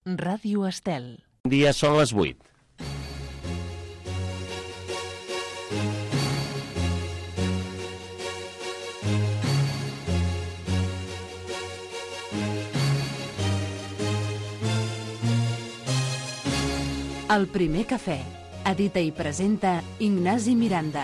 Ràdio Estel. Bon dia, són les 8. El primer cafè. Edita i presenta Ignasi Miranda.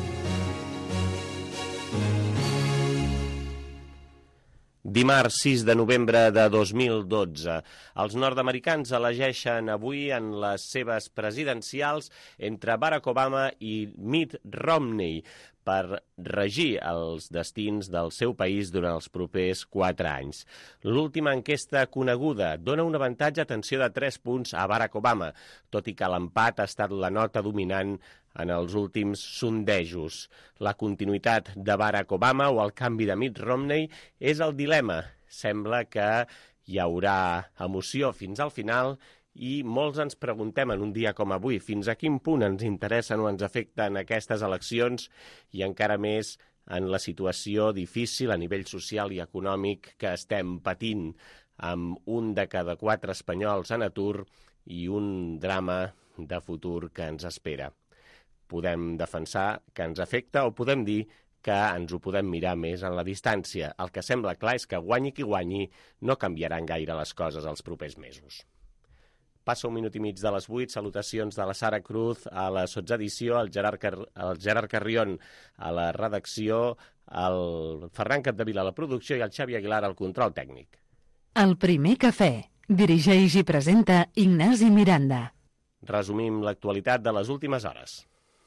Dimarts 6 de novembre de 2012. Els nord-americans elegeixen avui en les seves presidencials entre Barack Obama i Mitt Romney per regir els destins del seu país durant els propers 4 anys. L'última enquesta coneguda dona un avantatge, atenció, de 3 punts a Barack Obama, tot i que l'empat ha estat la nota dominant en els últims sondejos. La continuïtat de Barack Obama o el canvi de Mitt Romney és el dilema. Sembla que hi haurà emoció fins al final i molts ens preguntem en un dia com avui fins a quin punt ens interessen o ens afecten aquestes eleccions i encara més en la situació difícil a nivell social i econòmic que estem patint, amb 1 de cada 4 espanyols en atur i un drama de futur que ens espera. Podem defensar que ens afecta o podem dir que ens ho podem mirar més en la distància. El que sembla clar és que guanyi qui guanyi, no canviaran gaire les coses els propers mesos. Passa 1 minut i mig de les 8, salutacions de la Sara Cruz a la sotsedició, el Gerard Carrion a la redacció, el Ferran Capdevila a la producció i el Xavi Aguilar al control tècnic. El primer cafè. Dirigeix i presenta Ignasi Miranda. Resumim l'actualitat de les últimes hores.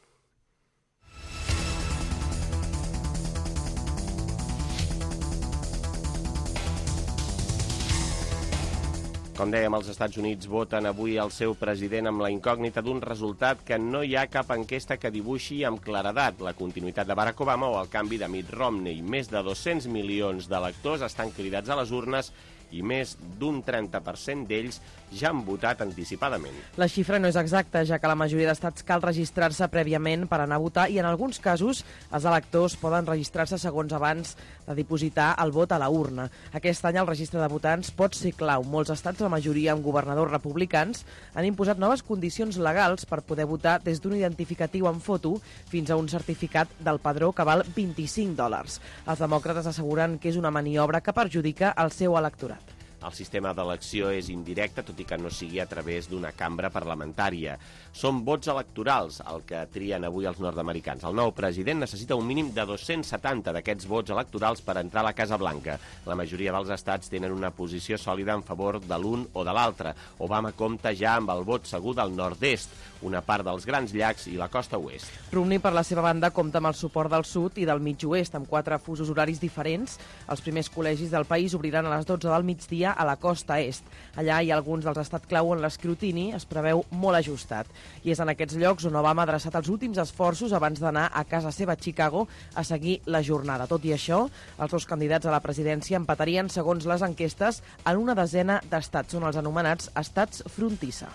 Com dèiem, els Estats Units voten avui el seu president amb la incògnita d'un resultat que no hi ha cap enquesta que dibuixi amb claredat la continuïtat de Barack Obama o el canvi de Mitt Romney. Més de 200 milions d'electors estan cridats a les urnes i més d'un 30% d'ells ja han votat anticipadament. La xifra no és exacta, ja que la majoria d'estats cal registrar-se prèviament per anar a votar i en alguns casos els electors poden registrar-se segons abans de dipositar el vot a la urna. Aquest any el registre de votants pot ser clau. Molts estats, la majoria amb governadors republicans, han imposat noves condicions legals per poder votar des d'un identificatiu en foto fins a un certificat del padró que val $25. Els demòcrates asseguren que és una maniobra que perjudica el seu electorat. El sistema d'elecció és indirecte, tot i que no sigui a través d'una cambra parlamentària. Són vots electorals el que trien avui els nord-americans. El nou president necessita un mínim de 270 d'aquests vots electorals per entrar a la Casa Blanca. La majoria dels estats tenen una posició sòlida en favor de l'un o de l'altre. Obama compta ja amb el vot segur del nord-est, una part dels Grans Llacs i la costa oest. Romney, per la seva banda, compta amb el suport del sud i del mig-oest, amb 4 fusos horaris diferents. Els primers col·legis del país obriran a les 12 del migdia a la costa est. Allà hi ha alguns dels estats clau on l'escrutini es preveu molt ajustat. I és en aquests llocs on Obama ha adreçat els últims esforços abans d'anar a casa seva a Chicago a seguir la jornada. Tot i això, els dos candidats a la presidència empatarien, segons les enquestes, en una desena d'estats. Són els anomenats estats frontissa.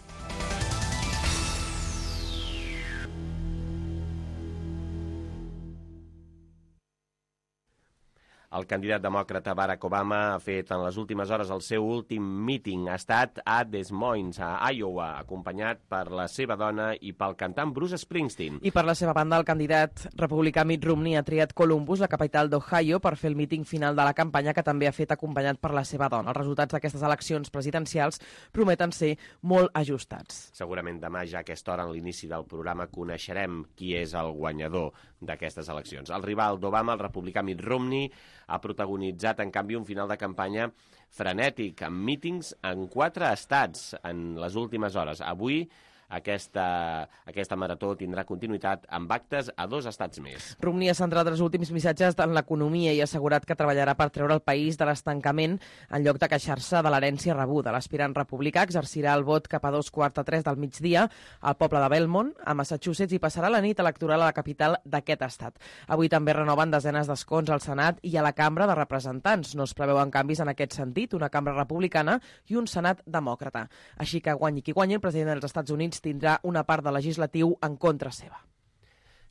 El candidat demòcrata Barack Obama ha fet en les últimes hores el seu últim míting. Ha estat a Des Moines, a Iowa, acompanyat per la seva dona i pel cantant Bruce Springsteen. I per la seva banda, el candidat republicà Mitt Romney ha triat Columbus, la capital d'Ohio, per fer el míting final de la campanya, que també ha fet acompanyat per la seva dona. Els resultats d'aquestes eleccions presidencials prometen ser molt ajustats. Segurament demà, ja a aquesta hora, en l'inici del programa, coneixerem qui és el guanyador d'aquestes eleccions. El rival d'Obama, el republicà Mitt Romney, ha protagonitzat, en canvi, un final de campanya frenètic, amb mítings en 4 estats en les últimes hores. Avui, aquesta marató tindrà continuïtat amb actes a 2 estats més. Romney ha centrat els últims missatges en l'economia i ha assegurat que treballarà per treure el país de l'estancament en lloc de queixar-se de l'herència rebuda. L'aspirant republicà exercirà el vot cap a 2:45 del migdia al poble de Belmont, a Massachusetts, i passarà la nit electoral a la capital d'aquest estat. Avui també renoven desenes d'escons al Senat i a la Cambra de Representants. No es preveuen canvis en aquest sentit, una Cambra republicana i un Senat demòcrata. Així que guanyi qui guanyi, el president dels Estats Units tindrà una part del legislatiu en contra seva.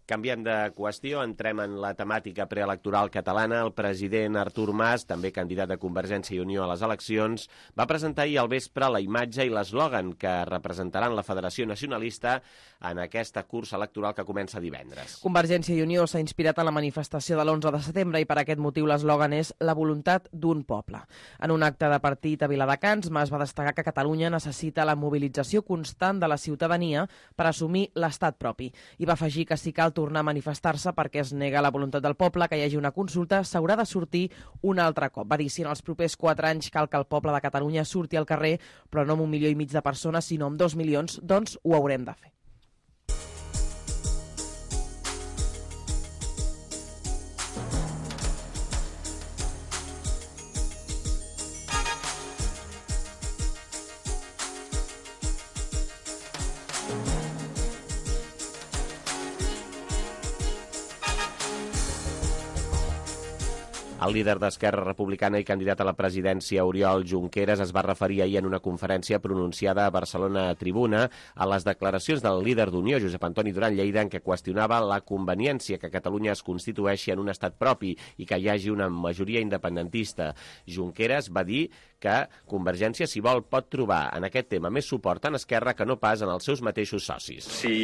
Canviem de qüestió, entrem en la temàtica preelectoral catalana. El president Artur Mas, també candidat de Convergència i Unió a les eleccions, va presentar ahir al vespre la imatge i l'eslògan que representaran la Federació Nacionalista en aquesta cursa electoral que comença divendres. Convergència i Unió s'ha inspirat en la manifestació de l'11 de setembre i per aquest motiu l'eslògan és la voluntat d'un poble. En un acte de partit a Viladecans, Mas va destacar que Catalunya necessita la mobilització constant de la ciutadania per assumir l'estat propi i va afegir que si cal tornar a manifestar-se perquè es nega la voluntat del poble que hi hagi una consulta, s'haurà de sortir un altre cop. Va dir, si en els propers 4 anys cal que el poble de Catalunya surti al carrer, però no amb 1,5 milió de persones, sinó amb 2 milions, doncs ho haurem de fer. El líder d'Esquerra Republicana i candidat a la presidència, Oriol Junqueras, es va referir ahir en una conferència pronunciada a Barcelona Tribuna a les declaracions del líder d'Unió, Josep Antoni Duran Lleida, en què qüestionava la conveniència que Catalunya es constitueixi en un estat propi i que hi hagi una majoria independentista. Junqueras va dir que Convergència, si vol, pot trobar en aquest tema més suport en Esquerra que no pas en els seus mateixos socis.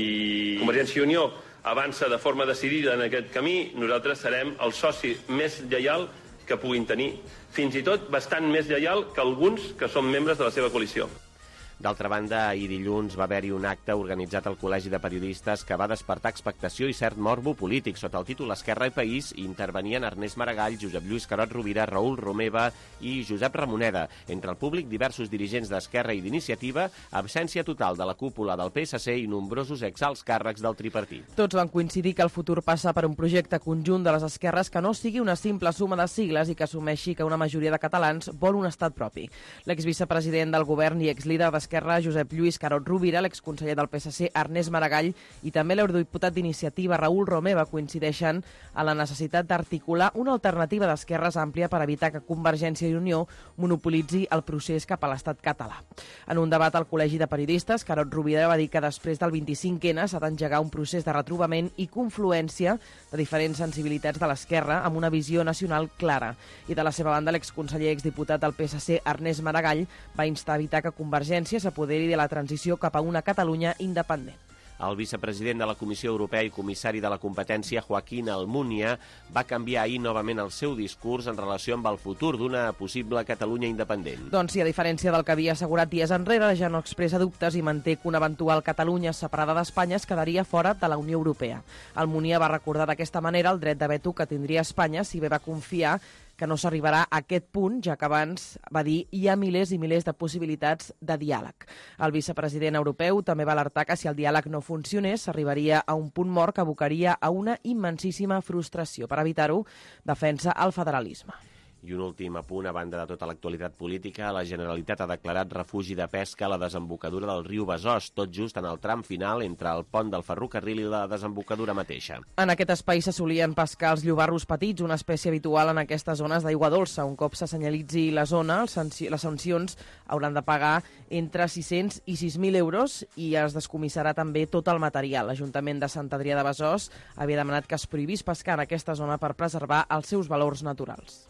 Si Convergència i Unió avança de forma decidida en aquest camí, nosaltres serem el soci més lleial que puguin tenir, fins i tot bastant més lleial que alguns que són membres de la seva coalició. D'altra banda, ahir dilluns va haver-hi un acte organitzat al Col·legi de Periodistes que va despertar expectació i cert morbo polític. Sota el títol Esquerra i País intervenien Ernest Maragall, Josep Lluís Carot Rovira, Raül Romeva i Josep Ramoneda. Entre el públic, diversos dirigents d'Esquerra i d'Iniciativa, absència total de la cúpula del PSC i nombrosos exalts càrrecs del tripartit. Tots van coincidir que el futur passa per un projecte conjunt de les esquerres que no sigui una simple suma de sigles i que assumeixi que una majoria de catalans vol un estat propi. L'exvicepresident del govern i exlíder d'Esquerra, Josep Lluís Carot Rovira, l'exconseller del PSC, Ernest Maragall, i també l'eurodiputat d'Iniciativa, Raül Romeva, coincideixen en la necessitat d'articular una alternativa d'esquerres àmplia per evitar que Convergència i Unió monopolitzi el procés cap a l'estat català. En un debat al Col·legi de Periodistes, Carot Rovira va dir que després del 25N s'ha d'engegar un procés de retrobament i confluència de diferents sensibilitats de l'esquerra amb una visió nacional clara. I de la seva banda, l'exconseller i exdiputat del PSC, Ernest Maragall, va instar a evitar que Convergència s'apoderi de la transició cap a una Catalunya independent. El vicepresident de la Comissió Europea i comissari de la competència, Joaquín Almunia, va canviar ahir novament el seu discurs en relació amb el futur d'una possible Catalunya independent. Doncs sí, a diferència del que havia assegurat dies enrere, ja no expressa dubtes i manté que una eventual Catalunya separada d'Espanya es quedaria fora de la Unió Europea. Almunia va recordar d'aquesta manera el dret de veto que tindria Espanya si bé va confiar que no s'arribarà a aquest punt, ja que abans va dir hi ha milers i milers de possibilitats de diàleg. El vicepresident europeu també va alertar que si el diàleg no funcionés, s'arribaria a un punt mort que abocaria a una immensíssima frustració. Per evitar-ho, defensa el federalisme. I un últim apunt, a banda de tota l'actualitat política, la Generalitat ha declarat refugi de pesca a la desembocadura del riu Besòs, tot just en el tram final entre el pont del ferrocarril i la desembocadura mateixa. En aquest espai se solien pescar els llobarros petits, una espècie habitual en aquestes zones d'aigua dolça. Un cop se senyalitzi la zona, les sancions hauran de pagar entre 600 i 6.000 euros i es descomissarà també tot el material. L'Ajuntament de Sant Adrià de Besòs havia demanat que es prohibís pescar en aquesta zona per preservar els seus valors naturals.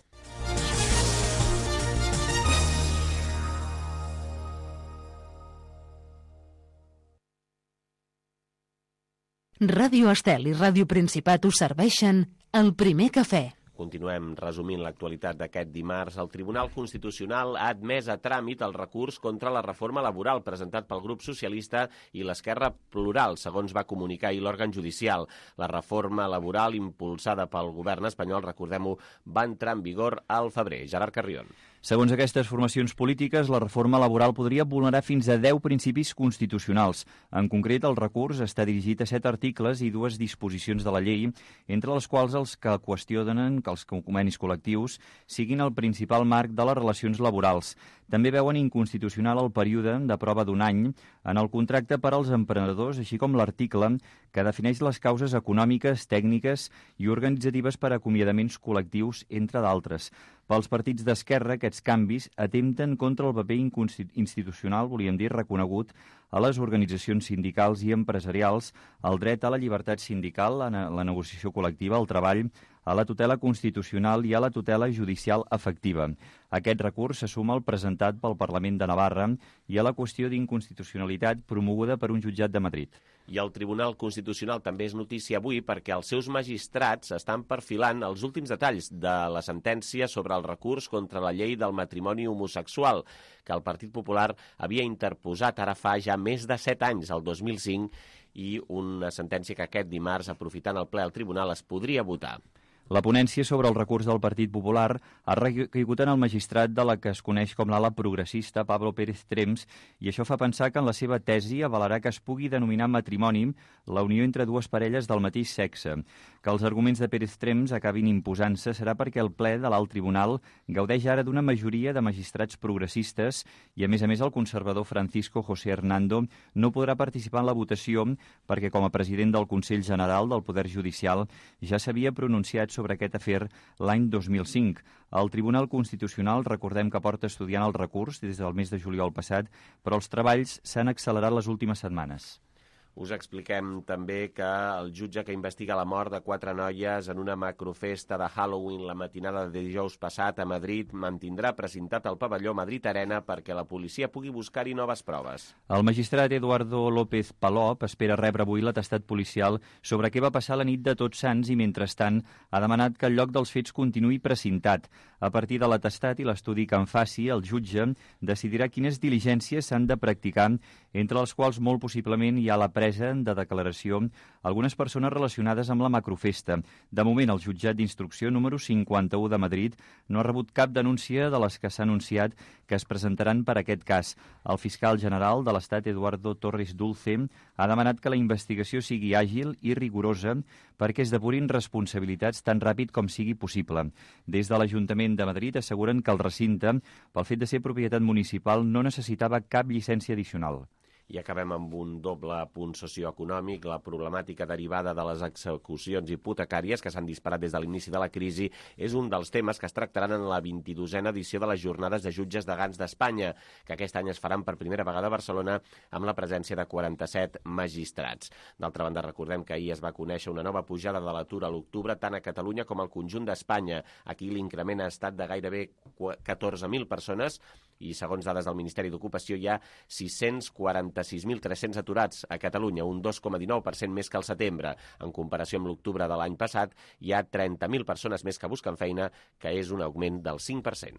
Ràdio Estel i Ràdio Principat us serveixen el primer cafè. Continuem resumint l'actualitat d'aquest dimarts. El Tribunal Constitucional ha admès a tràmit el recurs contra la reforma laboral presentat pel grup socialista i l'Esquerra Plural, segons va comunicar ahir l'òrgan judicial. La reforma laboral impulsada pel govern espanyol, recordem-ho, va entrar en vigor al febrer. Gerard Carrion. Segons aquestes formacions polítiques, la reforma laboral podria vulnerar fins a 10 principis constitucionals. En concret, el recurs està dirigit a 7 articles i 2 disposicions de la llei, entre les quals els que qüestionen que els convenis col·lectius siguin el principal marc de les relacions laborals. També veuen inconstitucional el període de prova d'1 any en el contracte per als emprenedors, així com l'article que defineix les causes econòmiques, tècniques i organitzatives per a acomiadaments col·lectius, entre d'altres. Pels partits d'esquerra, aquests canvis atempten contra el paper institucional, volíem dir, reconegut a les organitzacions sindicals i empresarials, el dret a la llibertat sindical, a la negociació col·lectiva, al treball, a la tutela constitucional i a la tutela judicial efectiva. Aquest recurs se suma al presentat pel Parlament de Navarra i a la qüestió d'inconstitucionalitat promoguda per un jutjat de Madrid. I el Tribunal Constitucional també és notícia avui perquè els seus magistrats estan perfilant els últims detalls de la sentència sobre el recurs contra la llei del matrimoni homosexual, que el Partit Popular havia interposat ara fa ja més de 7 anys, el 2005, i una sentència que aquest dimarts, aprofitant el ple al Tribunal, es podria votar. La ponència sobre el recurs del Partit Popular ha recaigut en el magistrat de la que es coneix com l'ala progressista, Pablo Pérez Trems, i això fa pensar que en la seva tesi avalarà que es pugui denominar matrimoni la unió entre dues parelles del mateix sexe. Que els arguments de Pérez Trems acabin imposant-se serà perquè el ple de l'alt tribunal gaudeix ara d'una majoria de magistrats progressistes i, a més, el conservador Francisco José Hernando no podrà participar en la votació perquè, com a president del Consell General del Poder Judicial, ja s'havia pronunciat sobre aquest afer l'any 2005. El Tribunal Constitucional, recordem que porta estudiant el recurs des del mes de juliol passat, però els treballs s'han accelerat les últimes setmanes. Us expliquem també que el jutge que investiga la mort de 4 noies en una macrofesta de Halloween la matinada de dijous passat a Madrid mantindrà precintat el pavelló Madrid Arena perquè la policia pugui buscar-hi noves proves. El magistrat Eduardo López Palop espera rebre avui l'atestat policial sobre què va passar la nit de Tots Sants i, mentrestant, ha demanat que el lloc dels fets continuï precintat. A partir de l'atestat i l'estudi que en faci, el jutge decidirà quines diligències s'han de practicar, entre les quals molt possiblement hi ha la presa de declaració algunes persones relacionades amb la macrofesta. De moment, el jutjat d'instrucció número 51 de Madrid no ha rebut cap denúncia de les que s'ha anunciat que es presentaran per aquest cas. El fiscal general de l'Estat, Eduardo Torres Dulce, ha demanat que la investigació sigui àgil i rigorosa perquè es depurin responsabilitats tan ràpid com sigui possible. Des de l'Ajuntament de Madrid asseguren que el recinte, pel fet de ser propietat municipal, no necessitava cap llicència addicional. I acabem amb un doble punt socioeconòmic. La problemàtica derivada de les execucions hipotecàries que s'han disparat des de l'inici de la crisi és un dels temes que es tractaran en la 22a edició de les Jornades de Jutges Degans d'Espanya, que aquest any es faran per primera vegada a Barcelona amb la presència de 47 magistrats. D'altra banda, recordem que ahir es va conèixer una nova pujada de l'atur a l'octubre tant a Catalunya com al conjunt d'Espanya. Aquí l'increment ha estat de gairebé 14.000 persones i, segons dades del Ministeri d'Ocupació, hi ha 646.300 aturats a Catalunya, un 2,19% més que al setembre. En comparació amb l'octubre de l'any passat, hi ha 30.000 persones més que busquen feina, que és un augment del 5%.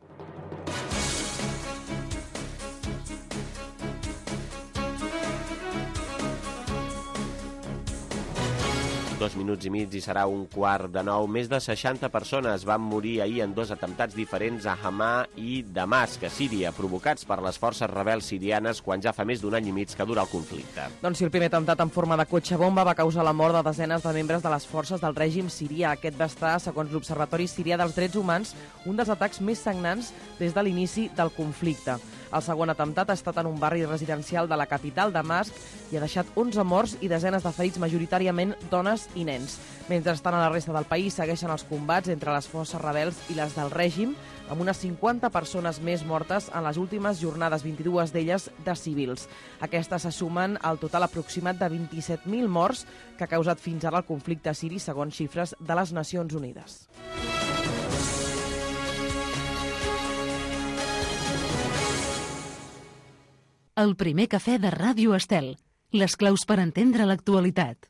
Dos minuts i mig i serà 8:45. Més de 60 persones van morir ahir en 2 atemptats diferents a Hamà i Damasc, a Síria, provocats per les forces rebels sirianes quan ja fa més d'1 any i mig que dura el conflicte. Doncs sí, el primer atemptat en forma de cotxe bomba va causar la mort de desenes de membres de les forces del règim sirià. Aquest va estar, segons l'Observatori Sirià dels Drets Humans, un dels atacs més sagnants des de l'inici del conflicte. El segon atemptat ha estat en un barri residencial de la capital, Damasc, i ha deixat 11 morts i desenes de ferits, majoritàriament dones i nens. Mentrestant, a la resta del país segueixen els combats entre les forces rebels i les del règim, amb unes 50 persones més mortes en les últimes jornades, 22 d'elles de civils. Aquestes se sumen al total aproximat de 27.000 morts que ha causat fins ara el conflicte siri, segons xifres de les Nacions Unides. El primer cafè de Ràdio Estel. Les claus per entendre l'actualitat.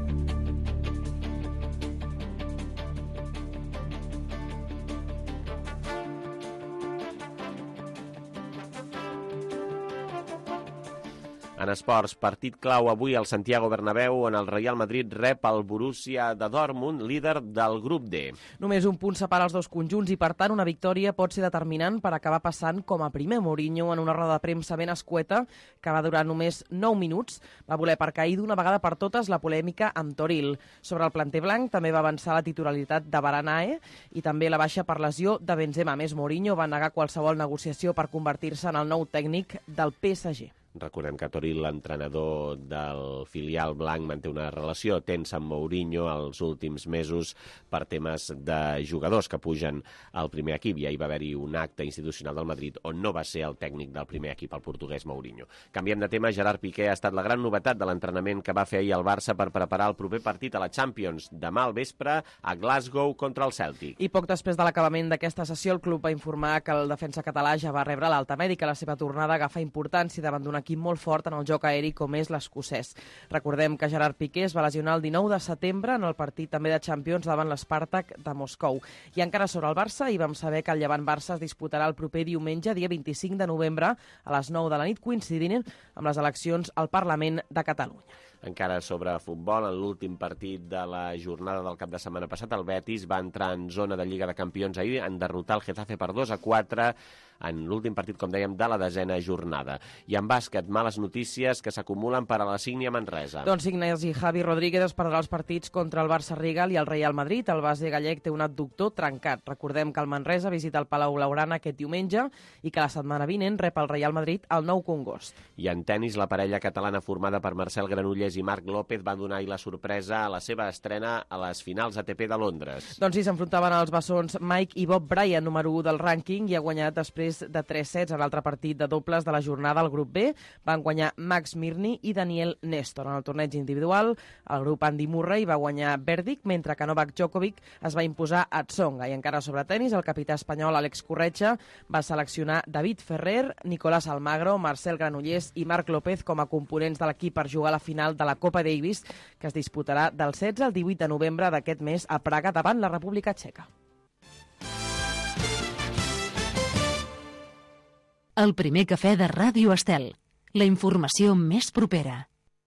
En esports, partit clau avui al Santiago Bernabéu, on el Real Madrid rep el Borussia de Dortmund, líder del grup D. Només un punt separa els dos conjunts i, per tant, una victòria pot ser determinant per acabar passant com a primer. Mourinho, en una roda de premsa ben escueta, que va durar només 9 minuts, va voler aparcar d'una vegada per totes la polèmica amb Toril. Sobre el planter blanc també va avançar la titularitat de Varane i també la baixa per lesió de Benzema. A més, Mourinho va negar qualsevol negociació per convertir-se en el nou tècnic del PSG. Recordem que Toril, l'entrenador del filial blanc, manté una relació tensa amb Mourinho els últims mesos per temes de jugadors que pugen al primer equip. Ja hi va haver-hi un acte institucional del Madrid on no va ser el tècnic del primer equip, el portuguès Mourinho. Canviem de tema. Gerard Piqué ha estat la gran novetat de l'entrenament que va fer ahir al Barça per preparar el proper partit a la Champions demà al vespre a Glasgow contra el Celtic. I poc després de l'acabament d'aquesta sessió, el club va informar que el defensa català ja va rebre l'alta mèdica. La seva tornada agafa importància davant d'un equip molt fort en el joc aeri com és l'escocès. Recordem que Gerard Piqué es va lesionar el 19 de setembre en el partit també de Champions davant l'Spartak de Moscou. I encara sobre el Barça, hi vam saber que el Llevant-Barça es disputarà el proper diumenge, dia 25 de novembre, a les 9 de la nit, coincidint amb les eleccions al Parlament de Catalunya. Encara sobre futbol, en l'últim partit de la jornada del cap de setmana passat, el Betis va entrar en zona de Lliga de Campions ahir en derrotar el Getafe per 2-4 en l'últim partit, com dèiem, de la 10ª jornada. I en bàsquet, males notícies que s'acumulen per a la Sígnia Manresa. Doncs Ignasi Javi Rodríguez es perdrà els partits contra el Barça Rigal i el Real Madrid. El base gallec té un adductor trencat. Recordem que el Manresa visita el Palau Blaugrana aquest diumenge i que la setmana vinent rep el Real Madrid al Nou Congost. I en tennis, la parella catalana formada per Marcel Granollers i Marc López va donar la sorpresa a la seva estrena a les finals ATP de Londres. Doncs sí, s'enfrontaven els bessons Mike i Bob Bryan, número 1 del rànquing, i ha guanyat després de 3 sets en l'altre partit de dobles de la jornada al grup B. Van guanyar Max Mirny i Daniel Néstor. En el torneig individual, el grup Andy Murray va guanyar Verdic, mentre que Novak Djokovic es va imposar a Tsonga. I encara sobre tenis, el capità espanyol Àlex Corretja va seleccionar David Ferrer, Nicolás Almagro, Marcel Granollers i Marc López com a components de l'equip per jugar a la final de la Copa Davis, que es disputarà del 16 al 18 de novembre d'aquest mes a Praga davant la República Txeca. El primer cafè de Ràdio Estel. La informació més propera.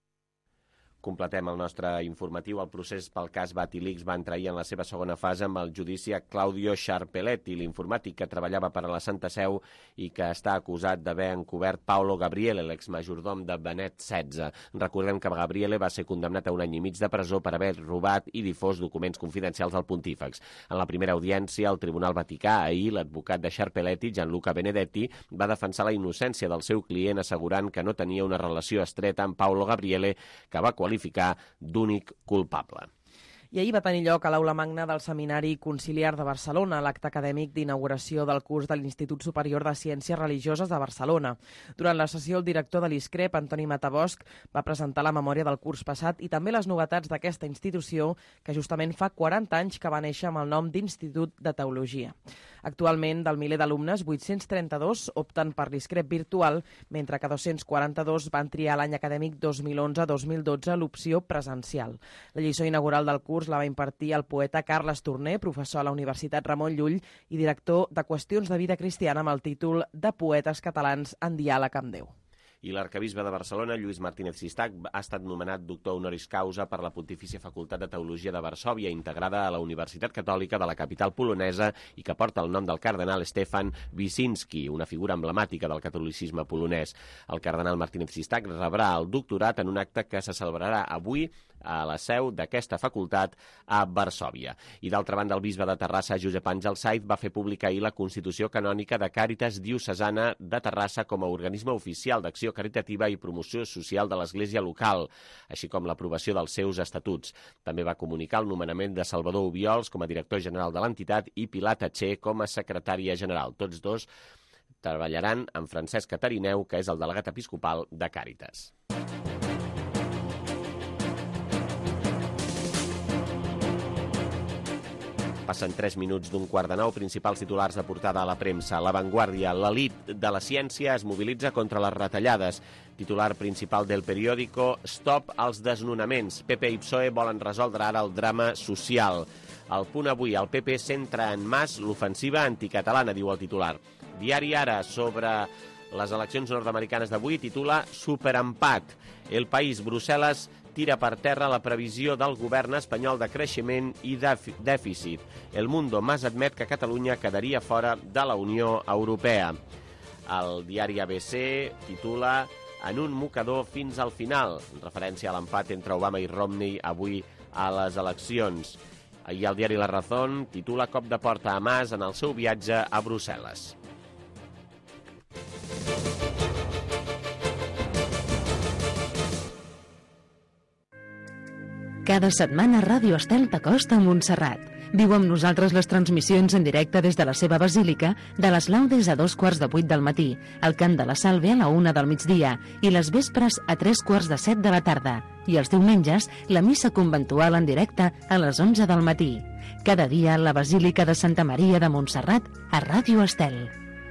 Completem el nostre informatiu. El procés pel cas Batilix va entrar en la seva segona fase amb el judici a Claudio Sciarpelletti, l'informàtic que treballava per a la Santa Seu i que està acusat d'haver encobert Paolo Gabriele, l'exmajordom de Benet XVI. Recordem que Gabriele va ser condemnat a 1 any i mig de presó per haver robat i difós documents confidencials del pontífex. En la primera audiència, al Tribunal Vaticà, ahir, l'advocat de Sciarpelletti, Gianluca Benedetti, va defensar la innocència del seu client assegurant que no tenia una relació estreta amb Paolo Gabriele, que va qualificar d'únic culpable. I ahir va tenir lloc a l'Aula Magna del Seminari Conciliar de Barcelona l'acte acadèmic d'inauguració del curs de l'Institut Superior de Ciències Religioses de Barcelona. Durant la sessió, el director de l'ISCREP, Antoni Matabosch, va presentar la memòria del curs passat i també les novetats d'aquesta institució, que justament fa 40 anys que va néixer amb el nom d'Institut de Teologia. Actualment, del miler d'alumnes, 832 opten per l'ISCREP virtual, mentre que 242 van triar l'any acadèmic 2011-2012 l'opció presencial. La lliçó inaugural del curs la va impartir el poeta Carles Torner, professor a la Universitat Ramon Llull i director de Qüestions de Vida Cristiana amb el títol de Poetes Catalans en diàleg amb Déu. I l'arcabisbe de Barcelona, Lluís Martínez Sistac, ha estat nomenat doctor honoris causa per la Pontifícia Facultat de Teologia de Varsòvia, integrada a la Universitat Catòlica de la capital polonesa i que porta el nom del cardenal Stefan Wyszynski, una figura emblemàtica del catolicisme polonès. El cardenal Martínez Sistac rebrà el doctorat en un acte que se celebrarà avui a la seu d'aquesta facultat a Varsòvia. I d'altra banda, el bisbe de Terrassa, Josep Àngel Saiz, va fer pública ahir la Constitució Canònica de Càritas Diocesana de Terrassa com a organisme oficial d'acció caritativa i promoció social de l'Església local, així com l'aprovació dels seus estatuts. També va comunicar el nomenament de Salvador Obiols com a director general de l'entitat i Pilar Tatxer com a secretària general. Tots dos treballaran amb Francesc Catarineu, que és el delegat episcopal de Càritas. Passen 3 minuts d'un 8:45, principals titulars de portada a la premsa. La Vanguardia, l'elit de la ciència es mobilitza contra les retallades. Titular principal del periòdico, stop als desnonaments. PP i PSOE volen resoldre ara el drama social. Al Punt Avui, el PP centra en Mas l'ofensiva anticatalana, diu el titular. Diari Ara, sobre les eleccions nord-americanes d'avui, titula Superempat. El País, Brussel·les tira per terra la previsió del govern espanyol de creixement i dèficit. El Mundo, Mas admet que Catalunya quedaria fora de la Unió Europea. El diari ABC titula En un mocador fins al final, en referència a l'empat entre Obama i Romney avui a les eleccions. I el diari La Razón titula Cop de porta a Mas en el seu viatge a Brussel·les. Cada setmana Ràdio Estel t'acosta a Montserrat. Viu amb nosaltres les transmissions en directe des de la seva basílica de les laudes a 7:45 del matí, el cant de la Salve a la 1 del migdia i les vespres a 7:45 de la tarda. I els diumenges, la missa conventual en directe a les 11 del matí. Cada dia, la Basílica de Santa Maria de Montserrat a Ràdio Estel.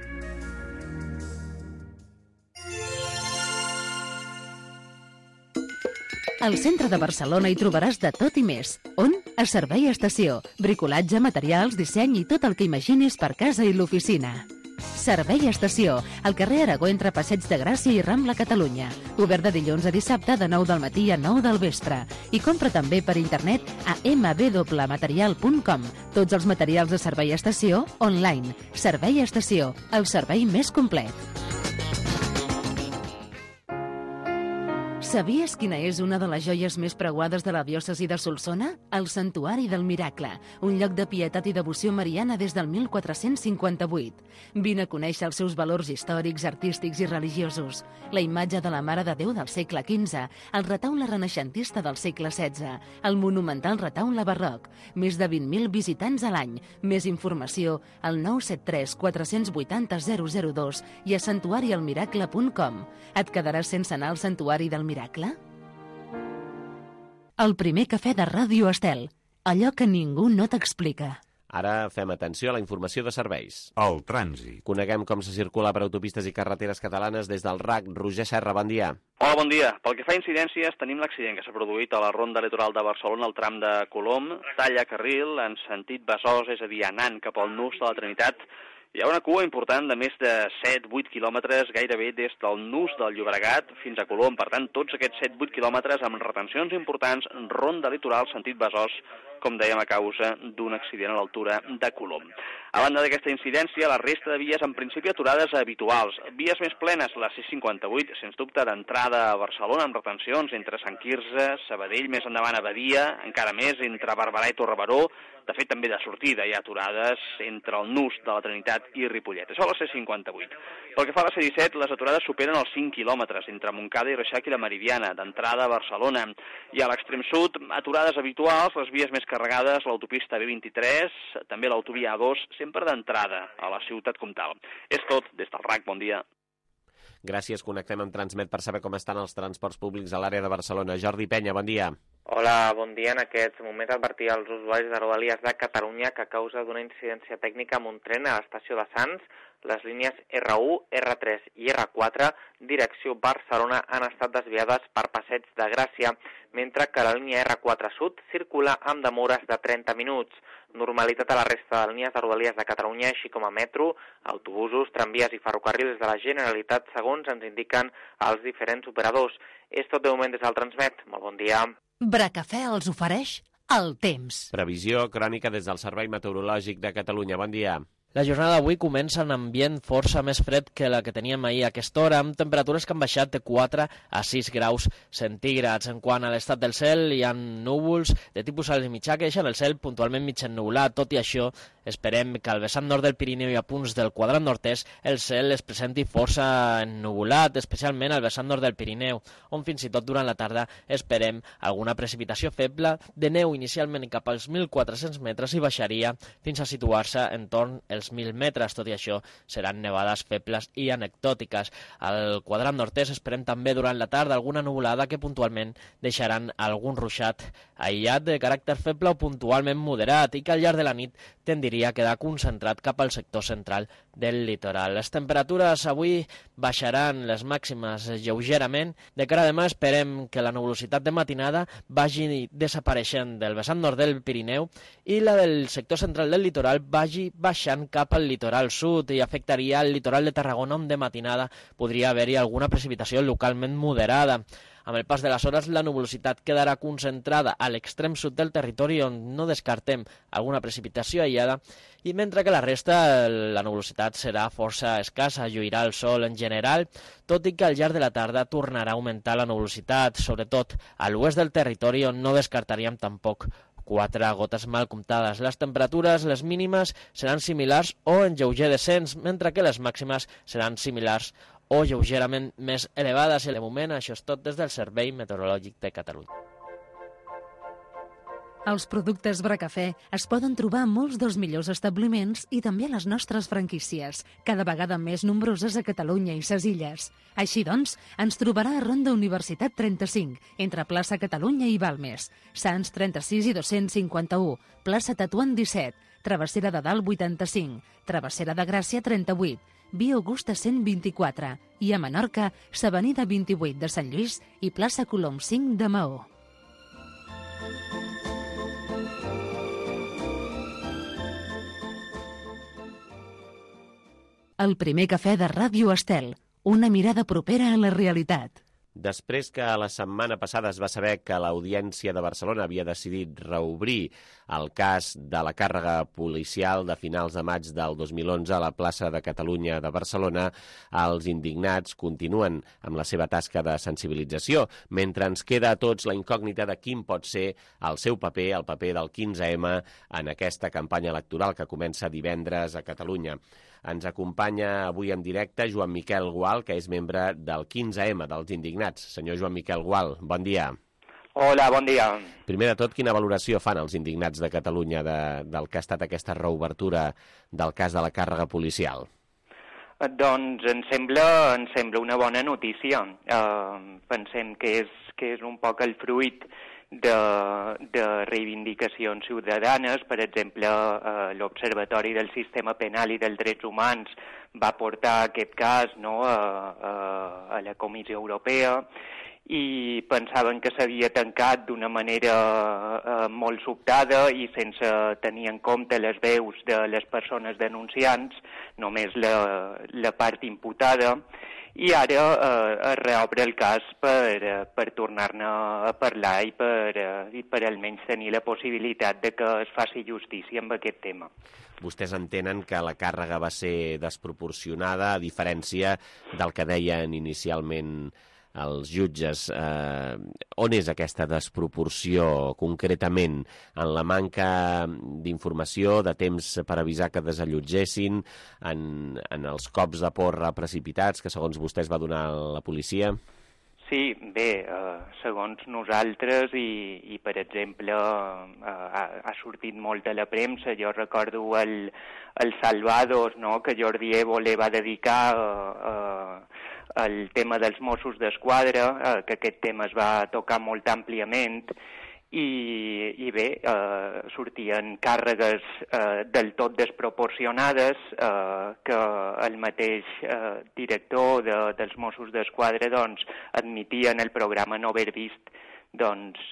Al centre de Barcelona hi trobaràs de tot i més. On? A Servei Estació. Bricolatge, materials, disseny i tot el que imaginis per casa i l'oficina. Servei Estació, al carrer Aragó entre Passeig de Gràcia i Rambla Catalunya. Obert de dilluns a dissabte de 9 del matí a 9 del vespre. I compra també per internet a mbwmaterial.com. Tots els materials de Servei Estació online. Servei Estació, el servei més complet. Sabies quina és una de les joies més preuades de la diòcesi de Solsona? El Santuari del Miracle, un lloc de pietat i devoció mariana des del 1458. Vine a conèixer els seus valors històrics, artístics i religiosos. La imatge de la Mare de Déu del segle XV, el retaule renaixentista del segle XVI, el monumental retaule barroc, més de 20.000 visitants a l'any. Més informació al 973 480 002 i a santuarialmiracle.com. Et quedaràs sense anar al Santuari del Miracle? El primer cafè de Ràdio Estel. Allò que ningú no t'explica. Ara fem atenció a la informació de serveis. El trànsit. Coneguem com se circula per autopistes i carreteres catalanes des del RAC. Roger Serra, bon dia. Hola, bon dia. Pel que fa a incidències, tenim l'accident que s'ha produït a la ronda litoral de Barcelona, al tram de Colom, talla carril en sentit Besòs, és a dir, anant cap al nus de la Trinitat. Hi ha una cua important de més de 7-8 quilòmetres gairebé des del nus del Llobregat fins a Colom. Per tant, tots aquests 7-8 quilòmetres amb retencions importants, ronda litoral, sentit Besòs, com dèiem, a causa d'un accident a l'altura de Colom. A banda d'aquesta incidència, la resta de vies en principi aturades habituals. Vies més plenes, la C58, sens dubte d'entrada a Barcelona, amb retencions entre Sant Quirze, Sabadell, més endavant a Badia, encara més entre Barberà i Torrebaró. De fet, també de sortida hi ha aturades entre el nus de la Trinitat i Ripollet. Això a la C58. Pel que fa a la C17, les aturades superen els 5 quilòmetres entre Montcada i Reixac i la Meridiana, d'entrada a Barcelona. I a l'extrem sud, aturades habituals, les vies més carregades, l'autopista B23, també l'autovia A2, sempre d'entrada a la ciutat comtal. És tot, des del RAC, bon dia. Gràcies, connectem amb Transmet per saber com estan els transports públics a l'àrea de Barcelona. Jordi Penya, bon dia. Hola, bon dia. En aquests moments advertir als usuaris de Rodalies de Catalunya que a causa d'una incidència tècnica amb un tren a l'estació de Sants, les línies R1, R3 i R4, direcció Barcelona, han estat desviades per Passeig de Gràcia, mentre que la línia R4 Sud circula amb demores de 30 minuts. Normalitat a la resta de línies de Rodalies de Catalunya, així com a metro, autobusos, tramvies i ferrocarrils de la Generalitat, segons ens indiquen els diferents operadors. És tot de moment des del Transmet. Molt bon dia. Bracafè els ofereix el temps. Previsió crònica des del Servei Meteorològic de Catalunya. Bon dia. La jornada d'avui comença en ambient força més fred que la que teníem ahir a aquesta hora, amb temperatures que han baixat de 4 a 6 graus centígrads. En quant a l'estat del cel, hi ha núvols de tipus alt i mitjà que deixen el cel puntualment mig ennubulat. Tot i això, esperem que al vessant nord del Pirineu i a punts del quadrant nord-est el cel es presenti força ennubulat, especialment al vessant nord del Pirineu, on fins i tot durant la tarda esperem alguna precipitació feble de neu inicialment cap als 1.400 metres i baixaria fins a situar-se entorn els 1.000 metres. Tot i això, seran nevades febles i anecdòtiques. Al quadrant nord-est esperem també durant la tarda alguna nuvolada que puntualment deixaran algun ruixat aïllat de caràcter feble o puntualment moderat i que al llarg de la nit tendiria a quedar concentrat cap al sector central del litoral. Les temperatures avui baixaran les màximes lleugerament. De cara a demà esperem que la nuvolositat de matinada vagi desapareixent del vessant nord del Pirineu i la del sector central del litoral vagi baixant cap al litoral sud i afectaria el litoral de Tarragona, on de matinada podria haver-hi alguna precipitació localment moderada. Amb el pas de les hores, la nuvolositat quedarà concentrada a l'extrem sud del territori, on no descartem alguna precipitació aïllada, i mentre que la resta, la nuvolositat serà força escassa, lluirà el sol en general, tot i que al llarg de la tarda tornarà a augmentar la nuvolositat, sobretot a l'oest del territori, on no descartaríem tampoc 4 gotes mal comptades. Les temperatures, les mínimes, seran similars o en lleuger descens, mentre que les màximes seran similars o lleugerament més elevades. I de moment això és tot des del Servei Meteorològic de Catalunya. Els productes Bracafè es poden trobar a molts dels millors establiments i també a les nostres franquícies, cada vegada més nombroses a Catalunya i ses Illes. Així doncs, ens trobarà a Ronda Universitat 35, entre plaça Catalunya i Balmes, Sants 36 i 251, plaça Tatuant 17, Travessera de Dalt 85, Travessera de Gràcia 38, Via Augusta 124 i a Menorca, s'Avenida 28 de Sant Lluís i plaça Colom 5 de Maó. El primer cafè de Ràdio Estel, una mirada propera a la realitat. Després que la setmana passada es va saber que l'Audiència de Barcelona havia decidit reobrir el cas de la càrrega policial de finals de maig del 2011 a la plaça de Catalunya de Barcelona, els indignats continuen amb la seva tasca de sensibilització, mentre ens queda a tots la incògnita de quin pot ser el seu paper, el paper del 15M en aquesta campanya electoral que comença divendres a Catalunya. Ens acompanya avui en directe Joan Miquel Gual, que és membre del 15M, dels indignats. Senyor Joan Miquel Gual, bon dia. Hola, bon dia. Primer de tot, quina valoració fan els indignats de Catalunya del que ha estat aquesta reobertura del cas de la càrrega policial? Doncs em sembla una bona notícia. Pensem que és un poc el fruit de reivindicacions ciutadanes. Per exemple, l'Observatori del Sistema Penal i dels Drets Humans va portar aquest cas a la Comissió Europea i pensaven que s'havia tancat d'una manera molt sobtada i sense tenir en compte les veus de les persones denunciants, només la part imputada. I ara es reobre el cas per tornar-ne a parlar i per almenys tenir la possibilitat de que es faci justícia amb aquest tema. Vostès entenen que la càrrega va ser desproporcionada, a diferència del que deien inicialment els jutges. On és aquesta desproporció concretament? En la manca d'informació, de temps per avisar que desallotgessin, en els cops de porra precipitats que segons vostès va donar la policia? Sí, bé, segons nosaltres i per exemple, ha sortit molt a la premsa. Jo recordo el Salvados, no?, que Jordi Évole va dedicar el tema dels Mossos d'Esquadra, que aquest tema es va tocar molt àmpliament, i bé, sortien càrregues del tot desproporcionades que el mateix director dels Mossos d'Esquadra doncs, admitia en el programa No Haver Vist, doncs,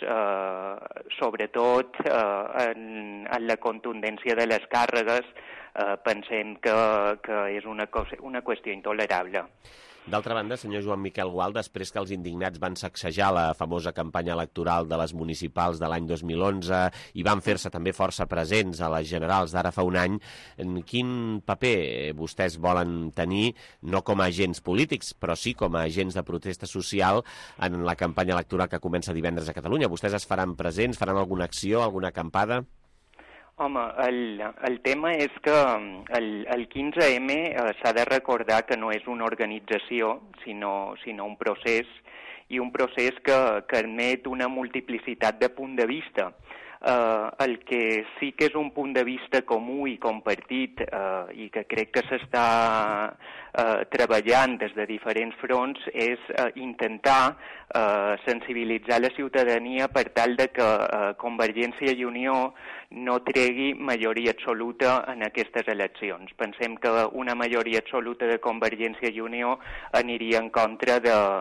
sobretot en la contundència de les càrregues, pensem que és una qüestió intolerable. D'altra banda, senyor Joan Miquel Gual, després que els indignats van sacsejar la famosa campanya electoral de les municipals de l'any 2011 i van fer-se també força presents a les generals d'ara fa un any, quin paper vostès volen tenir, no com a agents polítics, però sí com a agents de protesta social en la campanya electoral que comença divendres a Catalunya? Vostès es faran presents, faran alguna acció, alguna acampada? Home, el tema és que el 15M s'ha de recordar que no és una organització, sinó un procés, i un procés que admet una multiplicitat de punts de vista. El que sí que és un punt de vista comú i compartit i que crec que s'està treballant des de diferents fronts és intentar sensibilitzar la ciutadania per tal de que Convergència i Unió no tregui majoria absoluta en aquestes eleccions. Pensem que una majoria absoluta de Convergència i Unió aniria en contra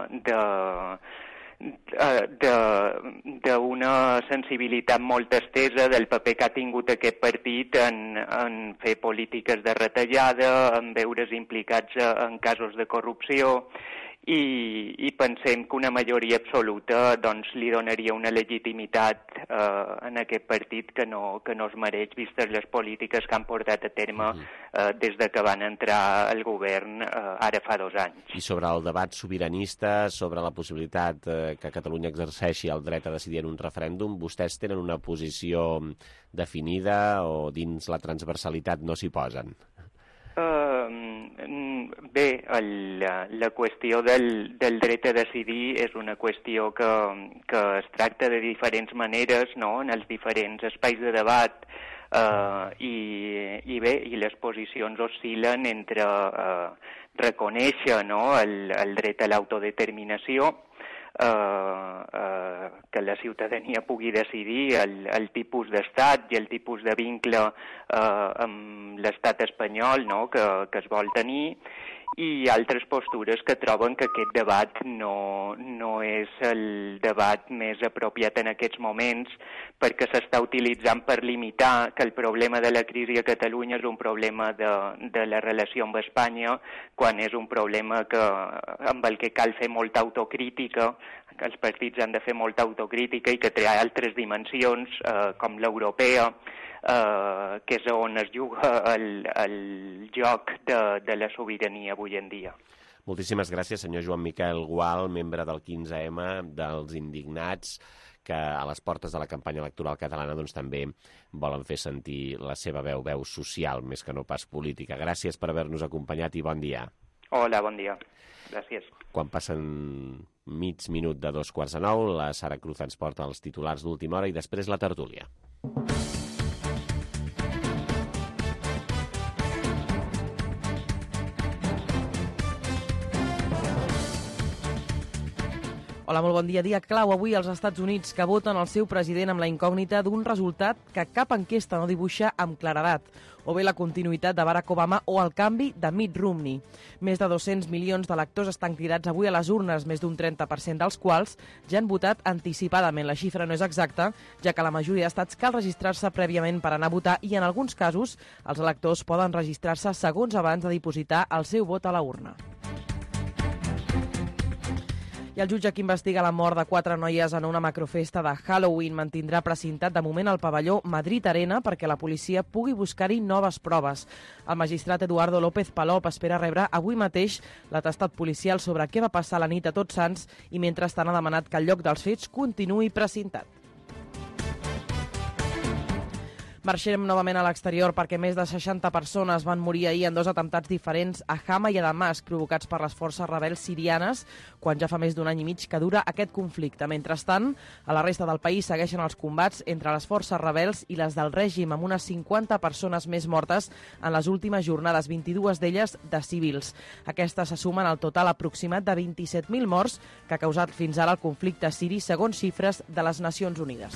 d'una sensibilitat molt estesa del paper que ha tingut aquest partit en fer polítiques de retallada, en veure's implicats en casos de corrupció, i pensem que una majoria absoluta doncs, li donaria una legitimitat en aquest partit que no es mereix, vistes les polítiques que han portat a terme des de que van entrar al govern ara fa 2 anys. I sobre el debat sobiranista, sobre la possibilitat que Catalunya exerceixi el dret a decidir en un referèndum, vostès tenen una posició definida o dins la transversalitat no s'hi posen? Bé, la qüestió del dret a decidir és una qüestió que es tracta de diferents maneres, no?, en els diferents espais de debat, i les posicions oscil·len entre reconèixer, no?, el dret a l'autodeterminació, que la ciutadania pugui decidir el tipus d'estat i el tipus de vincle amb l'estat espanyol, no?, que es vol tenir, i altres postures que troben que aquest debat no és el debat més apropiat en aquests moments, perquè s'està utilitzant per limitar que el problema de la crisi a Catalunya és un problema de la relació amb Espanya, quan és un problema amb el que cal fer molta autocrítica, que els partits han de fer molta autocrítica i que té altres dimensions, com l'europea, que és on es juga el joc de la sobirania avui en dia. Moltíssimes gràcies, senyor Joan Miquel Gual, membre del 15M, dels Indignats, que a les portes de la campanya electoral catalana doncs, també volen fer sentir la seva veu social, més que no pas política. Gràcies per haver-nos acompanyat i bon dia. Hola, bon dia. Gràcies. Quan passen mig minut de 8:45, la Sara Cruz ens porta els titulars d'última hora i després la tertúlia. Hola, molt bon dia. Dia clau avui als Estats Units, que voten el seu president amb la incògnita d'un resultat que cap enquesta no dibuixa amb claredat, o bé la continuïtat de Barack Obama o el canvi de Mitt Romney. Més de 200 milions d'electors estan cridats avui a les urnes, més d'un 30% dels quals ja han votat anticipadament. La xifra no és exacta, ja que a la majoria d'estats cal registrar-se prèviament per anar a votar i en alguns casos els electors poden registrar-se segons abans de dipositar el seu vot a la urna. I el jutge que investiga la mort de 4 noies en una macrofesta de Halloween mantindrà precintat de moment el pavelló Madrid Arena perquè la policia pugui buscar-hi noves proves. El magistrat Eduardo López Palop espera rebre avui mateix l'atestat policial sobre què va passar la nit a Tots Sants i mentrestant ha demanat que el lloc dels fets continuï precintat. Marxem novament a l'exterior perquè més de 60 persones van morir ahir en 2 atemptats diferents a Hama i a Damasc, provocats per les forces rebels sirianes, quan ja fa més d'un any i mig que dura aquest conflicte. Mentrestant, a la resta del país segueixen els combats entre les forces rebels i les del règim, amb unes 50 persones més mortes en les últimes jornades, 22 d'elles de civils. Aquestes se sumen al total aproximat de 27.000 morts que ha causat fins ara el conflicte siri, segons xifres de les Nacions Unides.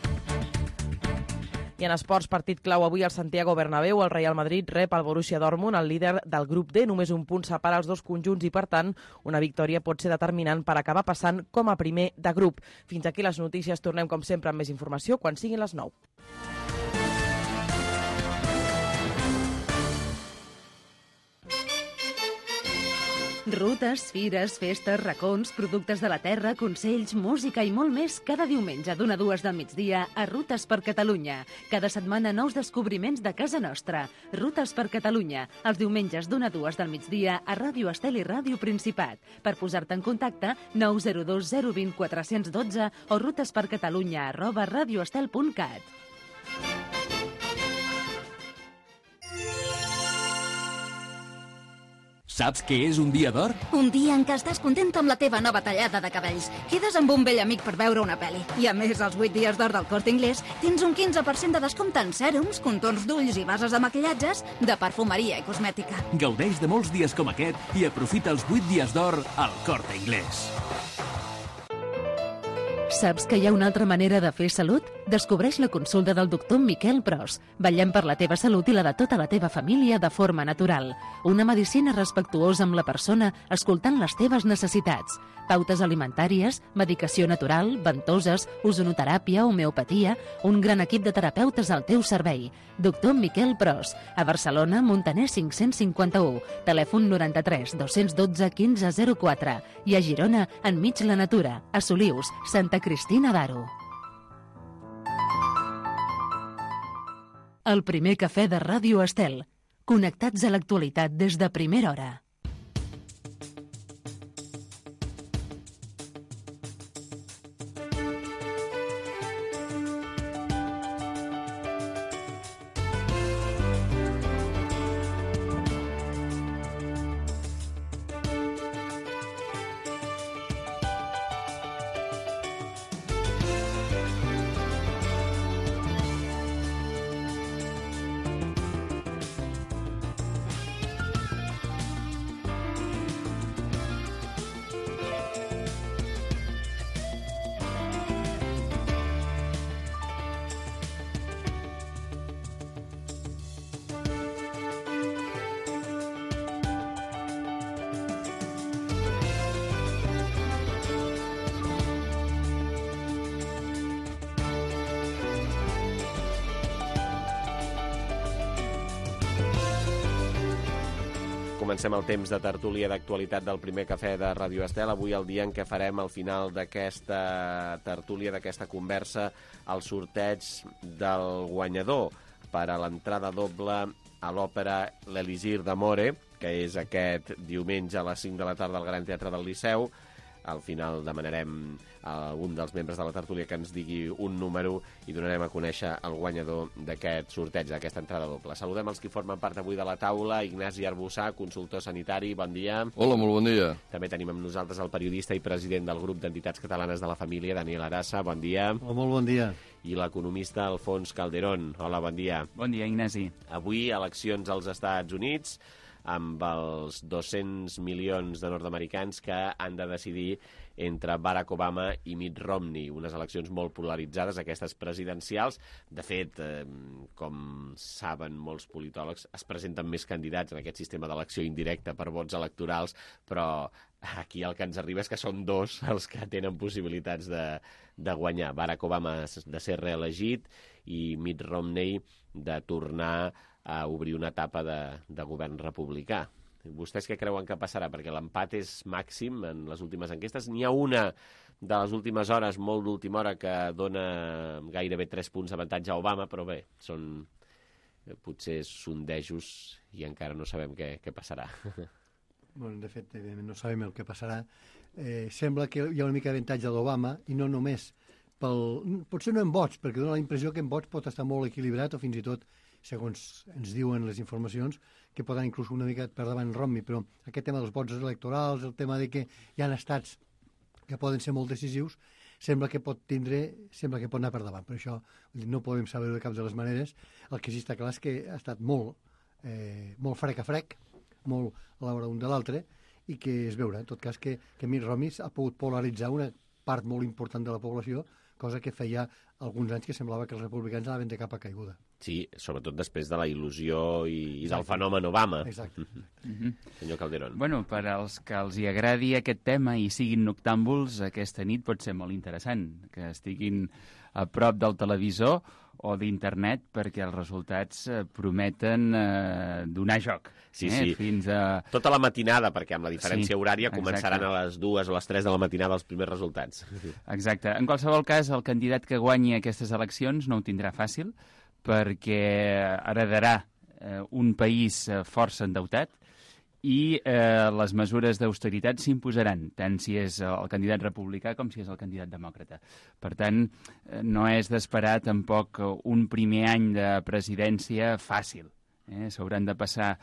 I en esports, partit clau avui al Santiago Bernabéu, el Real Madrid rep el Borussia Dortmund, el líder del grup D. Només un punt separa els dos conjunts i, per tant, una victòria pot ser determinant per acabar passant com a primer de grup. Fins aquí les notícies. Tornem, com sempre, amb més informació quan siguin les 9. Rutes, fires, festes, racons, productes de la terra, consells, música i molt més cada diumenge d'1 a 2 del migdia a Rutes per Catalunya. Cada setmana nous descobriments de casa nostra. Rutes per Catalunya, els diumenges d'1 a 2 del migdia a Ràdio Estel i Ràdio Principat. Per posar-te en contacte, 902 020 412 o rutespercatalunya@radioestel.cat. Saps què és un dia d'or? Un dia en què estàs content amb la teva nova tallada de cabells. Quedes amb un vell amic per veure una pel·li. I a més, els 8 dies d'or del Corte Inglés tens un 15% de descompte en sèrums, contorns d'ulls i bases de maquillatges, de perfumeria i cosmètica. Gaudeix de molts dies com aquest i aprofita els 8 dies d'or al Corte Inglés. Saps que hi ha una altra manera de fer salut? Descobreix la consulta del doctor Miquel Pros. Vetllem per la teva salut i la de tota la teva família de forma natural. Una medicina respectuosa amb la persona, escoltant les teves necessitats. Pautes alimentàries, medicació natural, ventoses, ozonoteràpia, homeopatia, un gran equip de terapeutes al teu servei. Doctor Miquel Pros, a Barcelona, Montaner 551, telèfon 93 212 1504 i a Girona, enmig la natura, a Solius, Santa Cristina d'Aro. El primer cafè de Ràdio Estel. Connectats a l'actualitat des de primera hora. comencem el temps de tertúlia d'actualitat del primer cafè de Ràdio Estel. Avui el dia en què farem al final d'aquesta tertúlia, d'aquesta conversa, el sorteig del guanyador per a l'entrada doble a l'òpera L'Elisir d'Amore, que és aquest diumenge a les 5 de la tarda al Gran Teatre del Liceu. Al final demanarem a un dels membres de la tertúlia que ens digui un número i donarem a conèixer el guanyador d'aquest sorteig, d'aquesta entrada doble. Saludem els que formen part avui de la taula. Ignasi Arbussà, consultor sanitari, bon dia. Hola, molt bon dia. També tenim amb nosaltres el periodista i president del grup d'entitats catalanes de la família, Daniel Arassa, bon dia. Hola, molt bon dia. I l'economista Alfons Calderón. Hola, bon dia. Bon dia, Ignasi. Avui eleccions als Estats Units, amb els 200 milions de nord-americans que han de decidir entre Barack Obama i Mitt Romney. Unes eleccions molt polaritzades, aquestes presidencials. De fet, com saben molts politòlegs, es presenten més candidats en aquest sistema d'elecció indirecta per vots electorals, però aquí el que ens arriba és que són dos els que tenen possibilitats de guanyar. Barack Obama de ser reelegit i Mitt Romney de tornar a obrir una etapa de govern republicà. Vostès què creuen que passarà? Perquè l'empat és màxim en les últimes enquestes. N'hi ha una de les últimes hores, molt d'última hora, que dona gairebé 3 punts d'avantatge a Obama, però bé, són potser sondejos i encara no sabem què passarà. Bueno, de fet, no sabem el que passarà. Sembla que hi ha una mica d'avantatge a l'Obama, i no només potser no en vots, perquè dona la impressió que en vots pot estar molt equilibrat, o fins i tot, segons ens diuen les informacions, que poden inclús una mica per davant Romney, però aquest tema dels vots electorals, el tema de que hi ha estats que poden ser molt decisius, sembla que pot anar per davant. Per això no podem saber de cap de les maneres. El que sí està clar és que ha estat molt frec a frec, molt a l'hora un de l'altre, i que es veurà, en tot cas, que Mitt Romney ha pogut polaritzar una part molt important de la població, cosa que feia alguns anys que semblava que els republicans anaven de capa caiguda. Sí, sobretot després de la il·lusió i del fenomen Obama. Exacte. Senyor Calderón. Bueno, per als que els hi agradi aquest tema i siguin noctàmbuls, aquesta nit pot ser molt interessant, que estiguin a prop del televisor o d'internet, perquè els resultats prometen donar joc. Sí. Fins a... Tota la matinada, perquè amb la diferència horària començaran a les 2 o les 3 de la matinada els primers resultats. Exacte. En qualsevol cas, el candidat que guanyi aquestes eleccions no ho tindrà fàcil, perquè heredarà un país força endeutat i les mesures d'austeritat s'imposaran, tant si és el candidat republicà com si és el candidat demòcrata. Per tant, no és d'esperar tampoc un primer any de presidència fàcil. S'hauran de passar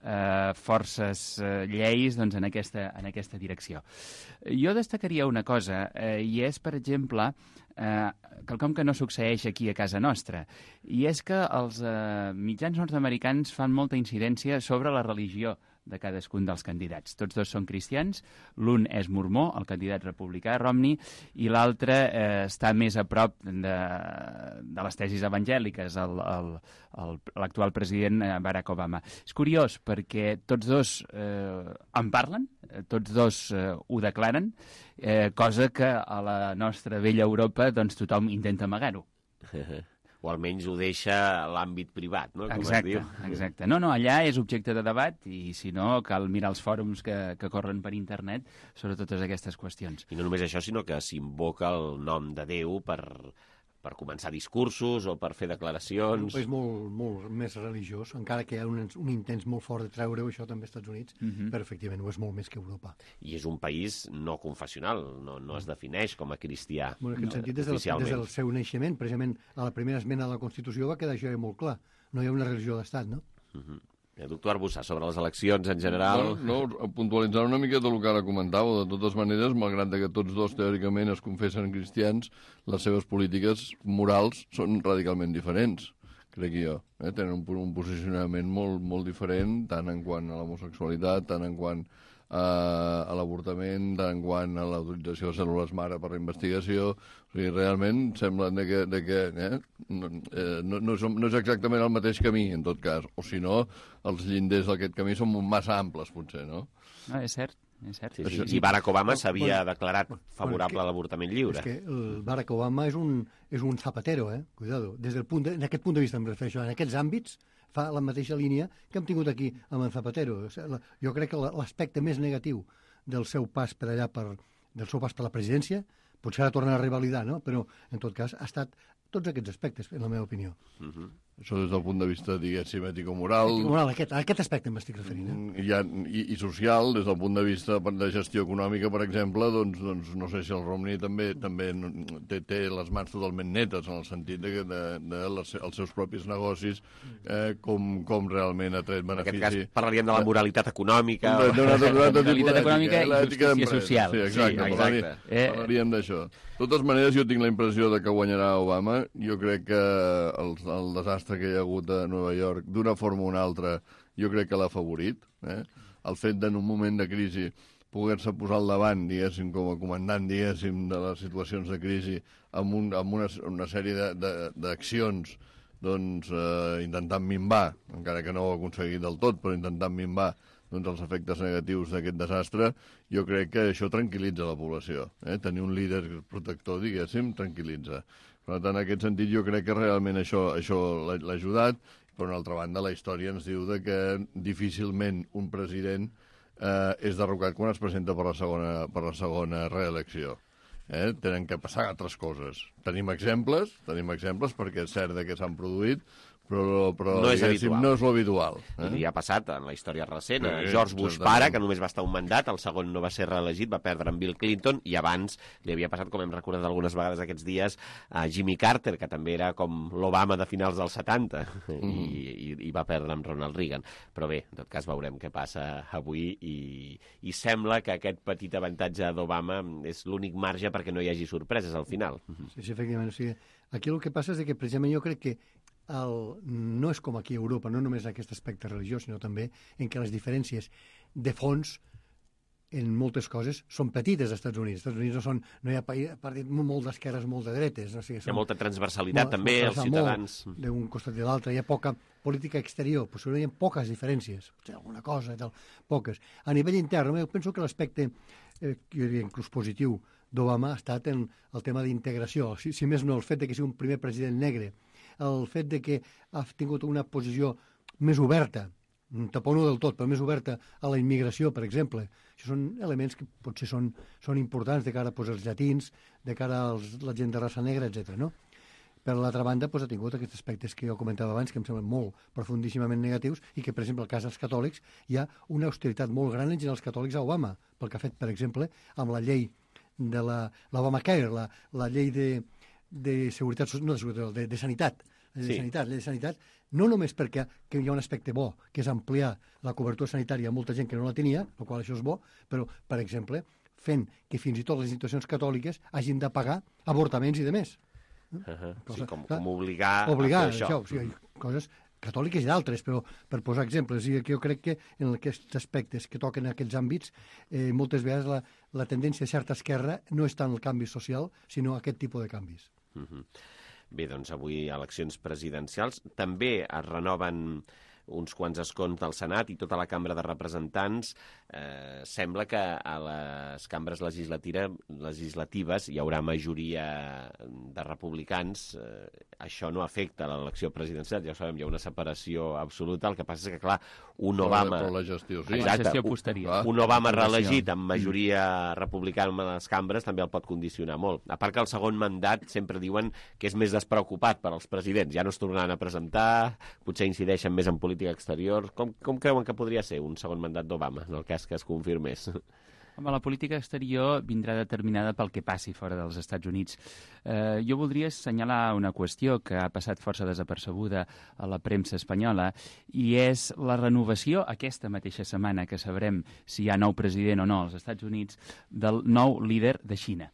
forces lleis doncs, en aquesta direcció. Jo destacaria una cosa, i és, per exemple, quelcom que no succeeix aquí a casa nostra, i és que els mitjans nord-americans fan molta incidència sobre la religió de cadascun dels candidats. Tots dos són cristians, l'un és mormó, el candidat republicà Romney, i l'altre està més a prop de les tesis evangèliques, l'actual president Barack Obama. És curiós perquè tots dos en parlen, tots dos ho declaren, cosa que a la nostra vella Europa doncs, tothom intenta amagar-ho. O almenys ho deixa a l'àmbit privat, no? Com exacte, es diu. Exacte. No, allà és objecte de debat i, si no, cal mirar els fòrums que corren per internet sobre totes aquestes qüestions. I no només això, sinó que s'invoca el nom de Déu per començar discursos o per fer declaracions. Un país molt més religiós, encara que hi ha un intent molt fort de treure-ho, això també als Estats Units, però efectivament ho és molt més que Europa. I és un país no confessional, no es defineix com a cristià. En aquest sentit, des del seu naixement, precisament a la primera esmena de la Constitució va quedar això molt clar. No hi ha una religió d'estat, no? Doctor Arbussà, sobre les eleccions en general... No, puntualitzar una miqueta el que ara comentàveu. De totes maneres, malgrat que tots dos teòricament es confessen cristians, les seves polítiques morals són radicalment diferents, crec jo. Tenen un posicionament molt diferent, tant en quant a l'homosexualitat, tant en quant a l'avortament, tant en quant a l'autorització de cèl·lules mare per la investigació. O sigui, realment sembla que no és exactament el mateix camí, en tot cas. O si no, els llinders d'aquest camí són massa amples, potser, no? No, és cert. és cert. Sí. I Barack Obama s'havia declarat favorable a l'avortament lliure. És que el Barack Obama és un zapatero, cuidado. En aquest punt de vista em refereixo, en aquests àmbits fa la mateixa línia que hem tingut aquí amb en Zapatero. Jo crec que l'aspecte més negatiu del seu pas per allà, del seu pas per la presidència, potser ha de tornar a revalidar, no? Però en tot cas ha estat tots aquests aspectes, en la meva opinió. Això des del punt de vista, diguéssim, ètico-moral... Ètico-moral, aquest aspecte m'estic referint. I social, des del punt de vista de gestió econòmica, per exemple, doncs no sé si el Romney també té les mans totalment netes, en el sentit de els seus propis negocis, com realment ha tret benefici. En aquest cas parlaríem de la moralitat econòmica. Moralitat econòmica i justícia social. Sí, exacte. Parlaríem d'això. De totes maneres, jo tinc la impressió de que guanyarà Obama. Jo crec que el desastre que hi ha hagut a Nova York, d'una forma o una altra, jo crec que l'ha favorit. El fet d'en un moment de crisi poder-se posar al davant, diguéssim, com a comandant, diguéssim, de les situacions de crisi, amb una sèrie d'accions, doncs, intentant minvar, encara que no ho ha aconseguit del tot, però intentant minvar els efectes negatius d'aquest desastre, jo crec que això tranquil·litza la població. Tenir un líder protector, diguéssim, tranquil·litza. Per tant, en aquest sentit, jo crec que realment això l'ha ajudat. Per una altra banda, la història ens diu que difícilment un president és derrocat quan es presenta per la segona reelecció. Tenen que passar altres coses. Tenim exemples perquè és cert que s'han produït, però no és habitual. No és l'habitual. I ha passat en la història recent. George Bush pare, que només va estar un mandat, el segon no va ser reelegit, va perdre amb Bill Clinton, i abans li havia passat, com hem recordat algunes vegades aquests dies, a Jimmy Carter, que també era com l'Obama de finals dels 70, i va perdre amb Ronald Reagan. Però bé, en tot cas veurem què passa avui, i sembla que aquest petit avantatge d'Obama és l'únic marge perquè no hi hagi sorpreses al final. Sí, efectivament. O sigui, aquí el que passa és que precisament jo crec que no és com aquí a Europa, no només en aquest aspecte religiós, sinó també en què les diferències de fons en moltes coses són petites als Estats Units. Als Estats Units no hi ha partit molt d'esquerres, molt de dretes. No? O sigui, hi ha molta transversalitat també, els ciutadans. D'un costat i de l'altre. Hi ha poca política exterior, però hi ha poques diferències. Potser alguna cosa, poques. A nivell intern, jo penso que l'aspecte, jo diria inclús positiu, d'Obama ha estat en el tema d'integració. Si més no, el fet de que sigui un primer president negre, el fet de que ha tingut una posició més oberta, tampoc no del tot, però més oberta a la immigració, per exemple. Això són elements que potser són importants de cara als llatins, de cara a la gent de raça negra, etc. No? Per l'altra banda, ha tingut aquests aspectes que jo comentava abans, que em semblen molt profundíssimament negatius, i que, per exemple, al cas dels catòlics, hi ha una hostilitat molt gran entre els catòlics a Obama, pel que ha fet, per exemple, amb la llei de l'Obamacare, la llei de seguretat, no de seguretat, de sanitat, llei de sanitat, no només perquè hi ha un aspecte bo, que és ampliar la cobertura sanitària a molta gent que no la tenia, el qual això és bo, però, per exemple, fent que fins i tot les institucions catòliques hagin de pagar avortaments i de més. Sí, com obligar a fer això. O sigui, coses catòliques i d'altres, però per posar exemples, i jo crec que en aquests aspectes que toquen aquests àmbits, moltes vegades la tendència de certa esquerra no és tant el canvi social, sinó aquest tipus de canvis. Bé, doncs avui eleccions presidencials. També es renoven uns quants escons del Senat i tota la Cambra de Representants. Sembla que a les cambres legislatives hi haurà majoria de republicans. Això no afecta l'elecció presidencial, ja ho sabem, hi ha una separació absoluta. El que passa és que, clar, un Obama... Però la gestió, sí. La gestió posterior. Un Obama reelegit amb majoria republicana en les cambres també el pot condicionar molt. A part que el segon mandat sempre diuen que és més despreocupat per als presidents. Ja no es tornaran a presentar, potser incideixen més en política exterior. Com creuen que podria ser un segon mandat d'Obama, en el cas que es confirmés? Home, la política exterior vindrà determinada pel que passi fora dels Estats Units. Jo voldria assenyalar una qüestió que ha passat força desapercebuda a la premsa espanyola, i és la renovació aquesta mateixa setmana, que sabrem si hi ha nou president o no als Estats Units, del nou líder de Xina.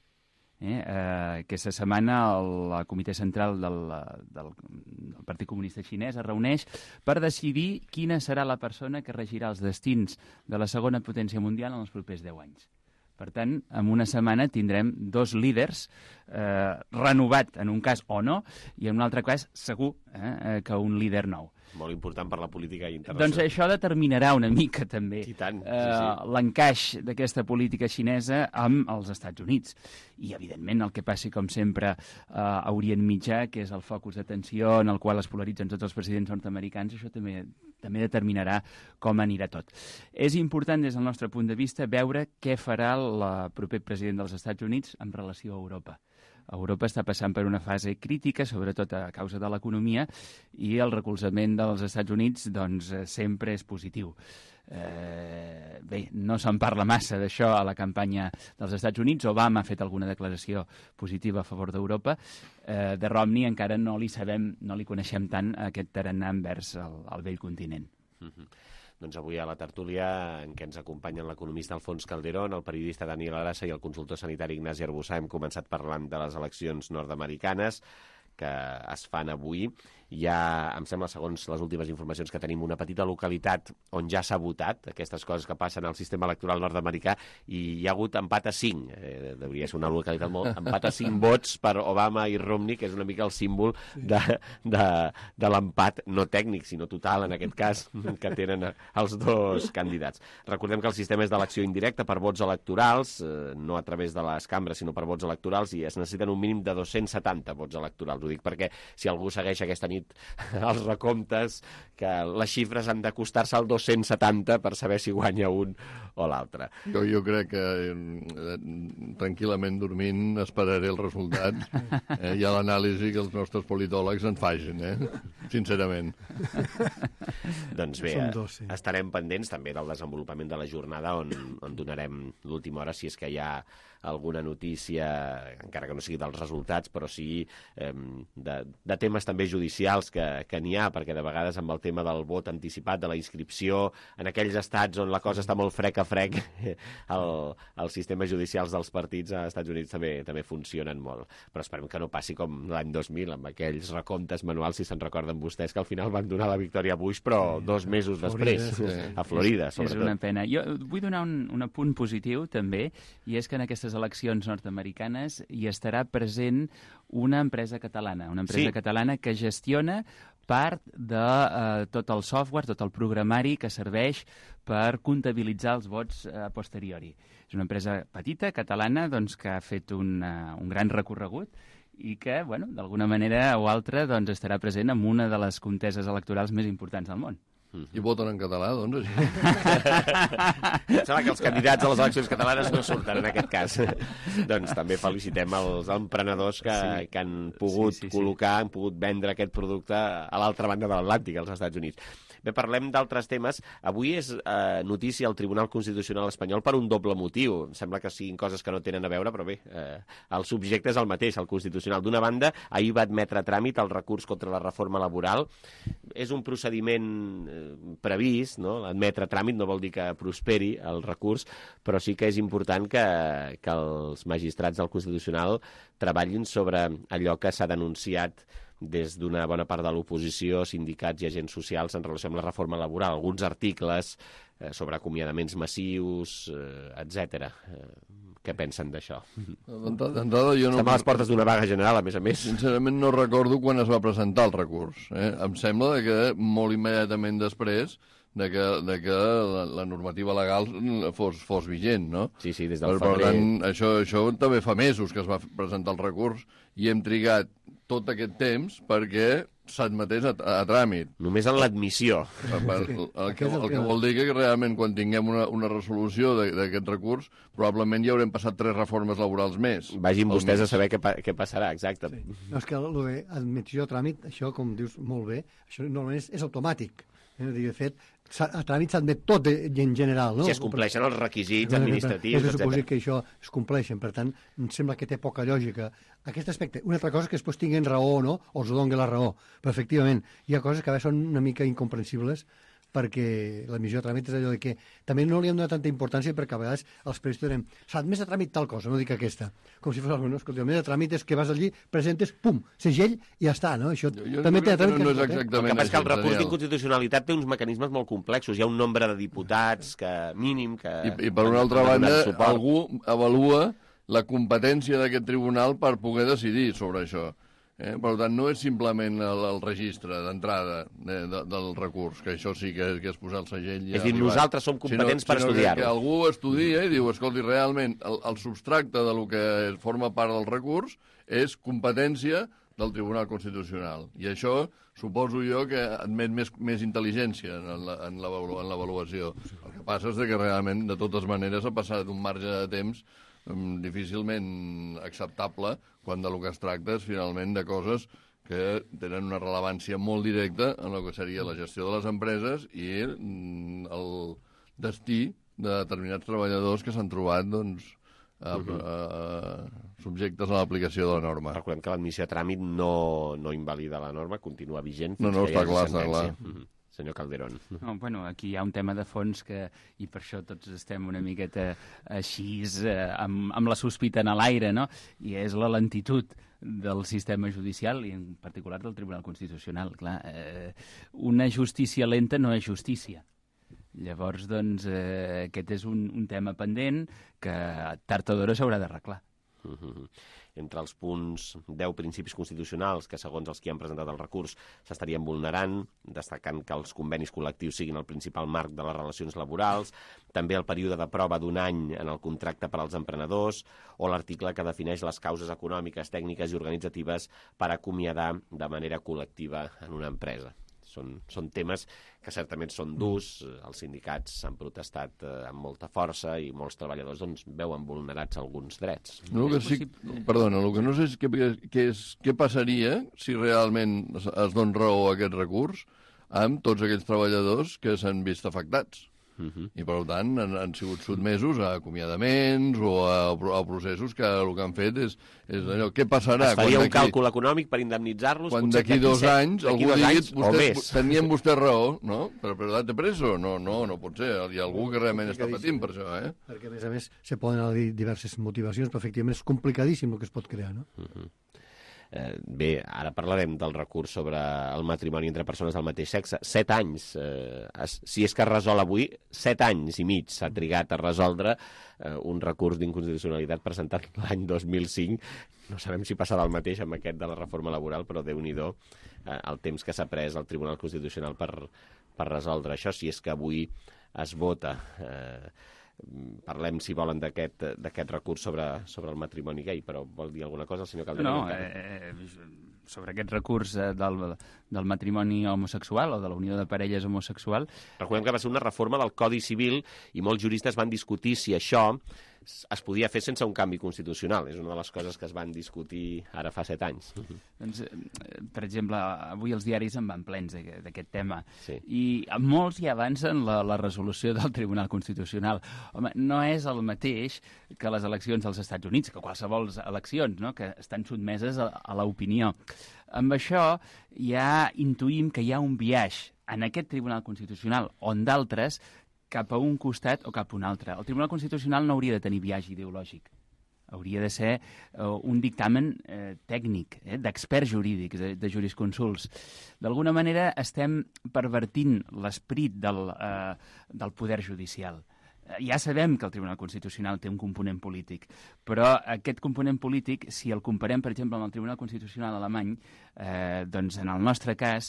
Aquesta setmana el Comitè Central del Partit Comunista Xinès es reuneix per decidir quina serà la persona que regirà els destins de la segona potència mundial en els propers 10 anys. Per tant, en una setmana tindrem dos líders, renovat en un cas o no, i en un altre cas segur que un líder nou. molt important per la política internacional. Doncs això determinarà una mica, també, I tant, l'encaix d'aquesta política xinesa amb els Estats Units. I, evidentment, el que passi, com sempre, a Orient Mitjà, que és el focus d'atenció en el qual es polaritzen tots els presidents nord-americans, això també determinarà com anirà tot. És important, des del nostre punt de vista, veure què farà el proper president dels Estats Units en relació a Europa. Europa està passant per una fase crítica, sobretot a causa de l'economia, i el recolzament dels Estats Units doncs, sempre és positiu. Bé, no se'n parla massa d'això a la campanya dels Estats Units. Obama ha fet alguna declaració positiva a favor d'Europa. De Romney encara no li coneixem tant aquest tarannà envers el vell continent. Doncs avui a la tertúlia en què ens acompanyen l'economista Alfons Calderón, el periodista Daniel Arassa i el consultor sanitari Ignasi Arbussà. Hem començat parlant de les eleccions nord-americanes que es fan avui. Hi ha, em sembla, segons les últimes informacions que tenim, una petita localitat on ja s'ha votat, aquestes coses que passen al sistema electoral nord-americà, i hi ha hagut empat a 5. Devia ser una localitat molt... Empat a 5 vots per Obama i Romney, que és una mica el símbol de l'empat no tècnic, sinó total, en aquest cas, que tenen els dos candidats. Recordem que el sistema és d'elecció indirecta per vots electorals, no a través de les cambres, sinó per vots electorals, i es necessiten un mínim de 270 vots electorals. Ho dic perquè si algú segueix aquesta nit els recomptes, que les xifres han d'acostar-se al 270 per saber si guanya un o l'altre. Jo crec que tranquil·lament dormint esperaré el resultat i a l'anàlisi que els nostres politòlegs en facin, sincerament. Doncs bé, estarem pendents també del desenvolupament de la jornada on donarem l'última hora, si és que hi ha alguna notícia, encara que no sigui dels resultats, però sí de temes també judicials que n'hi ha, perquè de vegades amb el tema del vot anticipat, de la inscripció, en aquells estats on la cosa està molt frec a frec, els sistemes judicials dels partits als Estats Units també funcionen molt. Però esperem que no passi com l'any 2000, amb aquells recomptes manuals, si se'n recorden vostès, que al final van donar la victòria a Bush, però 2 mesos després, a Florida, sobretot. És una pena. Jo vull donar un apunt positiu, també, i és que en aquestes eleccions nord-americanes hi estarà present una empresa catalana, catalana que gestiona part de tot el software, tot el programari que serveix per comptabilitzar els vots a posteriori. És una empresa petita, catalana, doncs, que ha fet un gran recorregut i que, bueno, d'alguna manera o altra, doncs, estarà present en una de les conteses electorals més importants del món. I voten en català, doncs, així. Em sembla que els candidats a les eleccions catalanes no surten en aquest cas. Doncs també felicitem els emprenedors que han pogut col·locar, han pogut vendre aquest producte a l'altra banda de l'Atlàntic, als Estats Units. Bé, parlem d'altres temes. Avui és notícia al Tribunal Constitucional espanyol per un doble motiu. Em sembla que siguin coses que no tenen a veure, però bé, el subjecte és el mateix, el Constitucional. D'una banda, ahir va admetre a tràmit el recurs contra la reforma laboral. És un procediment previst, no? Admetre a tràmit no vol dir que prosperi el recurs, però sí que és important que els magistrats del Constitucional treballin sobre allò que s'ha denunciat des d'una bona part de l'oposició, sindicats i agents socials en relació amb la reforma laboral. Alguns articles sobre acomiadaments massius, etc. Què pensen d'això? D'entrada, jo no... Estem a les portes d'una vaga general, a més. Sincerament no recordo quan es va presentar el recurs. Em sembla que molt immediatament després de que la normativa legal fos vigent, no? Sí, des del febrer. Per tant, això també fa mesos que es va presentar el recurs i hem trigat tot aquest temps perquè s'admetés a tràmit. Només en l'admissió. El que vol dir que realment quan tinguem una resolució d'aquest recurs probablement ja haurem passat 3 reformes laborals més. Vagin vostès a saber què passarà, exacte. Sí. No, és que l'admissió a tràmit, això, com dius molt bé, això normalment és automàtic. De fet, a tràmit s'admet tot en general, no? Si es compleixen els requisits administratius, etc. És de supòsit que això es compleixen, per tant, em sembla que té poca lògica aquest aspecte. Una altra cosa és que després tinguin raó o no, o els doni la raó, però efectivament hi ha coses que a vegades són una mica incomprensibles perquè l'admissió a tràmit és allò de que també no li hem donat tanta importància perquè a vegades els periodistes direm s'ha admès a tràmit tal cosa, no dic aquesta, com si fos alguna cosa. Admès a tràmit és que vas allí, presentes, pum, segell i ja està, no? Això també té a tràmit. No és exactament el que passa que el recurs d'inconstitucionalitat té uns mecanismes molt complexos, hi ha un nombre de diputats mínim que... I per una altra banda, algú avalua la competència d'aquest tribunal per poder decidir sobre això. Per tant, no és simplement el registre d'entrada del recurs, que això sí que és posar el segell... És dir, nosaltres som competents per estudiar-ho. Que algú estudia i diu, escolti, realment, el substracte de lo que forma part del recurs és competència del Tribunal Constitucional. I això suposo jo que admet més intel·ligència en l'avaluació. El que passa és que realment, de totes maneres, ha passat un marge de temps difícilment acceptable quan del que es tracta és finalment de coses que tenen una rellevància molt directa en el que seria la gestió de les empreses i el destí de determinats treballadors que s'han trobat subjectes a l'aplicació de la norma. Recordem que l'admissió a tràmit no invalida la norma, continua vigent. No, està clar. Senyor Calderón. No, bueno, aquí hi ha un tema de fons i per això tots estem una miqueta així amb la sospita en l'aire, no? I és la lentitud del sistema judicial i en particular del Tribunal Constitucional. Clar, una justícia lenta no és justícia. Llavors, doncs, aquest és un tema pendent que tard o d'hora s'haurà d'arreglar. Entre els punts 10 principis constitucionals que, segons els que han presentat el recurs, s'estarien vulnerant, destacant que els convenis col·lectius siguin el principal marc de les relacions laborals, també el període de prova d'1 any en el contracte per als emprenedors, o l'article que defineix les causes econòmiques, tècniques i organitzatives per acomiadar de manera col·lectiva en una empresa. Són temes que certament són durs, els sindicats s'han protestat amb molta força i molts treballadors veuen vulnerats alguns drets. Perdona, el que no sé és què passaria si realment es dona raó a aquest recurs amb tots aquells treballadors que s'han vist afectats. I, per tant, han sigut sotmesos a acomiadaments o a processos que el que han fet és allò. Què passarà? Es faria un càlcul econòmic per indemnitzar-los? Quan d'aquí 2 anys algú digui tenien vostè raó, no? Però té preso? No pot ser. Hi ha algú que realment està patint per això, eh? Perquè, a més, se poden dir diverses motivacions, però efectivament és complicadíssim el que es pot crear, no? Bé, ara parlarem del recurs sobre el matrimoni entre persones del mateix sexe. 7 anys, si és que es resol avui, 7 anys i mig s'ha trigat a resoldre un recurs d'inconstitucionalitat presentat l'any 2005. No sabem si passarà el mateix amb aquest de la reforma laboral, però Déu-n'hi-do el temps que s'ha pres al Tribunal Constitucional per resoldre això, si és que avui es vota. Parlem, si volen, d'aquest recurs sobre el matrimoni gai, però vol dir alguna cosa el senyor Calderón? Sobre aquest recurs del matrimoni homosexual o de la unió de parelles homosexual. Recordem que va ser una reforma del Codi Civil i molts juristes van discutir si això es podia fer sense un canvi constitucional. És una de les coses que es van discutir ara fa 7 anys. Doncs, per exemple, avui els diaris en van plens d'aquest tema. Sí. I molts ja avancen la resolució del Tribunal Constitucional. Home, no és el mateix que les eleccions als Estats Units, que qualsevol eleccions, no?, que estan sotmeses a l'opinió. Amb això ja intuïm que hi ha un biaix en aquest Tribunal Constitucional on d'altres cap a un costat o cap a un altre. El Tribunal Constitucional no hauria de tenir biaix ideològic. Hauria de ser un dictamen tècnic, d'experts jurídics, de jurisconsults. D'alguna manera estem pervertint l'esperit del poder judicial. Ja sabem que el Tribunal Constitucional té un component polític, però aquest component polític, si el comparem, per exemple, amb el Tribunal Constitucional alemany, doncs en el nostre cas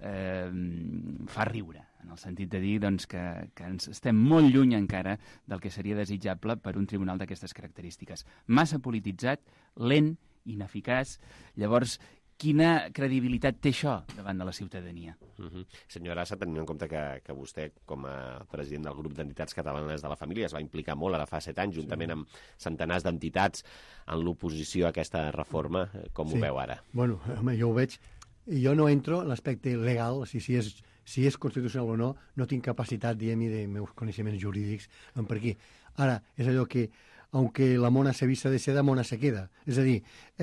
fa riure, en el sentit de dir que ens estem molt lluny encara del que seria desitjable per un tribunal d'aquestes característiques. Massa polititzat, lent, ineficaç. Llavors, quina credibilitat té això davant de la ciutadania? Senyora Assa, tenint en compte que vostè, com a president del grup d'entitats catalanes de la família, es va implicar molt ara fa 7 anys, juntament amb centenars d'entitats en l'oposició a aquesta reforma, com ho veu ara? Bueno, home, jo ho veig. Jo no entro en l'aspecte legal, si és constitucional o no, no tinc capacitat, diguem-hi, de meus coneixements jurídics per aquí. Ara, és allò que, aunque la mona se vista de seda, mona se queda. És a dir,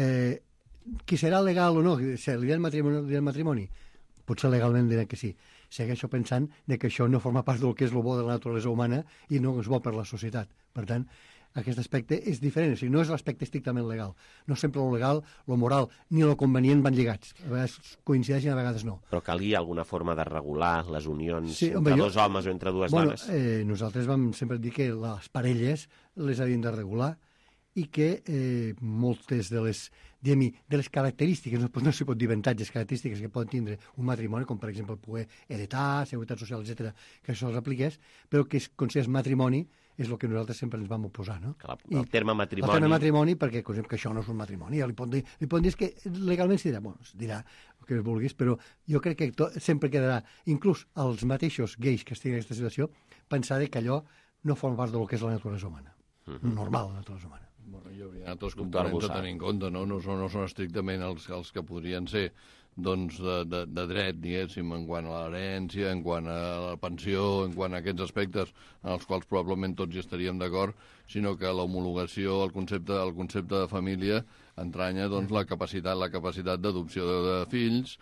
qui serà legal o no, li del matrimoni? Potser legalment diré que sí. Segueixo pensant que això no forma part del que és el bo de la naturalesa humana i no és bo per la societat. Per tant, aquest aspecte és diferent, o sigui, no és l'aspecte estrictament legal. No sempre el legal, el moral ni el convenient van lligats. A vegades coincideixen, a vegades no. Però calia alguna forma de regular les unions entre dos homes o entre dues dones? Nosaltres vam sempre dir que les parelles les havien de regular i que moltes de les característiques, no s'hi pot dir avantatges, característiques que poden tindre un matrimoni, com per exemple poder heretar, seguretat social, etc, que això els apliqués, però que es considerés matrimoni és el que nosaltres sempre ens vam oposar, no? Clar, el terme matrimoni... El terme matrimoni, perquè considerem que això no és un matrimoni. Li poden dir que legalment es dirà el que vulguis, però jo crec que sempre quedarà, inclús els mateixos gais que estiguin en aquesta situació, pensar que allò no forma part del que és la naturalesa humana. Normal, la naturalesa humana. Bueno, hi hauria altres components a tenir en compte, no? No són estrictament els que podrien ser doncs, de dret, diguéssim, en quant a l'herència, en quant a la pensió, en quant a aquests aspectes en els quals probablement tots hi estaríem d'acord, sinó que l'homologació, el concepte de família entranya doncs, la capacitat d'adopció de fills,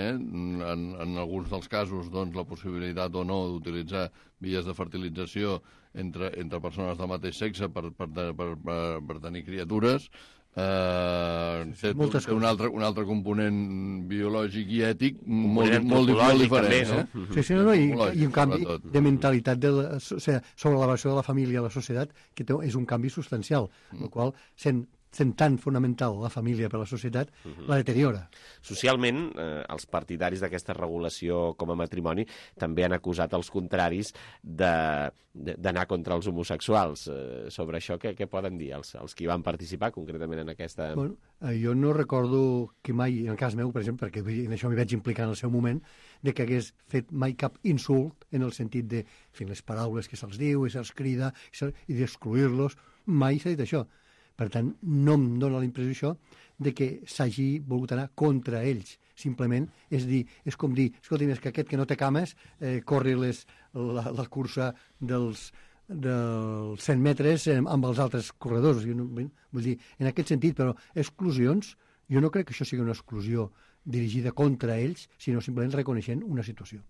en alguns dels casos doncs, la possibilitat o no d'utilitzar vies de fertilització entre persones del mateix sexe per tenir criatures. Té un altre component biològic i ètic molt diferent. I un canvi de mentalitat sobre la versió de la família a la societat, que és un canvi substancial, el qual sent tan fonamental la família per a la societat, la deteriora. Socialment, els partidaris d'aquesta regulació com a matrimoni també han acusat els contraris d'anar contra els homosexuals. Sobre això, què poden dir els que hi van participar concretament en aquesta... Bueno, jo no recordo que mai, en el cas meu, per exemple, perquè en això m'hi vaig implicar en el seu moment, de que hagués fet mai cap insult en el sentit de les paraules que se'ls diu i se'ls crida i d'excluir-los. Mai s'ha dit això. Per tant, no em dóna la impressió això de que s'hagi volgut anar contra ells. Simplement és com dir, escolti'm, és que aquest que no té cames corri la cursa dels 100 metres amb els altres corredors. Vull dir, en aquest sentit, però exclusions, jo no crec que això sigui una exclusió dirigida contra ells, sinó simplement reconeixent una situació.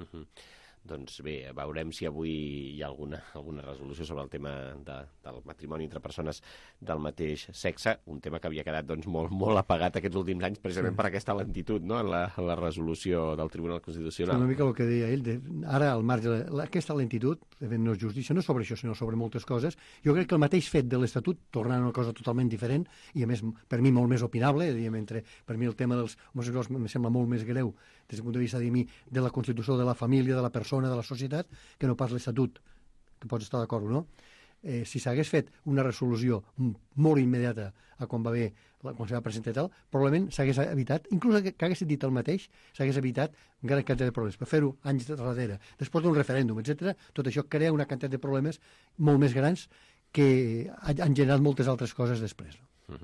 Doncs bé, veurem si avui hi ha alguna resolució sobre el tema del matrimoni entre persones del mateix sexe, un tema que havia quedat molt apagat aquests últims anys precisament per aquesta lentitud, no?, en la resolució del Tribunal Constitucional. Una mica el que deia ell, ara al marge aquesta lentitud, no és justícia, no sobre això, sinó sobre moltes coses. Jo crec que el mateix fet de l'Estatut, tornant a una cosa totalment diferent, i a més, per mi, molt més opinable, per mi el tema dels homosexuals em sembla molt més greu des del punt de vista de la Constitució, de la família, de la persona, de la societat, que no pas l'Estatut, que pots estar d'acord o no. Si s'hagués fet una resolució molt immediata a quan se va presentar tal, probablement s'hagués evitat, inclús que hagués dit el mateix, s'hagués evitat gran quantitat de problemes. Per fer-ho anys darrere, després d'un referèndum, etc., tot això crea una quantitat de problemes molt més grans que han generat moltes altres coses després.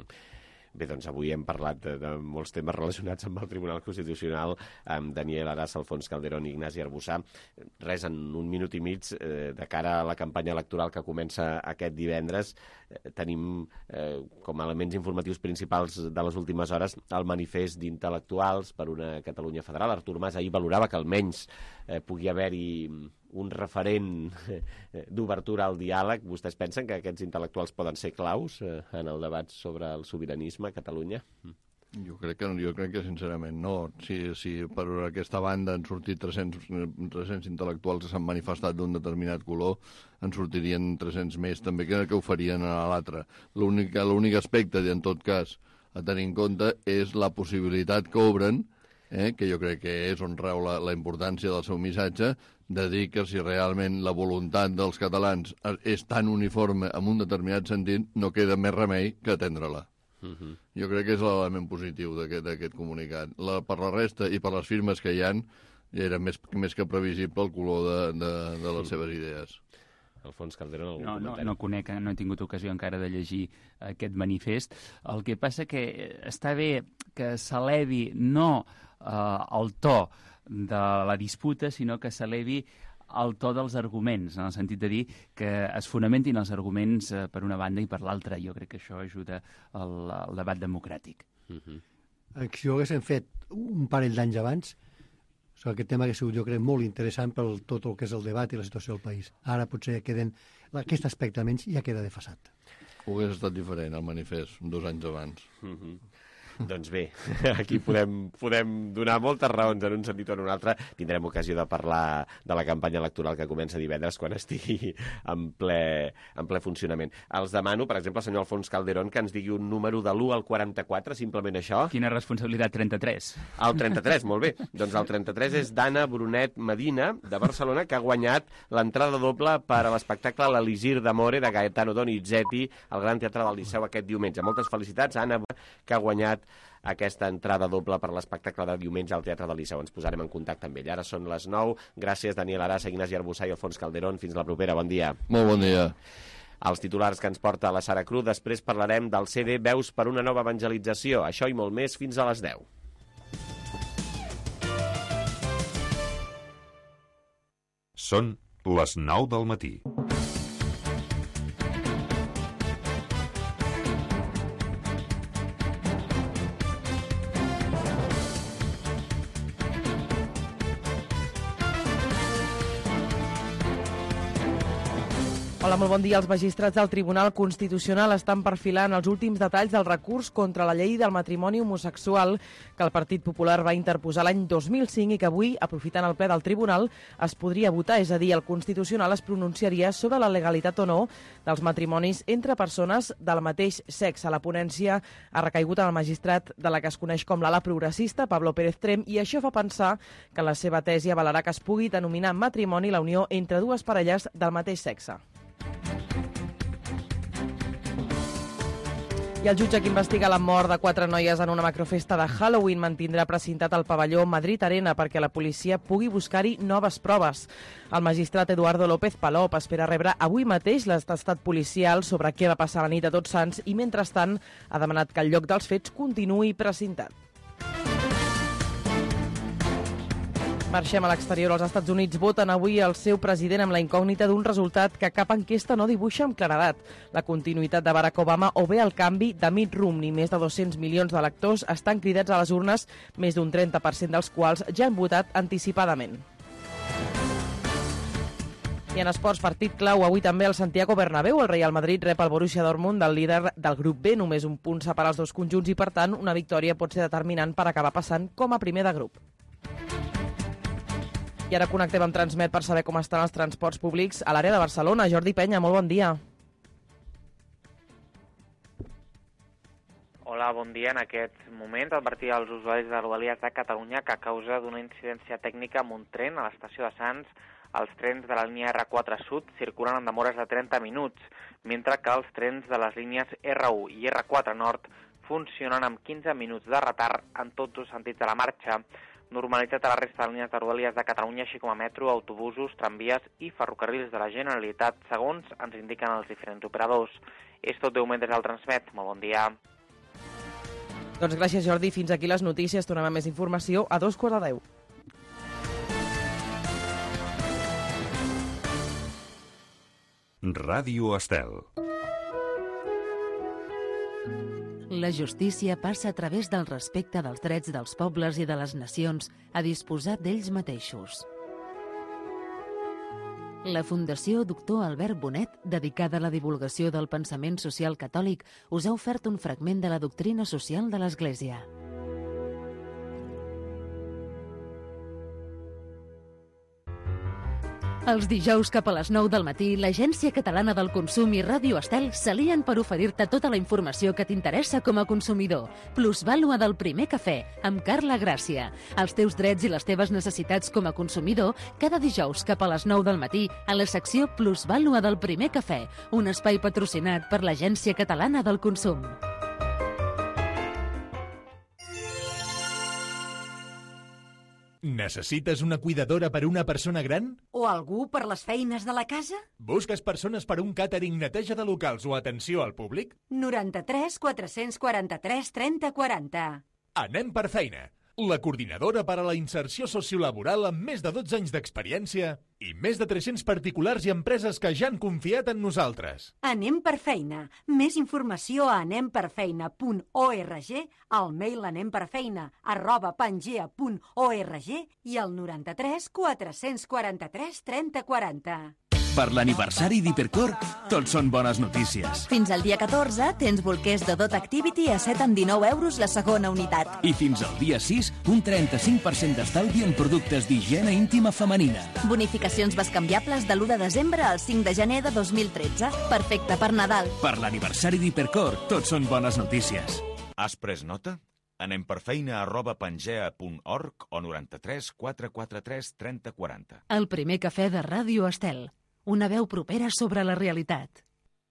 Bé, doncs avui hem parlat de molts temes relacionats amb el Tribunal Constitucional, amb Daniel Arasa, Alfons Calderón i Ignasi Arbussà. Res, en un minut i mig, de cara a la campanya electoral que comença aquest divendres, tenim com a elements informatius principals de les últimes hores el manifest d'intel·lectuals per una Catalunya federal. Artur Mas ahir valorava que almenys pugui haver-hi un referent d'obertura al diàleg. Vostès pensen que aquests intel·lectuals poden ser claus en el debat sobre el sobiranisme a Catalunya? Jo crec que sincerament no. Si per aquesta banda han sortit 300 intel·lectuals que s'han manifestat d'un determinat color, en sortirien 300 més també que ho farien a l'altre. L'únic aspecte, en tot cas, a tenir en compte és la possibilitat que obren, que jo crec que és on rau la importància del seu missatge, de dir que si realment la voluntat dels catalans és tan uniforme en un determinat sentit, no queda més remei que atendre-la. Jo crec que és l'element positiu d'aquest comunicat. Per la resta i per les firmes que hi ha, era més que previsible el color de les seves idees. Alfons Calderón, algun comentari? No conec, no he tingut ocasió encara de llegir aquest manifest. El que passa que està bé que s'elevi no el to de la disputa, sinó que s'elevi el to dels arguments, en el sentit de dir que es fonamentin els arguments per una banda i per l'altra. Jo crec que això ajuda al debat democràtic. Si ho haguéssim fet un parell d'anys abans, aquest tema hauria sigut, jo crec, molt interessant per tot el que és el debat i la situació del país. Ara potser aquest aspecte almenys ja queda desfasat. Ho hagués estat diferent, el manifest, 2 anys abans. Doncs bé, aquí podem donar moltes raons en un sentit o en un altre. Tindrem ocasió de parlar de la campanya electoral que comença divendres quan estigui en ple funcionament. Els demano, per exemple, al senyor Alfons Calderón, que ens digui un número de l'1 al 44, simplement això. Quina responsabilitat, 33? El 33, molt bé. Doncs el 33 és d'Anna Brunet Medina, de Barcelona, que ha guanyat l'entrada doble per a l'espectacle L'Elisir d'Amore de Gaetano Donizetti al Gran Teatre del Liceu aquest diumenge. Moltes felicitats, Anna, que ha guanyat aquesta entrada doble per l'espectacle de diumenge al Teatre del Liceu. Ens posarem en contacte amb ell. Ara són les 9. Gràcies, Daniel Arasa, Ignasi Arbussà i Alfons Calderón. Fins la propera. Bon dia. Molt bon dia. Els titulars que ens porta la Sara Cruz. Després parlarem del CD Veus per una nova evangelització. Això i molt més fins a les 10. Són les 9 del matí. Hola, molt bon dia. Els magistrats del Tribunal Constitucional estan perfilant els últims detalls del recurs contra la llei del matrimoni homosexual que el Partit Popular va interposar l'any 2005 i que avui, aprofitant el ple del Tribunal, es podria votar, és a dir, el Constitucional es pronunciaria sobre la legalitat o no dels matrimonis entre persones del mateix sexe. La ponència ha recaigut en el magistrat de la que es coneix com l'ala progressista, Pablo Pérez Trem, i això fa pensar que en la seva tesi avalarà que es pugui denominar matrimoni la unió entre dues parelles del mateix sexe. I el jutge que investiga la mort de 4 noies en una macrofesta de Halloween mantindrà precintat el pavelló Madrid Arena perquè la policia pugui buscar-hi noves proves. El magistrat Eduardo López Palop espera rebre avui mateix l'atestat policial sobre què va passar la nit de Tots Sants i, mentrestant, ha demanat que el lloc dels fets continuï precintat. Marxem a l'exterior. Els Estats Units voten avui el seu president amb la incògnita d'un resultat que cap enquesta no dibuixa amb claredat. La continuïtat de Barack Obama o bé el canvi de Mitt Romney. Més de 200 milions d'electors estan cridats a les urnes, més d'un 30% dels quals ja han votat anticipadament. I en esports, partit clau avui també al Santiago Bernabéu. El Real Madrid rep el Borussia Dortmund, del líder del grup B. Només un punt separa els dos conjunts i, per tant, una victòria pot ser determinant per acabar passant com a primer de grup. I ara connectem amb Transmet per saber com estan els transports públics a l'àrea de Barcelona. Jordi Penya, molt bon dia. Hola, bon dia. En aquests moments advertir als usuaris de Rodalies de Catalunya que a causa d'una incidència tècnica amb un tren a l'estació de Sants, els trens de la línia R4 Sud circulen amb demores de 30 minuts, mentre que els trens de les línies R1 i R4 Nord funcionen amb 15 minuts de retard en tots els sentits de la marxa. Normalitzat a la resta de línies de Rodalies de Catalunya, així com a metro, autobusos, tramvies i ferrocarrils de la Generalitat, segons ens indiquen els diferents operadors. És tot de moment des del Transmet. Molt bon dia. Doncs gràcies, Jordi. Fins aquí les notícies. Tornem amb més informació a 9:45. Ràdio Estel. La justícia passa a través del respecte dels drets dels pobles i de les nacions a disposar d'ells mateixos. La Fundació Doctor Albert Bonet, dedicada a la divulgació del pensament social catòlic, us ha ofert un fragment de la doctrina social de l'Església. Els dijous cap a les 9 del matí, l'Agència Catalana del Consum i Ràdio Estel s'alien per oferir-te tota la informació que t'interessa com a consumidor. Plusvàlua del primer cafè, amb Carla Gràcia. Els teus drets i les teves necessitats com a consumidor, cada dijous cap a les 9 del matí, a la secció Plusvàlua del primer cafè, un espai patrocinat per l'Agència Catalana del Consum. Necessites una cuidadora per a una persona gran? O algú per les feines de la casa? Busques persones per a un càtering, neteja de locals o atenció al públic? 93 443 30 40. Anem per feina. La coordinadora per a la inserció sociolaboral amb més de 12 anys d'experiència i més de 300 particulars i empreses que ja han confiat en nosaltres. Anem per feina. Més informació a anemperfeina.org, al mail anemperfeina@pangea.org i al 93 443 30 40. Per l'aniversari d'Hipercor, tots són bones notícies. Fins al dia 14 tens bolquers de Dot Activity a 7,19 € la segona unitat. I fins al dia 6, un 35% d'estalvi en productes d'higiene íntima femenina. Bonificacions bescanviables de l'1 de desembre al 5 de gener de 2013. Perfecte per Nadal. Per l'aniversari d'Hipercor, tots són bones notícies. Has pres nota? Anem per feina @pangea.org o 93 443 30 40. El primer cafè de Ràdio Estel. Una veu propera sobre la realitat.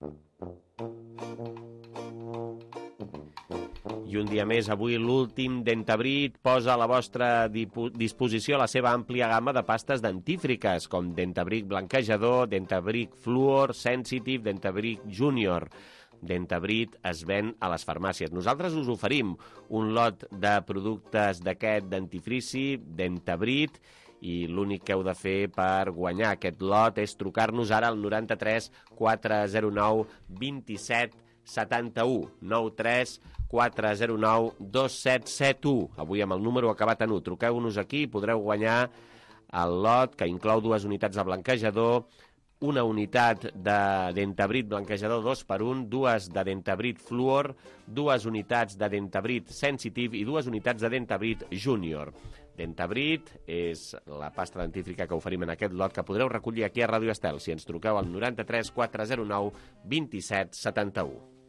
I un dia més, avui l'últim Dentabrit posa a la vostra disposició la seva àmplia gamma de pastes dentífriques, com Dentabric blanquejador, Dentabric Fluor, Sensitive, Dentabric Junior. Dentabrit es ven a les farmàcies. Nosaltres us oferim un lot de productes d'aquest dentifrici, Dentabrit, i l'únic que heu de fer per guanyar aquest lot és trucar-nos ara al 93 409 27 71 93 409 2771. Avui amb el número acabat en 1. Truqueu-nos aquí i podreu guanyar el lot, que inclou 2 unitats de blanquejador, una unitat de Dentabrit blanquejador 2x1, 2 de Dentabrit Fluor, 2 unitats de Dentabrit Sensitive i 2 unitats de Dentabrit Junior. Dentabrit és la pasta dentífrica que oferim en aquest lot, que podreu recollir aquí a Ràdio Estel si ens truqueu al 93 409 27 71.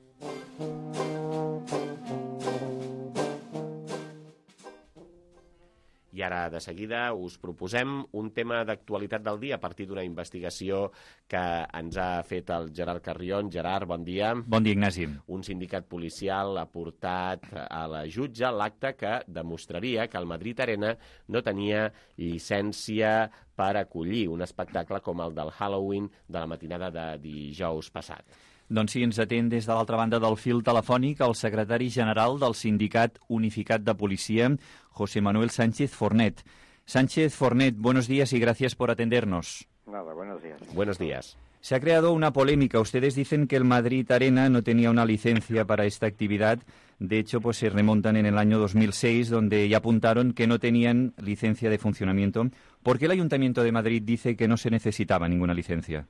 I ara, de seguida, us proposem un tema d'actualitat del dia a partir d'una investigació que ens ha fet el Gerard Carrion. Gerard, bon dia. Bon dia, Ignasi. Un sindicat policial ha portat a la jutge l'acte que demostraria que el Madrid Arena no tenia llicència per acollir un espectacle com el del Halloween de la matinada de dijous passat. Doncs sí, ens atén des de l'altra banda del fil telefònic el secretari general del Sindicat Unificat de Policia, José Manuel Sánchez Fornet. Sánchez Fornet, buenos días y gracias por atendernos. Nada, buenos días. Buenos días. Se ha creado una polémica. Ustedes dicen que el Madrid Arena no tenía una licencia para esta actividad. De hecho, pues se remontan en el año 2006, donde ya apuntaron que no tenían licencia de funcionamiento. ¿Por qué el Ayuntamiento de Madrid dice que no se necesitaba ninguna licencia?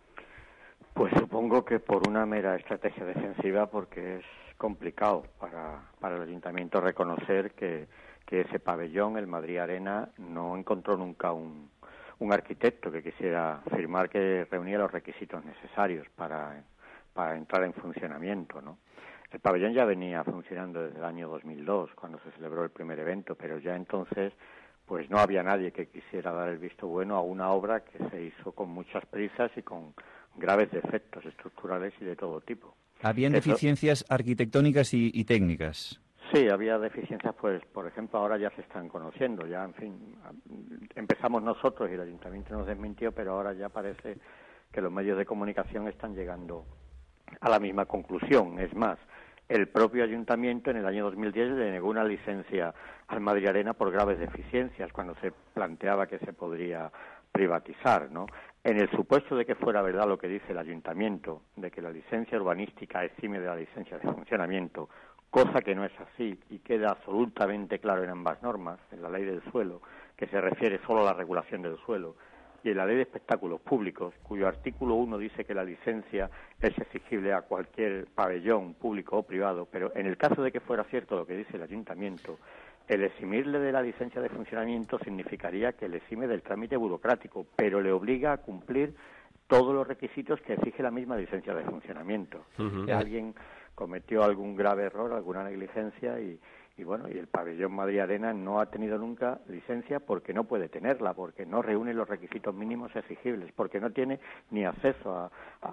Pues supongo que por una mera estrategia defensiva, porque es complicado para el Ayuntamiento reconocer que ese pabellón, el Madrid Arena, no encontró nunca un arquitecto que quisiera firmar que reunía los requisitos necesarios para entrar en funcionamiento, ¿no? El pabellón ya venía funcionando desde el año 2002, cuando se celebró el primer evento, pero ya entonces pues no había nadie que quisiera dar el visto bueno a una obra que se hizo con muchas prisas y con graves defectos estructurales y de todo tipo. ¿Habían deficiencias arquitectónicas y técnicas? Sí, había deficiencias, pues, por ejemplo, ahora ya se están conociendo, ya, en fin, empezamos nosotros y el Ayuntamiento nos desmintió, pero ahora ya parece que los medios de comunicación están llegando a la misma conclusión. Es más, el propio Ayuntamiento en el año 2010 le negó una licencia al Madrid Arena por graves deficiencias, cuando se planteaba que se podría privatizar, ¿no? En el supuesto de que fuera verdad lo que dice el Ayuntamiento, de que la licencia urbanística exime de la licencia de funcionamiento, cosa que no es así y queda absolutamente claro en ambas normas, en la ley del suelo, que se refiere solo a la regulación del suelo, y en la ley de espectáculos públicos, cuyo artículo 1 dice que la licencia es exigible a cualquier pabellón público o privado, pero en el caso de que fuera cierto lo que dice el Ayuntamiento, el eximirle de la licencia de funcionamiento significaría que le exime del trámite burocrático, pero le obliga a cumplir todos los requisitos que exige la misma licencia de funcionamiento. Si alguien cometió algún grave error, alguna negligencia y el pabellón Madrid Arena no ha tenido nunca licencia porque no puede tenerla, porque no reúne los requisitos mínimos exigibles, porque no tiene ni acceso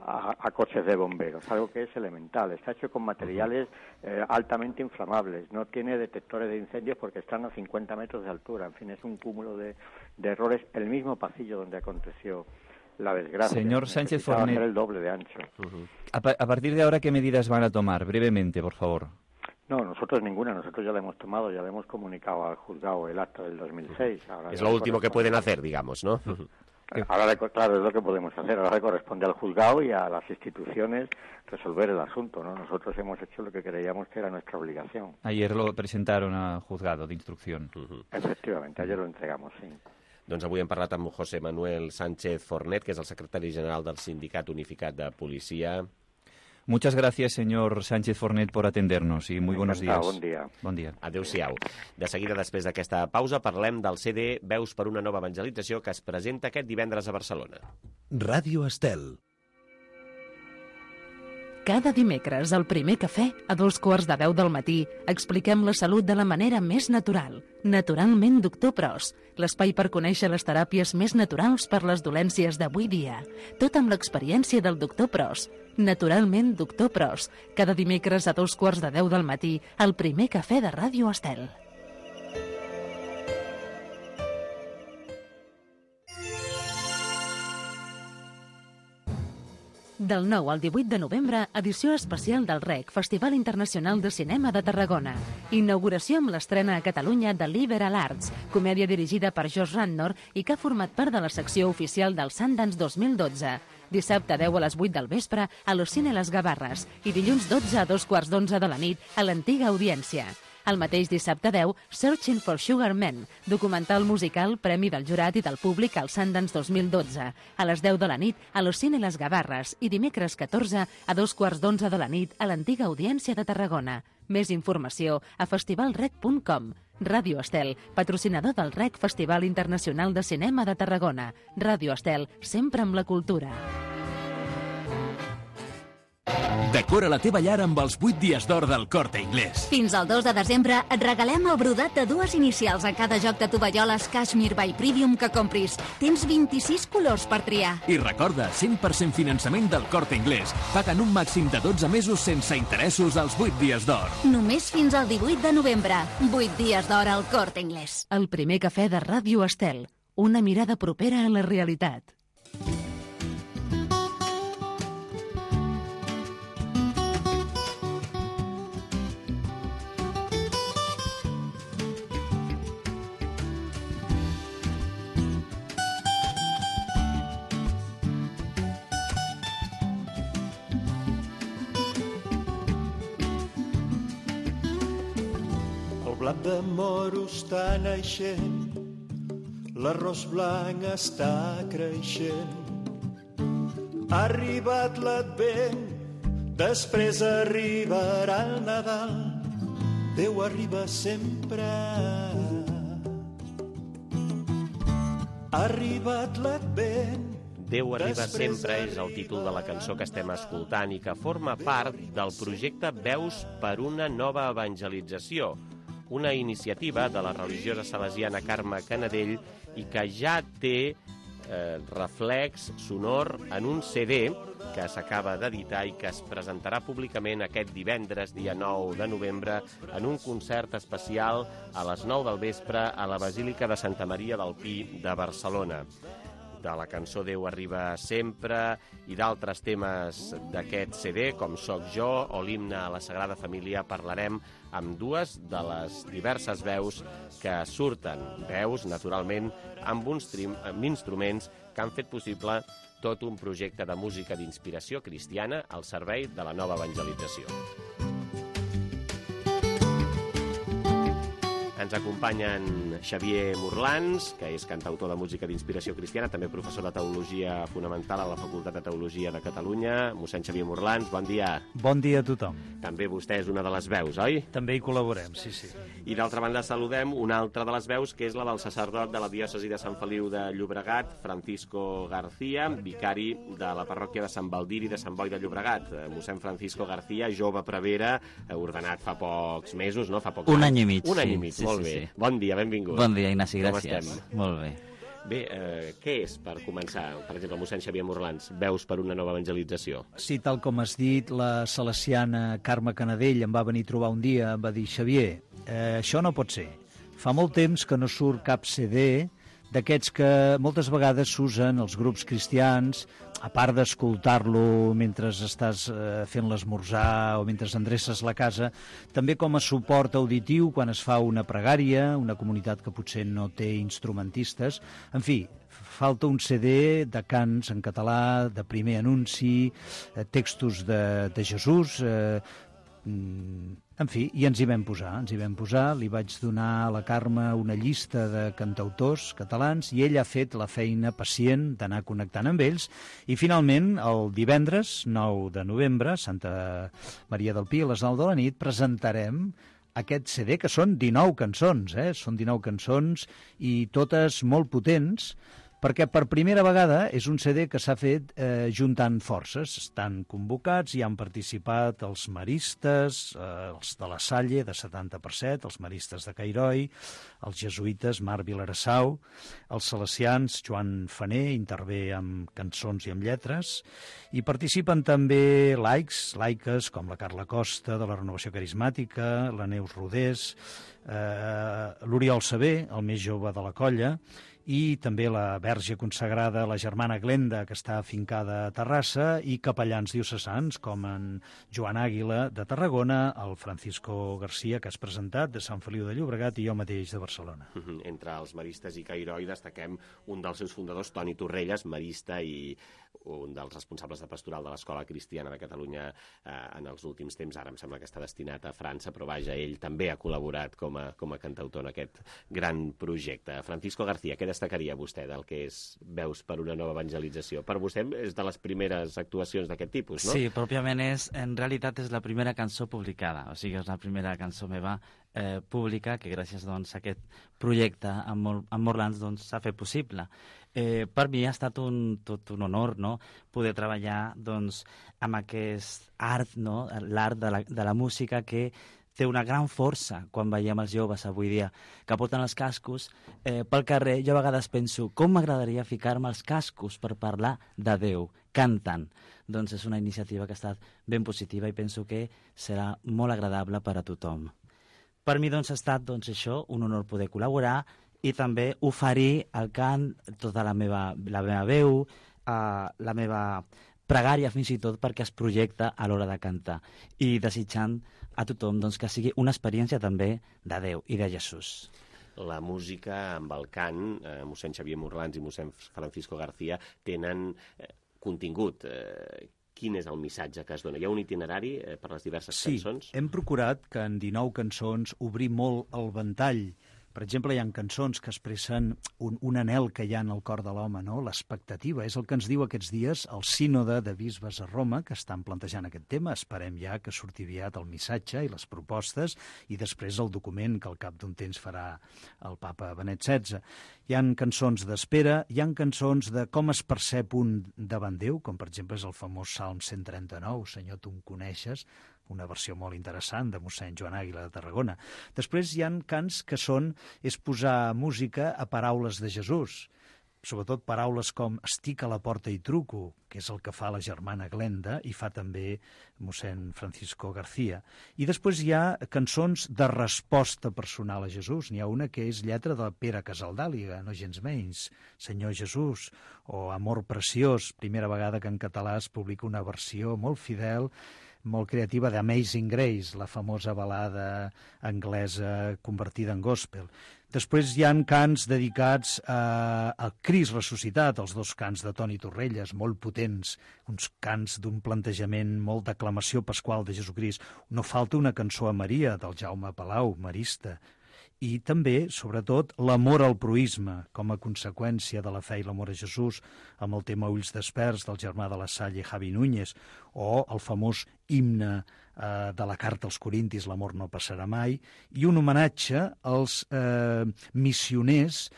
a coches de bomberos, algo que es elemental. Está hecho con materiales altamente inflamables, no tiene detectores de incendios porque están a 50 metros de altura. En fin, es un cúmulo de errores. El mismo pasillo donde aconteció la desgracia. Señor Sánchez Fornet, el doble de ancho. A partir de ahora, ¿qué medidas van a tomar? Brevemente, por favor. No, nosotros ninguna. Nosotros ya la hemos tomado, ya le hemos comunicado al juzgado el acta del 2006. Ahora es lo último que pueden hacer, digamos, ¿no? Ahora, claro, es lo que podemos hacer. Ahora le corresponde al juzgado y a las instituciones resolver el asunto, ¿no? Nosotros hemos hecho lo que creíamos que era nuestra obligación. Ayer lo presentaron al juzgado de instrucción. Efectivamente, ayer lo entregamos, sí. Doncs avui hem parlat amb José Manuel Sánchez Fornet, que és el secretari general del Sindicat Unificat de Policia. Muchas gracias, señor Sánchez Fornet, por atendernos y muy buenos días. Bon dia. Bon dia. Adéu-siau. De seguida, després d'aquesta pausa, parlem del CD Veus per una nova evangelització que es presenta aquest divendres a Barcelona. Ràdio Estel. Cada dimecres, al primer cafè, a 2:15 del matí, expliquem la salut de la manera més natural. Naturalment, Doctor Pros, l'espai per conèixer les teràpies més naturals per les dolències d'avui dia. Tot amb l'experiència del Doctor Pros. Naturalment, Doctor Pros, cada dimecres a 2:15 del matí, al primer cafè de Ràdio Estel. Del 9 al 18 de novembre, edició especial del REC, Festival Internacional de Cinema de Tarragona. Inauguració amb l'estrena a Catalunya de Liberal Arts, comèdia dirigida per Josh Radnor i que ha format part de la secció oficial del Sundance 2012. Dissabte 10 a les 8 del vespre a l'Ocine Les Gavarres i dilluns 12 a 2:15 de la nit a l'Antiga Audiència. El mateix dissabte 10, Searching for Sugar Man, documental musical, premi del jurat i del públic al Sundance 2012, a les 10 de la nit a l'Ocine Les Gavarres i dimecres 14 a 2:15 de la nit a l'Antiga Audiència de Tarragona. Més informació a festivalrec.com. Ràdio Estel, patrocinador del REC Festival Internacional de Cinema de Tarragona. Ràdio Estel, sempre amb la cultura. Decora la teva llar amb els 8 dies d'or del Corte Inglés. Fins al 2 de desembre et regalem el brodat de 2 inicials a cada joc de tovalloles Cashmere by Premium que compris. Tens 26 colors per triar. I recorda, 100% finançament del Corte Inglés. Paguen un màxim de 12 mesos sense interessos als 8 dies d'or. Només fins al 18 de novembre. 8 dies d'or al Corte Inglés. El primer cafè de Ràdio Estel. Una mirada propera a la realitat. El blat de moro està naixent, l'arròs blanc està creixent. Ha arribat l'Advent, després arribarà el Nadal. Déu arriba sempre. Ha arribat l'Advent. Déu arriba sempre és el títol de la cançó que estem escoltant i que forma part del projecte Veus per una nova evangelització, una iniciativa de la religiosa salesiana Carme Canadell i que ja té reflex sonor en un CD que s'acaba d'editar i que es presentarà públicament aquest divendres, dia 9 de novembre, en un concert especial a les 9 del vespre a la Basílica de Santa Maria del Pi de Barcelona. De la cançó Déu arriba sempre i d'altres temes d'aquest CD, com Soc jo o l'himne a la Sagrada Família, parlarem amb dues de les diverses veus que surten. Veus, naturalment, amb instruments que han fet possible tot un projecte de música d'inspiració cristiana al servei de la nova evangelització. Ens acompanyen Xavier Morlans, que és cantautor de música d'inspiració cristiana, també professor de Teologia Fonamental a la Facultat de Teologia de Catalunya. Mossèn Xavier Morlans, bon dia. Bon dia a tothom. També vostè és una de les veus, oi? També hi col·laborem, sí, sí. I d'altra banda saludem una altra de les veus, que és la del sacerdot de la diòcesi de Sant Feliu de Llobregat, Francisco García, vicari de la parròquia de Sant Baldiri de Sant Boi de Llobregat. Mossèn Francisco García, jove prevere, ordenat fa pocs mesos, no? Fa pocs Un any i mig. Un any i mig, molt bé. Sí. Bon dia, benvingut. Bon dia, Ignasi, gràcies. Com estem? Molt bé. Bé, què és, per començar, per exemple, mossèn Xavier Morlans, veus per una nova evangelització? Sí, tal com has dit, la salesiana Carme Canadell em va venir a trobar un dia, em va dir, Xavier, això no pot ser. Fa molt temps que no surt cap CD d'aquests que moltes vegades s'usen els grups cristians, a part d'escoltar-lo mentre estàs fent l'esmorzar o mentre endreces la casa, també com a suport auditiu quan es fa una pregària, una comunitat que potser no té instrumentistes. En fi, falta un CD de cants en català, de primer anunci, textos de Jesús, En fi, i ens hi vam posar, li vaig donar a la Carme una llista de cantautors catalans i ell ha fet la feina pacient d'anar connectant amb ells i finalment el divendres 9 de novembre, Santa Maria del Pi, a les 9 de la nit, presentarem aquest CD, que són 19 cançons, són 19 cançons i totes molt potents, perquè per primera vegada és un CD que s'ha fet juntant forces. Estan convocats i han participat els maristes, els de la Salle, de 70%, els maristes de Cairoi, els jesuïtes, Marc Vilarassau, els salesians, Joan Faner, intervé amb cançons i amb lletres, i participen també laiques, com la Carla Costa, de la Renovació Carismàtica, la Neus Rodés, l'Oriol Saber, el més jove de la colla, i també la verge consagrada, la germana Glenda, que està afincada a Terrassa, i capellans diocesans, com en Joan Àguila, de Tarragona, el Francisco Garcia, que has presentat, de Sant Feliu de Llobregat, i jo mateix, de Barcelona. Entre els maristes i Cairoi destaquem un dels seus fundadors, Toni Torrelles, marista i un dels responsables de pastoral de l'Escola Cristiana de Catalunya en els últims temps. Ara em sembla que està destinat a França, però vaja, ell també ha col·laborat com a cantautor en aquest gran projecte. Francisco García, què destacaria vostè del que és Veus per una nova evangelització? Per vostè és de les primeres actuacions d'aquest tipus, no? Sí, pròpiament en realitat és la primera cançó publicada, o sigui, és la primera cançó meva pública que gràcies doncs, a aquest projecte amb Morlans s'ha fet possible. Per mi ha estat tot un honor, no?, poder treballar doncs, amb aquest art, no?, l'art de la música que té una gran força quan veiem els joves avui dia que porten els cascos pel carrer. Jo a vegades penso, com m'agradaria ficar-me els cascos per parlar de Déu, cantant. Doncs és una iniciativa que ha estat ben positiva i penso que serà molt agradable per a tothom. Per mi doncs, ha estat això, un honor poder col·laborar i també oferir el cant, tota la meva veu, la meva pregària fins i tot perquè es projecta a l'hora de cantar i desitjant a tothom doncs, que sigui una experiència també de Déu i de Jesús. La música amb el cant, mossèn Xavier Morlans i mossèn Francisco García, tenen contingut. Quin és el missatge que es dona? Hi ha un itinerari per les diverses cançons? Sí, hem procurat que en 19 cançons obrir molt el ventall. Per exemple, hi ha cançons que expressen un anhel que hi ha en el cor de l'home, no? L'expectativa. És el que ens diu aquests dies el sínode de bisbes a Roma, que estan plantejant aquest tema. Esperem ja que surti aviat el missatge i les propostes i després el document que al cap d'un temps farà el papa Benet XVI. Hi ha cançons d'espera, hi ha cançons de com es percep un davant Déu, com per exemple és el famós Salm 139, Senyor, tu em coneixes, una versió molt interessant de mossèn Joan Àguila de Tarragona. Després hi ha cants que és posar música a paraules de Jesús, sobretot paraules com estic a la porta i truco, que és el que fa la germana Glenda i fa també mossèn Francisco García. I després hi ha cançons de resposta personal a Jesús. N'hi ha una que és lletra de Pere Casaldàliga, no gens menys, Senyor Jesús, o Amor preciós, primera vegada que en català es publica una versió molt fidel, molt creativa d'Amazing Grace, la famosa balada anglesa convertida en gospel. Després hi ha cants dedicats al Crist ressuscitat, els 2 cants de Toni Torrelles, molt potents, uns cants d'un plantejament, molt d'aclamació pasqual de Jesucrist. No falta una cançó a Maria, del Jaume Palau, marista. I també, sobretot, l'amor al proïsme, com a conseqüència de la fe i l'amor a Jesús, amb el tema Ulls desperts del germà de la Salle, Javi Núñez, o el famós himne de la carta als Corintis, l'amor no passarà mai, i un homenatge als missioners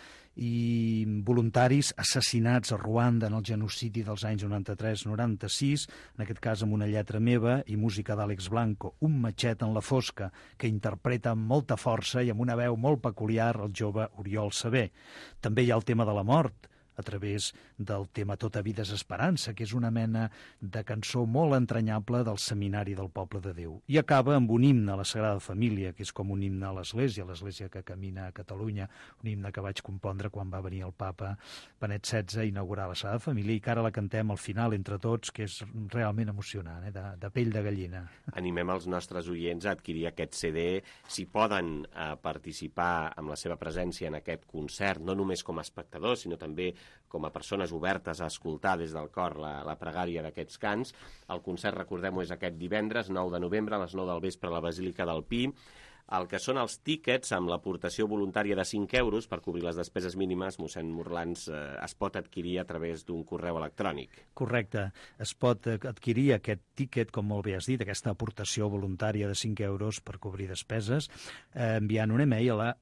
i voluntaris assassinats a Ruanda en el genocidi dels anys 93-96, en aquest cas amb una lletra meva i música d'Àlex Blanco, Un matxet en la fosca, que interpreta amb molta força i amb una veu molt peculiar el jove Oriol Saber. També hi ha el tema de la mort, a través del tema Tota vida és esperança, que és una mena de cançó molt entranyable del Seminari del Poble de Déu. I acaba amb un himne a la Sagrada Família, que és com un himne a l'Església que camina a Catalunya, un himne que vaig compondre quan va venir el papa Benet XVI a inaugurar la Sagrada Família i que ara la cantem al final entre tots, que és realment emocionant, de pell de gallina. Animem els nostres oients a adquirir aquest CD, si poden participar amb la seva presència en aquest concert, no només com a espectadors, sinó també com a persones obertes a escoltar des del cor la pregària d'aquests cants. El concert, recordem-ho, és aquest divendres, 9 de novembre, a les 9 del vespre, a la Basílica del Pi. El que són els tíquets, amb l'aportació voluntària de 5 euros per cobrir les despeses mínimes, mossèn Morlans, es pot adquirir a través d'un correu electrònic. Correcte. Es pot adquirir aquest tíquet, com molt bé has dit, aquesta aportació voluntària de 5 euros per cobrir despeses, enviant un e-mail a la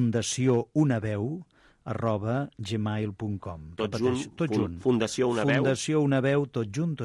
fundacióunaveu@gmail.com. Tot junt. Fundació Una Veu. Fundació Una Veu, tot junt,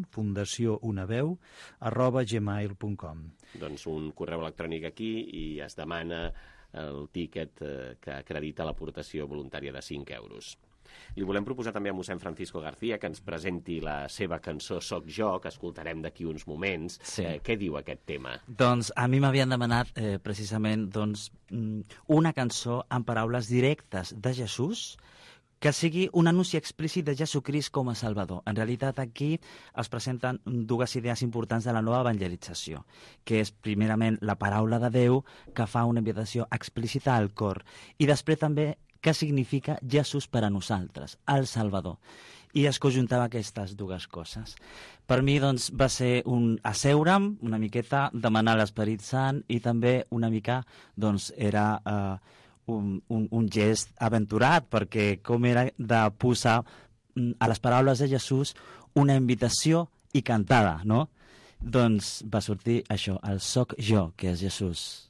fundacióunaveu@gmail.com. Doncs un correu electrònic aquí i es demana el tíquet que acredita l'aportació voluntària de 5 euros. Li volem proposar també a mossèn Francisco García que ens presenti la seva cançó Soc jo, que escoltarem d'aquí uns moments. Sí. Què diu aquest tema? Doncs a mi m'havien demanat precisament una cançó amb paraules directes de Jesús que sigui un anunci explícit de Jesucrist com a Salvador. En realitat, aquí es presenten dues idees importants de la nova evangelització, que és, primerament, la paraula de Déu, que fa una invitació explícita al cor, i després també què significa Jesús per a nosaltres, el Salvador. I es conjuntava aquestes dues coses. Per mi, doncs, va ser asseure'm una miqueta, demanar l'Esperit Sant, i també una mica, doncs, era un gest aventurat, perquè com era de posar a les paraules de Jesús una invitació i cantada, no? Doncs va sortir això, el Soc jo, que és Jesús.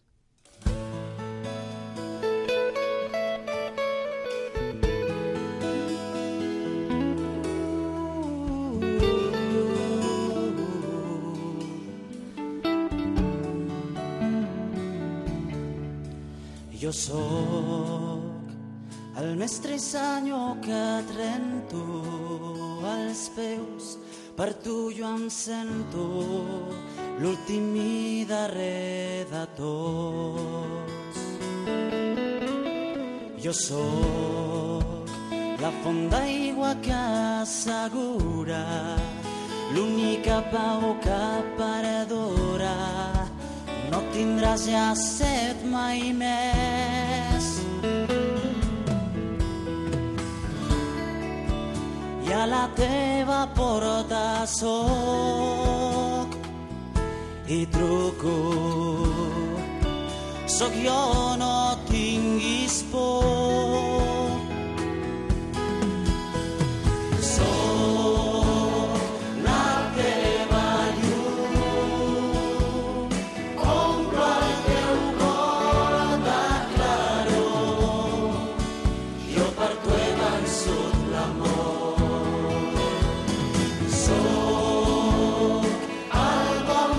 Jo sóc el mestre i senyor que et rento als peus. Per tu jo em sento l'últim i darrer de tots. Jo sóc la font d'aigua que assegura l'única pau que perdura. No tindràs ja set mai més. I a la teva porta soc i truco. Soc jo, no tinguis por. Soc la teva llum. Omplo el teu cor de claror. Jo per tu he vençut l'amor. Soc el bon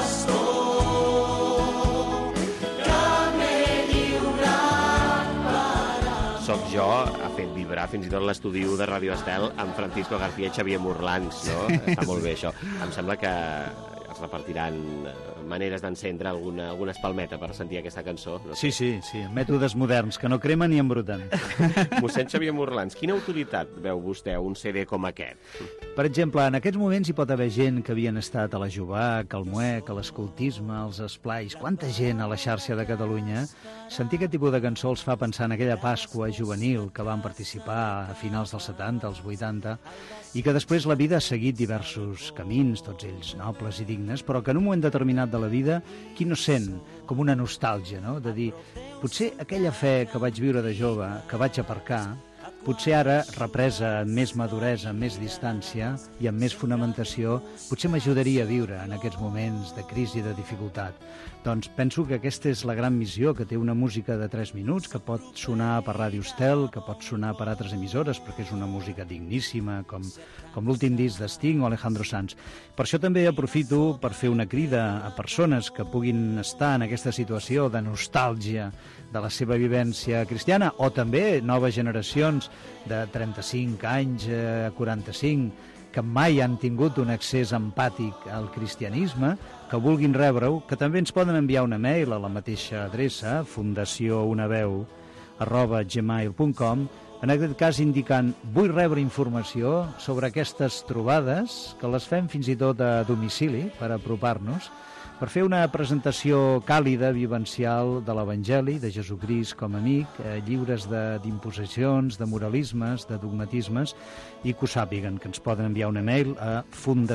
pastor que m'he lliurat per a... Soc jo ha fet vibrar fins i tot l'estudi de Ràdio Estel amb Francisco García i Xavier Morlans, no? Està molt bé, això. Em sembla que es repartiran maneres d'encendre alguna espalmeta per sentir aquesta cançó. No sé. Sí, mètodes moderns, que no cremen ni embruten. Mossèn Xavier Morlans, quina autoritat veu vostè un CD com aquest? Per exemple, en aquests moments hi pot haver gent que havien estat a la Jovac, al Muec, a l'escoltisme, als esplais. Quanta gent a la xarxa de Catalunya. Sentir aquest tipus de cançó els fa pensar en aquella Pasqua juvenil que van participar a finals dels 70, als 80, i que després la vida ha seguit diversos camins, tots ells nobles i dignes, però que en un moment determinat de la vida, qui no sent com una nostàlgia, no? De dir, potser aquella fe que vaig viure de jove, que vaig aparcar, potser ara, represa amb més maduresa, amb més distància i amb més fonamentació, potser m'ajudaria a viure en aquests moments de crisi i de dificultat. Doncs penso que aquesta és la gran missió que té una música de 3 minuts, que pot sonar per Ràdio Estel, que pot sonar per altres emissores, perquè és una música digníssima, com l'últim disc de Sting o Alejandro Sanz. Per això també aprofito per fer una crida a persones que puguin estar en aquesta situació de nostàlgia de la seva vivència cristiana, o també noves generacions de 35 anys a 45, que mai han tingut un accés empàtic al cristianisme, que vulguin rebre-ho, que també ens poden enviar una mail a la mateixa adreça, fundacióunaveu@gmail.com, en aquest cas indicant vull rebre informació sobre aquestes trobades, que les fem fins i tot a domicili per apropar-nos, per fer una presentació càlida, vivencial de l'Evangeli, de Jesucrist com a amic, lliures d'imposicions, de moralismes, de dogmatismes, i que ho sàpiguen, que ens poden enviar un email a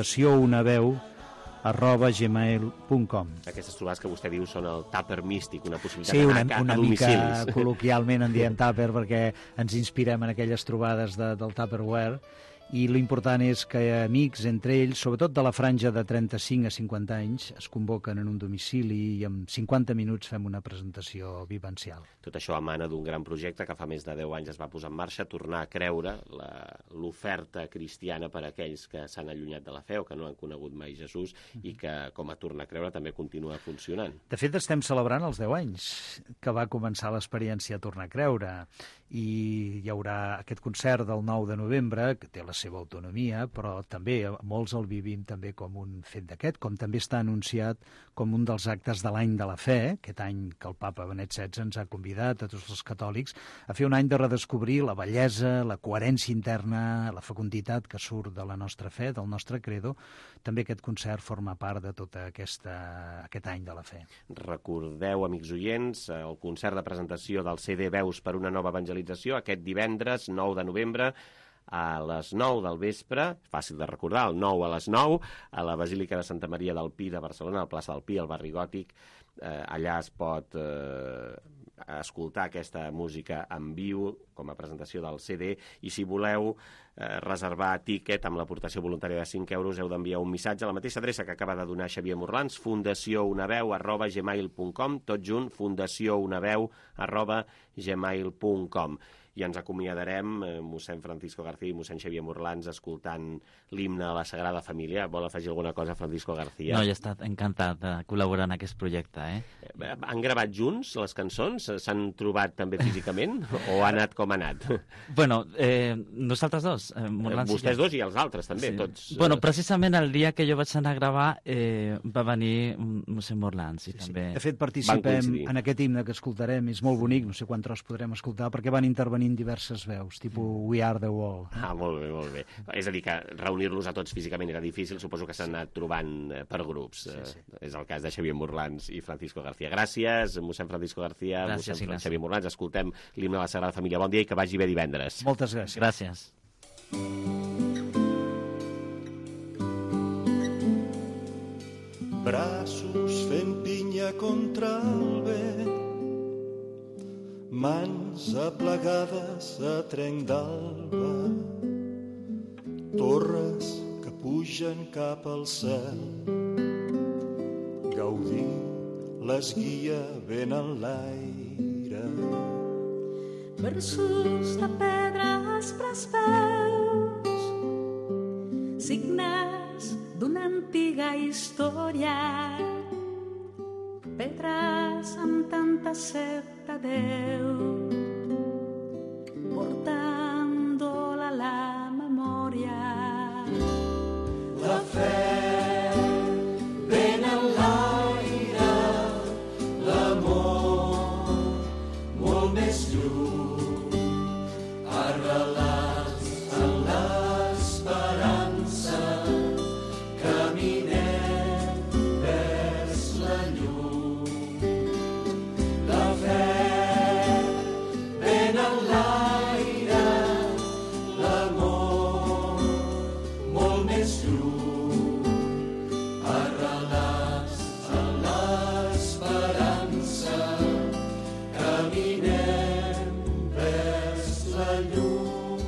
fundaciounaveu@gmail.com. Aquestes trobades que vostè diu són el tàper místic, una possibilitat Sí, d'anar a una domicilis. mica col·loquialment en diem tàper perquè ens inspirem en aquelles trobades del Tupperware, i l'important és que amics entre ells, sobretot de la franja de 35 a 50 anys, es convoquen en un domicili i en 50 minuts fem una presentació vivencial. Tot això emana d'un gran projecte que fa més de 10 anys es va posar en marxa, tornar a creure l'oferta cristiana per a aquells que s'han allunyat de la fe o que no han conegut mai Jesús i que, com a tornar a creure, també continua funcionant. De fet, estem celebrant els 10 anys que va començar l'experiència Tornar a creure, i hi haurà aquest concert del 9 de novembre, que té la seva autonomia, però també molts el vivim també com un fet d'aquest, com també està anunciat com un dels actes de l'any de la fe, aquest any que el papa Benet XVI ens ha convidat a tots els catòlics a fer un any de redescobrir la bellesa, la coherència interna, la fecunditat que surt de la nostra fe, del nostre credo. També aquest concert forma part de tot aquest any de la fe. Recordeu, amics oients, el concert de presentació del CD Veus per una nova evangelització aquest divendres 9 de novembre a les 9 del vespre, fàcil de recordar, el 9 a les 9, a la Basílica de Santa Maria del Pi de Barcelona, a la plaça del Pi, al barri Gòtic. Allà es pot escoltar aquesta música en viu com a presentació del CD, i si voleu reservar tíquet amb l'aportació voluntària de 5 euros heu d'enviar un missatge a la mateixa adreça que acaba de donar Xavier Morlans, fundaciounaveu@gmail.com, tot junt, fundaciounaveu@gmail.com. I ens acomiadarem, mossèn Francisco García i mossèn Xavier Morlans, escoltant l'himne a la Sagrada Família. Vol afegir alguna cosa, Francisco García? No, jo he estat encantat de col·laborar en aquest projecte. Han gravat junts les cançons? S'han trobat també físicament? O ha anat com ha anat? Bueno, nosaltres dos. Vostès dos i els altres també, tots. Bueno, precisament el dia que jo vaig anar a gravar va venir mossèn Morlans. I també de fet, participem en aquest himne que escoltarem, és molt bonic, no sé quants tros podrem escoltar, perquè van intervenir diverses veus, tipus We Are the World. Molt bé, molt bé. És a dir, que reunir-los a tots físicament era difícil, suposo que s'han anat trobant per grups. És el cas de Xavier Morlans i Francisco García. Gràcies, mossèn Francisco García, mossèn Xavier Morlans. Escoltem l'himne de la Sagrada Família. Bon dia i que vagi bé divendres. Moltes gràcies. Gràcies. Braços fent pinya contra el vent, mans aplegades a trenc d'alba, torres que pugen cap al cel, gaudint l'esguia ben en l'aire. Versos de pedra aspres veus, signes d'una antiga història, pedres amb tanta set de Déu, portant-la a la memòria. La fe ben en l'aire, l'amor molt més lluny, arrelats en l'esperança, caminem vers la llum. La fe ben en l'aire, l'amor molt més lluny, arrelats en l'esperança, caminem vers la llum.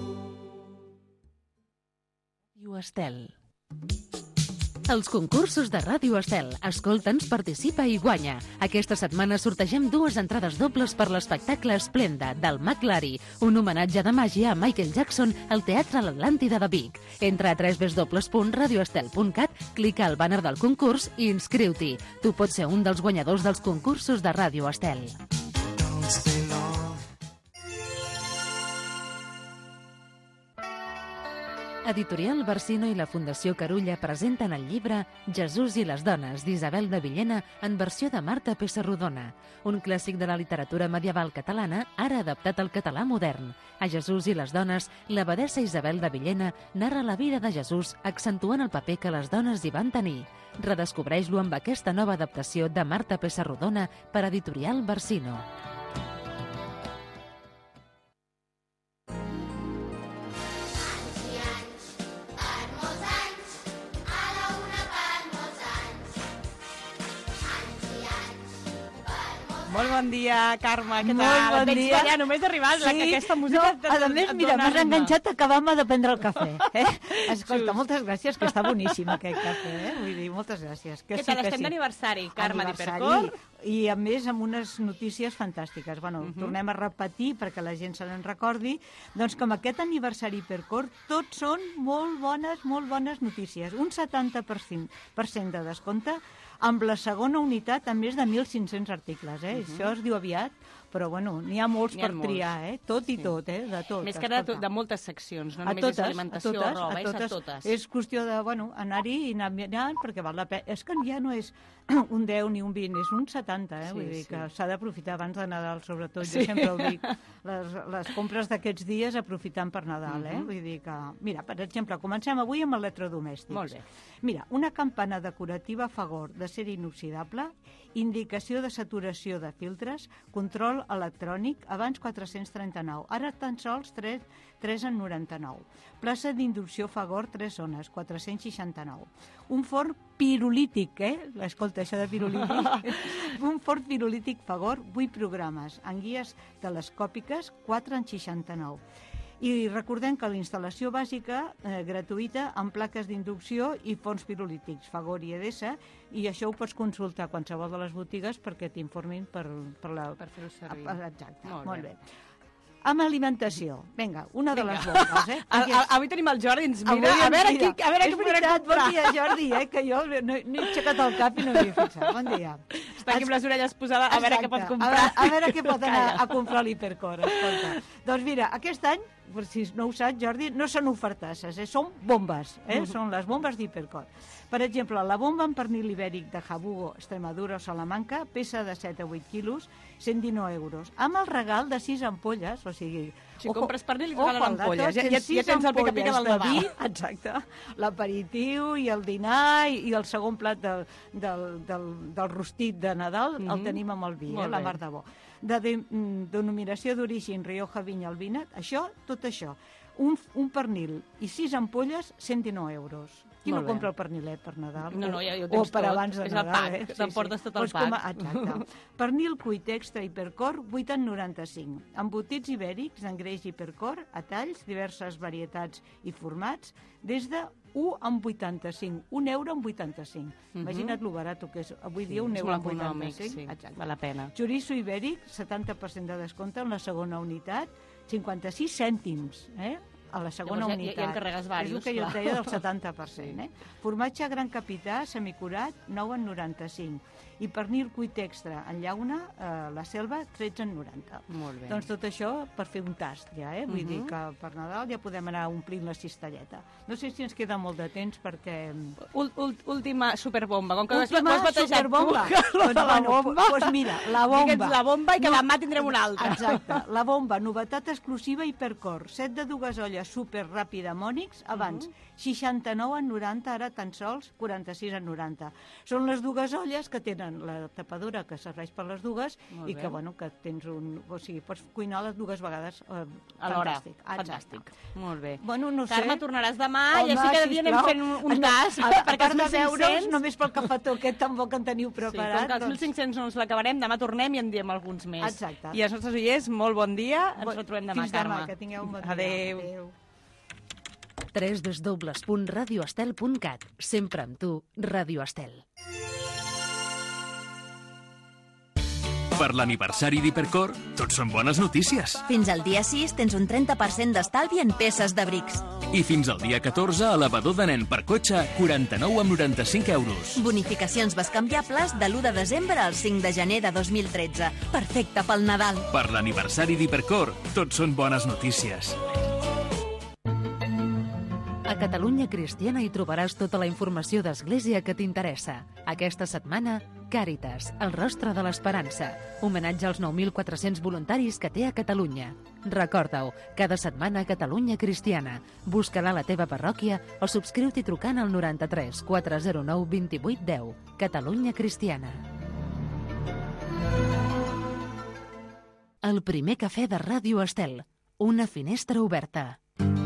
Ràdio Estel. Els concursos de Ràdio Estel. Escolta'ns, participa i guanya. Aquesta setmana sortegem 2 entrades dobles per l'espectacle Esplenda, del McLary, un homenatge de màgia a Michael Jackson al Teatre L'Atlàntida de Vic. Entra a www.radioestel.cat, clica al banner del concurs i inscriu-t'hi. Tu pots ser un dels guanyadors dels concursos de Ràdio Estel. Editorial Barsino i la Fundació Carulla presenten el llibre Jesús i les dones, d'Isabel de Villena, en versió de Marta Pessarrodona, un clàssic de la literatura medieval catalana, ara adaptat al català modern. A Jesús i les dones, l'abadessa Isabel de Villena narra la vida de Jesús, accentuant el paper que les dones hi van tenir. Redescobreix-lo amb aquesta nova adaptació de Marta Pessarrodona per Editorial Barsino. Molt bon dia, Carme, què tal? Molt bon Veig dia. allà, només arribar, sí, que aquesta música... No, a més, mira, m'has enganxat acabant de prendre el cafè. Escolta, Just. moltes gràcies, que està boníssim aquest cafè. Vull dir, moltes gràcies. Que Què tal? Estem d'aniversari, Carme d'Hipercor. I, a més, amb unes notícies fantàstiques. Bueno, tornem a repetir perquè la gent se n'en recordi. Doncs com aquest aniversari Hipercor, tots són molt bones notícies. Un 70% de descompte amb la segona unitat amb més de 1.500 articles. Això es diu aviat, però bueno, n'hi ha molts per triar, tot i tot, de tot. Més que de moltes seccions, no només és alimentació o roba, és a totes. És qüestió de, anar-hi i anar mirant, perquè val la pena. És que ja no és un 10 ni un 20, és un 70, vull dir que s'ha d'aprofitar abans de Nadal, sobretot, jo sempre ho dic, les compres d'aquests dies aprofitant per Nadal, vull dir que... Mira, per exemple, comencem avui amb electrodomèstics. Molt bé. Mira, una campana decorativa Fagor d'acer inoxidable, indicació de saturació de filtres, control electrònic, abans 439, ara tan sols 3,99. Plaça d'inducció Fagor, 3 zones, 469. Un forn pirolític, escolta, això de pirolític. Un forn pirolític Fagor, 8 programes, en guies telescòpiques, 4,69. I recordem que la instal·lació bàsica, gratuïta, amb plaques d'inducció i forns pirolítics, Fagor i Edesa, i això ho pots consultar a qualsevol de les botigues perquè t'informin per fer-ho servir. Exacte, molt bé. Amb alimentació. Vinga, una de les bombes, Avui tenim el Jordi, ens mira, a veure què podrem comprar. Bon dia, Jordi, que jo no he aixecat el cap i no m'hi he fixat. Bon dia. Està aquí amb les orelles posades, a veure què pot comprar. A veure què pot anar a comprar l'Hipercor, escolta. Doncs mira, aquest any, si no ho saps, Jordi, no són ofertasses, són bombes, són les bombes d'Hipercor. Per exemple, la bomba amb pernil ibèric de Jabugo, Extremadura o Salamanca, pesa de 7 a 8 quilos, 119 euros, amb el regal de 6 ampolles, o sigui... Si compres pernil i regalen ampolles, ja tens el pica-pica del Nadal. Exacte, l'aperitiu i el dinar i el segon plat del rostit de Nadal el tenim amb el vi, la mar de bo. De denominació d'origen Rioja Vinya Albina, tot això, un pernil i 6 ampolles, 119 euros. Qui no compra el pernilet per Nadal? No, ja ho O tens per abans de Nadal. És el pack, t'emportes tot el pack. Exacte. Pernil cuit extra Hipercor, 8,95. Embotits ibèrics en greix Hipercor, a talls, diverses varietats i formats, des de 1,85. 1 euro amb 85. Imagina't lo barat que és avui dia, 1 euro amb 85. Exacte, val la pena. Chorizo ibèric, 70% de descompte en la segona unitat, 56 cèntims, a la segona unitat. Ja en carregues diversos. És el que jo et deia del 70%. Formatge Gran Capità, semicurat, 9,95. I pernil cuit extra en llauna, la Selva, 13,90. Molt bé. Doncs tot això per fer un tast, ja, Vull dir que per Nadal ja podem anar omplint la cistelleta. No sé si ens queda molt de temps perquè... Última superbomba. Com que Última has batejat superbomba. Doncs mira, la bomba. Digue'ns la bomba i que demà tindrem una altra. Exacte. La bomba, novetat exclusiva Hipercor. 7 de dues olles super ràpida Mònix, abans 69,90, ara tan sols 46,90. Són les dues olles que tenen la tapadura que serveix per les dues i que, que tens o sigui, pots cuinar les dues vegades alhora. Fantàstic. Molt bé. Bueno, no sé. Carme, tornaràs demà i així cada dia anem fent un tas. A part de veure'ls, només pel cafetó aquest tan bo que en teniu preparat. Sí, com que els 1.500 no ens l'acabarem, demà tornem i en diem alguns més. Exacte. I als nostres oients, molt bon dia. Ens retrobem demà, Carme. Fins demà, que tingueu un bon dia. Adéu. www.radioestel.cat. Sempre amb tu, Radio Estel. Per l'aniversari d'Hipercor, tots són bones notícies. Fins al dia 6 tens un 30% d'estalvi en peces de brics. I fins al dia 14, elevador de nen per cotxe, 49,95 euros. Bonificacions bescanviables de l'1 de desembre al 5 de gener de 2013. Perfecte pel Nadal. Per l'aniversari d'Hipercor, tots són bones notícies. A Catalunya Cristiana hi trobaràs tota la informació d'Església que t'interessa. Aquesta setmana, Càritas, el rostre de l'esperança. Homenatge als 9.400 voluntaris que té a Catalunya. Recorda-ho, cada setmana a Catalunya Cristiana. Busca-la a la teva parròquia o subscriu-t'hi trucant al 93 409 28 10. Catalunya Cristiana. El primer cafè de Ràdio Estel. Una finestra oberta.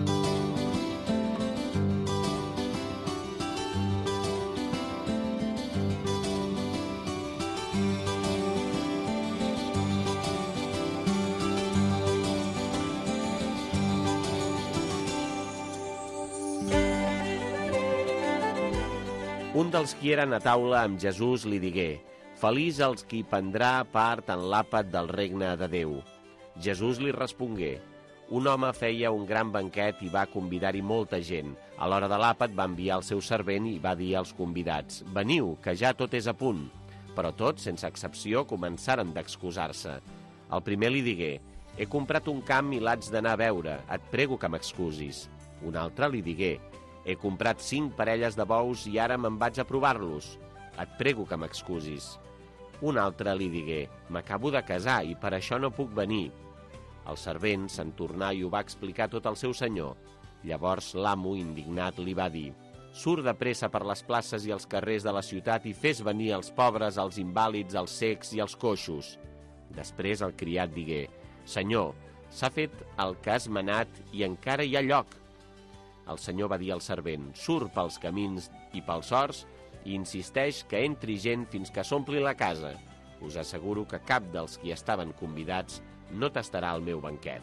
Un dels qui eren a taula amb Jesús li digué: «Feliç els qui prendrà part en l'àpat del regne de Déu». Jesús li respongué: «Un home feia un gran banquet i va convidar-hi molta gent. A l'hora de l'àpat va enviar el seu servent i va dir als convidats: «Veniu, que ja tot és a punt». Però tots, sense excepció, començaren d'excusar-se. El primer li digué: «He comprat un camp i l'haig d'anar a veure. Et prego que m'excusis». Un altre li digué: «He comprat 5 parelles de bous i ara me'n vaig a provar-los. Et prego que m'excusis». Un altre li digué: «M'acabo de casar i per això no puc venir». El servent se'n tornà i ho va explicar tot al seu senyor. Llavors l'amo, indignat, li va dir: «Surt de pressa per les places i els carrers de la ciutat i fes venir els pobres, els invàlids, els cecs i els coixos». Després el criat digué: «Senyor, s'ha fet el que has manat i encara hi ha lloc». El senyor va dir al servent: «Surt pels camins i pels horts i insisteix que entri gent fins que s'ompli la casa. Us asseguro que cap dels qui estaven convidats no tastarà el meu banquet».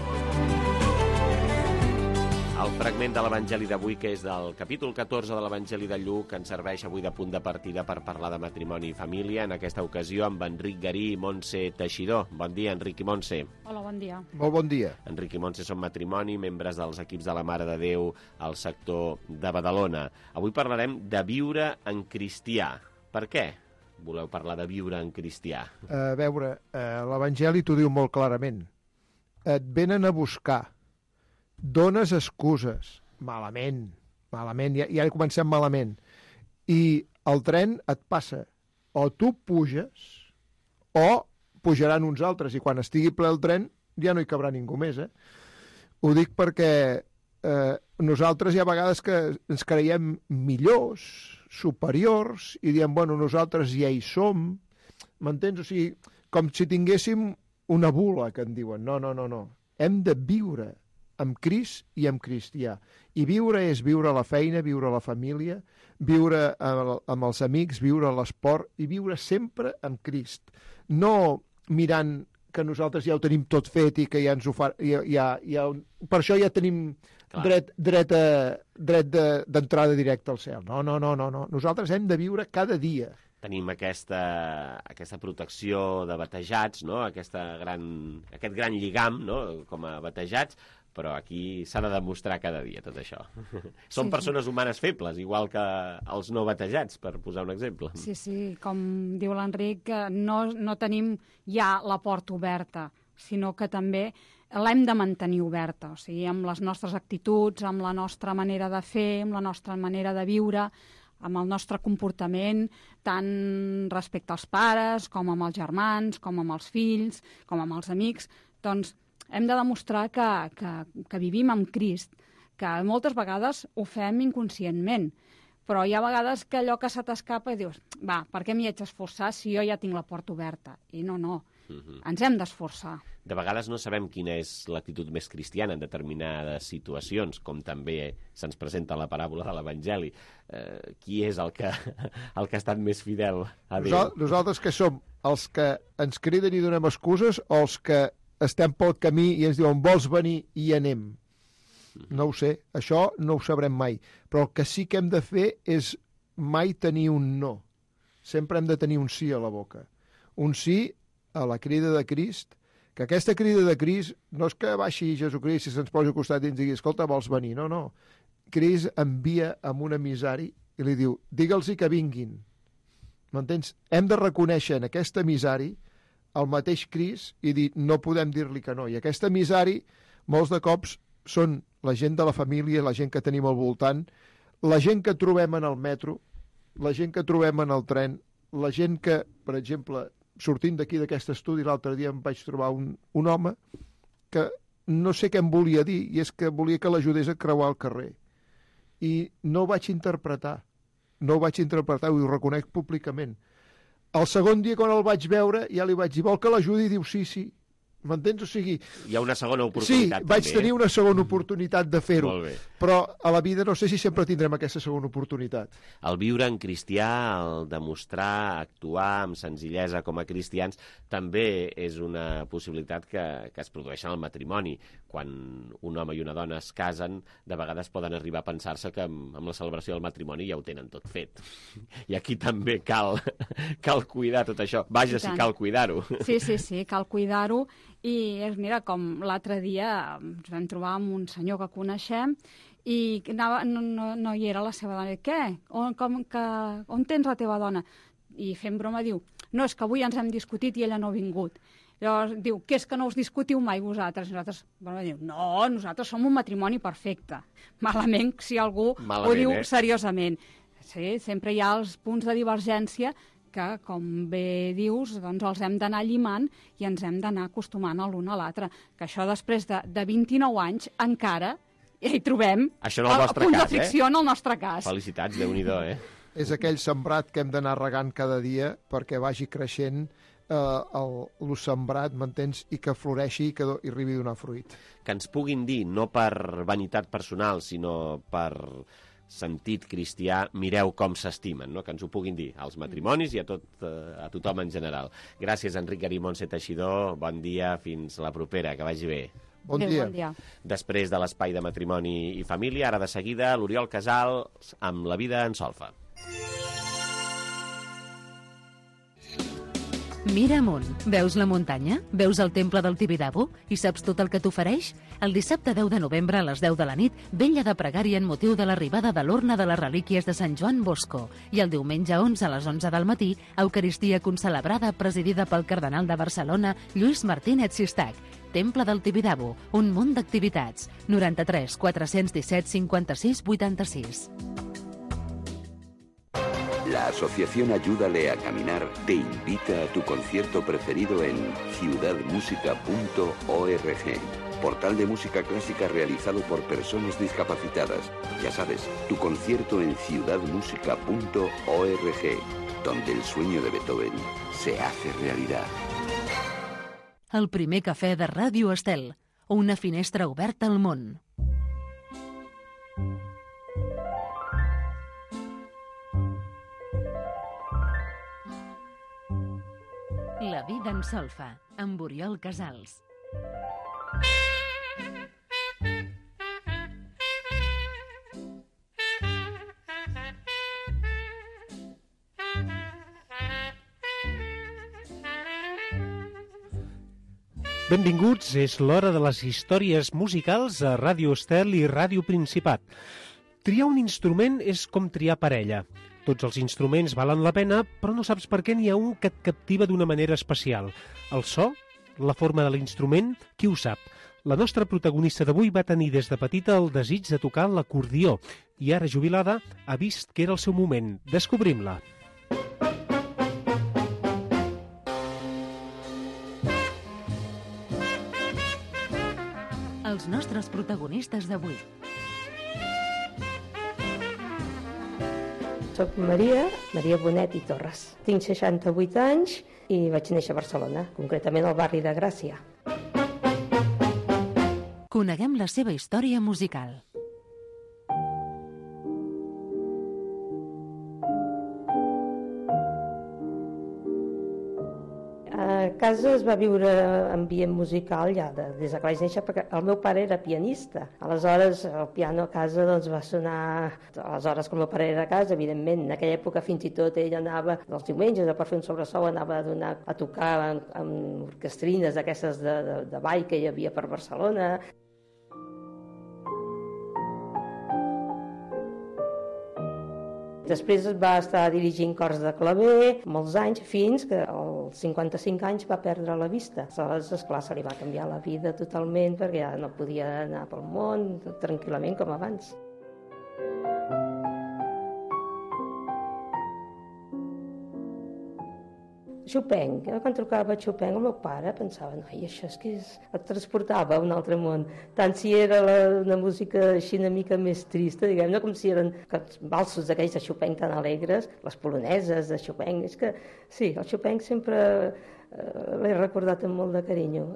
El fragment de l'Evangeli d'avui, que és del capítol 14 de l'Evangeli de Lluc, ens serveix avui de punt de partida per parlar de matrimoni i família, en aquesta ocasió amb Enric Garí i Montse Teixidor. Bon dia, Enric i Montse. Hola, bon dia. Molt bon dia. Enric i Montse són matrimoni, membres dels equips de la Mare de Déu al sector de Badalona. Avui parlarem de viure en cristià. Per què voleu parlar de viure en cristià? A veure, l'Evangeli t'ho diu molt clarament. Et venen a buscar. Dones excuses. Malament. Ja comencem malament. I el tren et passa. O tu puges o pujaran uns altres. I quan estigui ple el tren ja no hi cabrà ningú més. Ho dic perquè nosaltres hi ha vegades que ens creiem millors, superiors, i diem, bueno, nosaltres ja hi som. M'entens? O sigui, com si tinguéssim una bula, que en diuen. No. Hem de viure amb Crist i amb cristià. I viure és viure la feina, viure la família, viure amb els amics, viure a l'esport i viure sempre amb Crist. No mirant que nosaltres ja ho tenim tot fet i que ja ens ho fa... per això ja tenim dret d'entrada directa al cel. No. Nosaltres hem de viure cada dia. Tenim aquesta protecció de batejats, no? Aquest gran lligam, no? Com a batejats, però aquí s'ha de demostrar cada dia tot això. Són persones humanes febles, igual que els no batejats, per posar un exemple. Sí, com diu l'Enric, no tenim ja la porta oberta, sinó que també l'hem de mantenir oberta, o sigui, amb les nostres actituds, amb la nostra manera de fer, amb la nostra manera de viure, amb el nostre comportament, tant respecte als pares, com amb els germans, com amb els fills, com amb els amics. Doncs hem de demostrar que vivim amb Crist, que moltes vegades ho fem inconscientment, però hi ha vegades que allò que se t'escapa i dius, va, per què m'hi haig d'esforçar si jo ja tinc la porta oberta? I no. Ens hem d'esforçar. De vegades no sabem quina és l'actitud més cristiana en determinades situacions, com també se'ns presenta en la paràbola de l'Evangeli. Qui és el que ha estat més fidel a Déu? Nosaltres que som? Els que ens criden i donem excuses o els que estem pel camí i ens diuen vols venir i anem? No ho sé, això no ho sabrem mai. Però el que sí que hem de fer és mai tenir un no. Sempre hem de tenir un sí a la boca. Un sí a la crida de Crist, que aquesta crida de Crist no és que baixi Jesucrist i se'ns posi al costat i ens digui, escolta, vols venir? No. Crist envia amb un emissari i li diu, digue'ls que vinguin. M'entens? Hem de reconèixer en aquest emissari el mateix Crist i dir, no podem dir-li que no. I aquest emissari, molts de cops, són la gent de la família, la gent que tenim al voltant, la gent que trobem en el metro, la gent que trobem en el tren, la gent que, per exemple, sortint d'aquí d'aquest estudi, l'altre dia em vaig trobar un home que no sé què em volia dir, i és que volia que l'ajudés a creuar el carrer. I no ho vaig interpretar, i ho reconec públicament. El segon dia, quan el vaig veure, ja li vaig dir, vol que l'ajudi? I diu, sí. M'entens? O sigui... Hi ha una segona oportunitat. Sí, vaig tenir una segona oportunitat de fer-ho. Molt bé. Però a la vida no sé si sempre tindrem aquesta segona oportunitat. El viure en cristià, el demostrar, actuar amb senzillesa com a cristians, també és una possibilitat que es produeix en el matrimoni. Quan un home i una dona es casen, de vegades poden arribar a pensar-se que amb la celebració del matrimoni ja ho tenen tot fet. I aquí també cal cuidar tot això. Vaja, si cal cuidar-ho. Sí, cal cuidar-ho. I mira, com l'altre dia ens vam trobar amb un senyor que coneixem i no hi era la seva dona. Què? On tens la teva dona? I fent broma diu, no, és que avui ens hem discutit i ella no ha vingut. Llavors diu, què és que no us discutiu mai vosaltres? Nosaltres, diu, no, nosaltres som un matrimoni perfecte. Malament si algú ho diu seriosament. Sí, sempre hi ha els punts de divergència que, com bé dius, doncs els hem d'anar llimant i ens hem d'anar acostumant l'un a l'altre. Que això després de 29 anys encara hi trobem punts de fricció en el nostre cas. Felicitats, Déu-n'hi-do, És aquell sembrat que hem d'anar regant cada dia perquè vagi creixent el sembrat, m'entens, i que floreixi i arribi a donar fruit. Que ens puguin dir, no per vanitat personal, sinó per sentit cristià, mireu com s'estimen, no? Que ens ho puguin dir als matrimonis i a tothom en general. Gràcies, Enric Garí, Montse Teixidor, bon dia, fins la propera, que vagi bé. Bon dia. Després de l'espai de matrimoni i família, ara de seguida l'Oriol Casals amb La vida en solfa. Mira amunt. Veus la muntanya? Veus el temple del Tibidabo? I saps tot el que t'ofereix? El dissabte 10 de novembre a les 10 de la nit, vetlla de pregària en motiu de l'arribada de l'Urna de les Relíquies de Sant Joan Bosco. I el diumenge 11 a les 11 del matí, Eucaristia concelebrada presidida pel cardenal de Barcelona, Lluís Martínez Sistac. Temple del Tibidabo, un munt d'activitats. 93 417 56 86. La Asociación Ayúdale a Caminar te invita a tu concierto preferido en ciudadmusica.org, portal de música clásica realizado por personas discapacitadas. Ya sabes, tu concierto en ciudadmusica.org, donde el sueño de Beethoven se hace realidad. El primer cafè de Ràdio Estel, una finestra oberta al món. La vida en solfa, amb Oriol Casals. Benvinguts, és l'hora de les històries musicals a Ràdio Estel i Ràdio Principat. Triar un instrument és com triar parella. Tots els instruments valen la pena, però no saps per què n'hi ha un que et captiva d'una manera especial. El so? La forma de l'instrument? Qui ho sap? La nostra protagonista d'avui va tenir des de petita el desig de tocar l'acordió i ara, jubilada, ha vist que era el seu moment. Descobrim-la. Els nostres protagonistes d'avui. Soc Maria Bonet i Torres. Tinc 68 anys i vaig néixer a Barcelona, concretament al barri de Gràcia. Coneguem la seva història musical. A casa es va viure ambient musical ja des que vaig néixer, perquè el meu pare era pianista. Aleshores, el piano a casa doncs, va sonar... Aleshores, quan el meu pare era a casa, evidentment, en aquella època fins i tot ell anava els diumenges per fer un sobresou, anava a tocar amb orquestrines d'aquestes de ball que hi havia per Barcelona. Després va estar dirigint cors de claver molts anys, fins que el als 55 anys va perdre la vista. Aleshores, esclar, se li va canviar la vida totalment perquè ja no podia anar pel món tranquil·lament com abans. Chopin, quan trucava a Chopin, el meu pare pensava, noi, això és que et transportava a un altre món. Tant si era una música així una mica més trista, diguem-ne, com si eren valsos d'aquells de Chopin tan alegres, les poloneses de Chopin. És que sí, el Chopin sempre l'he recordat amb molt de carinyo.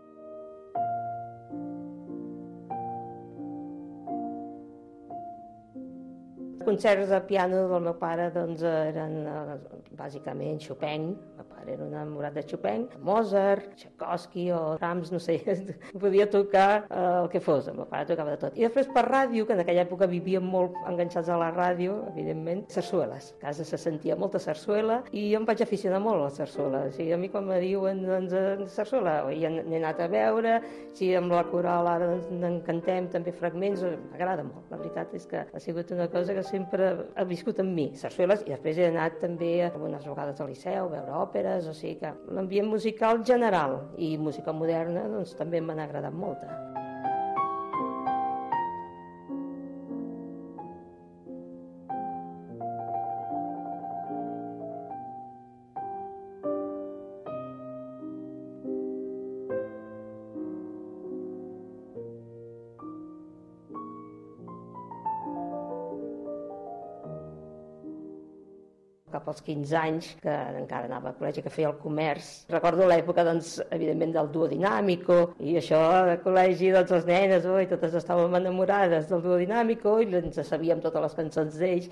Els concerts de piano del meu pare doncs, eren bàsicament Chopin. El meu pare era un enamorat de Chopin, Mozart, Tchaikovsky o Brahms, no sé, podia tocar el que fos. El meu pare tocava de tot. I després per ràdio, que en aquella època vivíem molt enganxats a la ràdio, evidentment, sarsueles. A casa se sentia molta sarsuela i jo em vaig aficionar molt a la sarsuela. O sigui, a mi quan me diuen doncs, sarsuela, n'he anat a veure, si amb la coral ara en cantem també fragments, m'agrada molt. La veritat és que ha sigut una cosa que sempre ha viscut amb mi, sarsueles, i després he anat també algunes vegades al Liceu, a veure òperes, o sigui que l'ambient musical general i música moderna doncs, també m'han agradat molt. Cap als 15 anys, que encara anava al col·legi, que feia el comerç. Recordo l'època, doncs, evidentment, del Duo Dinámico, i això, al col·legi, doncs, les nenes, i totes estàvem enamorades del Duo Dinámico, i ens sabíem totes les cançons d'ells.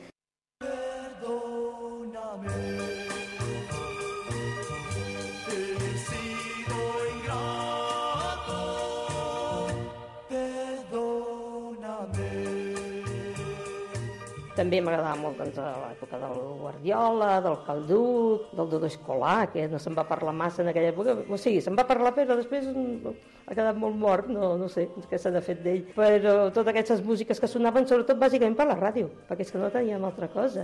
També m'agradava molt doncs, a l'època del Guardiola, del Calduc, del Dodo Escolar, que no se'n va parlar massa en aquella època. O sigui, se'n va parlar, però després ha quedat molt mort, no sé què s'ha fet d'ell. Però totes aquestes músiques que sonaven, sobretot bàsicament per la ràdio, perquè és que no teníem altra cosa.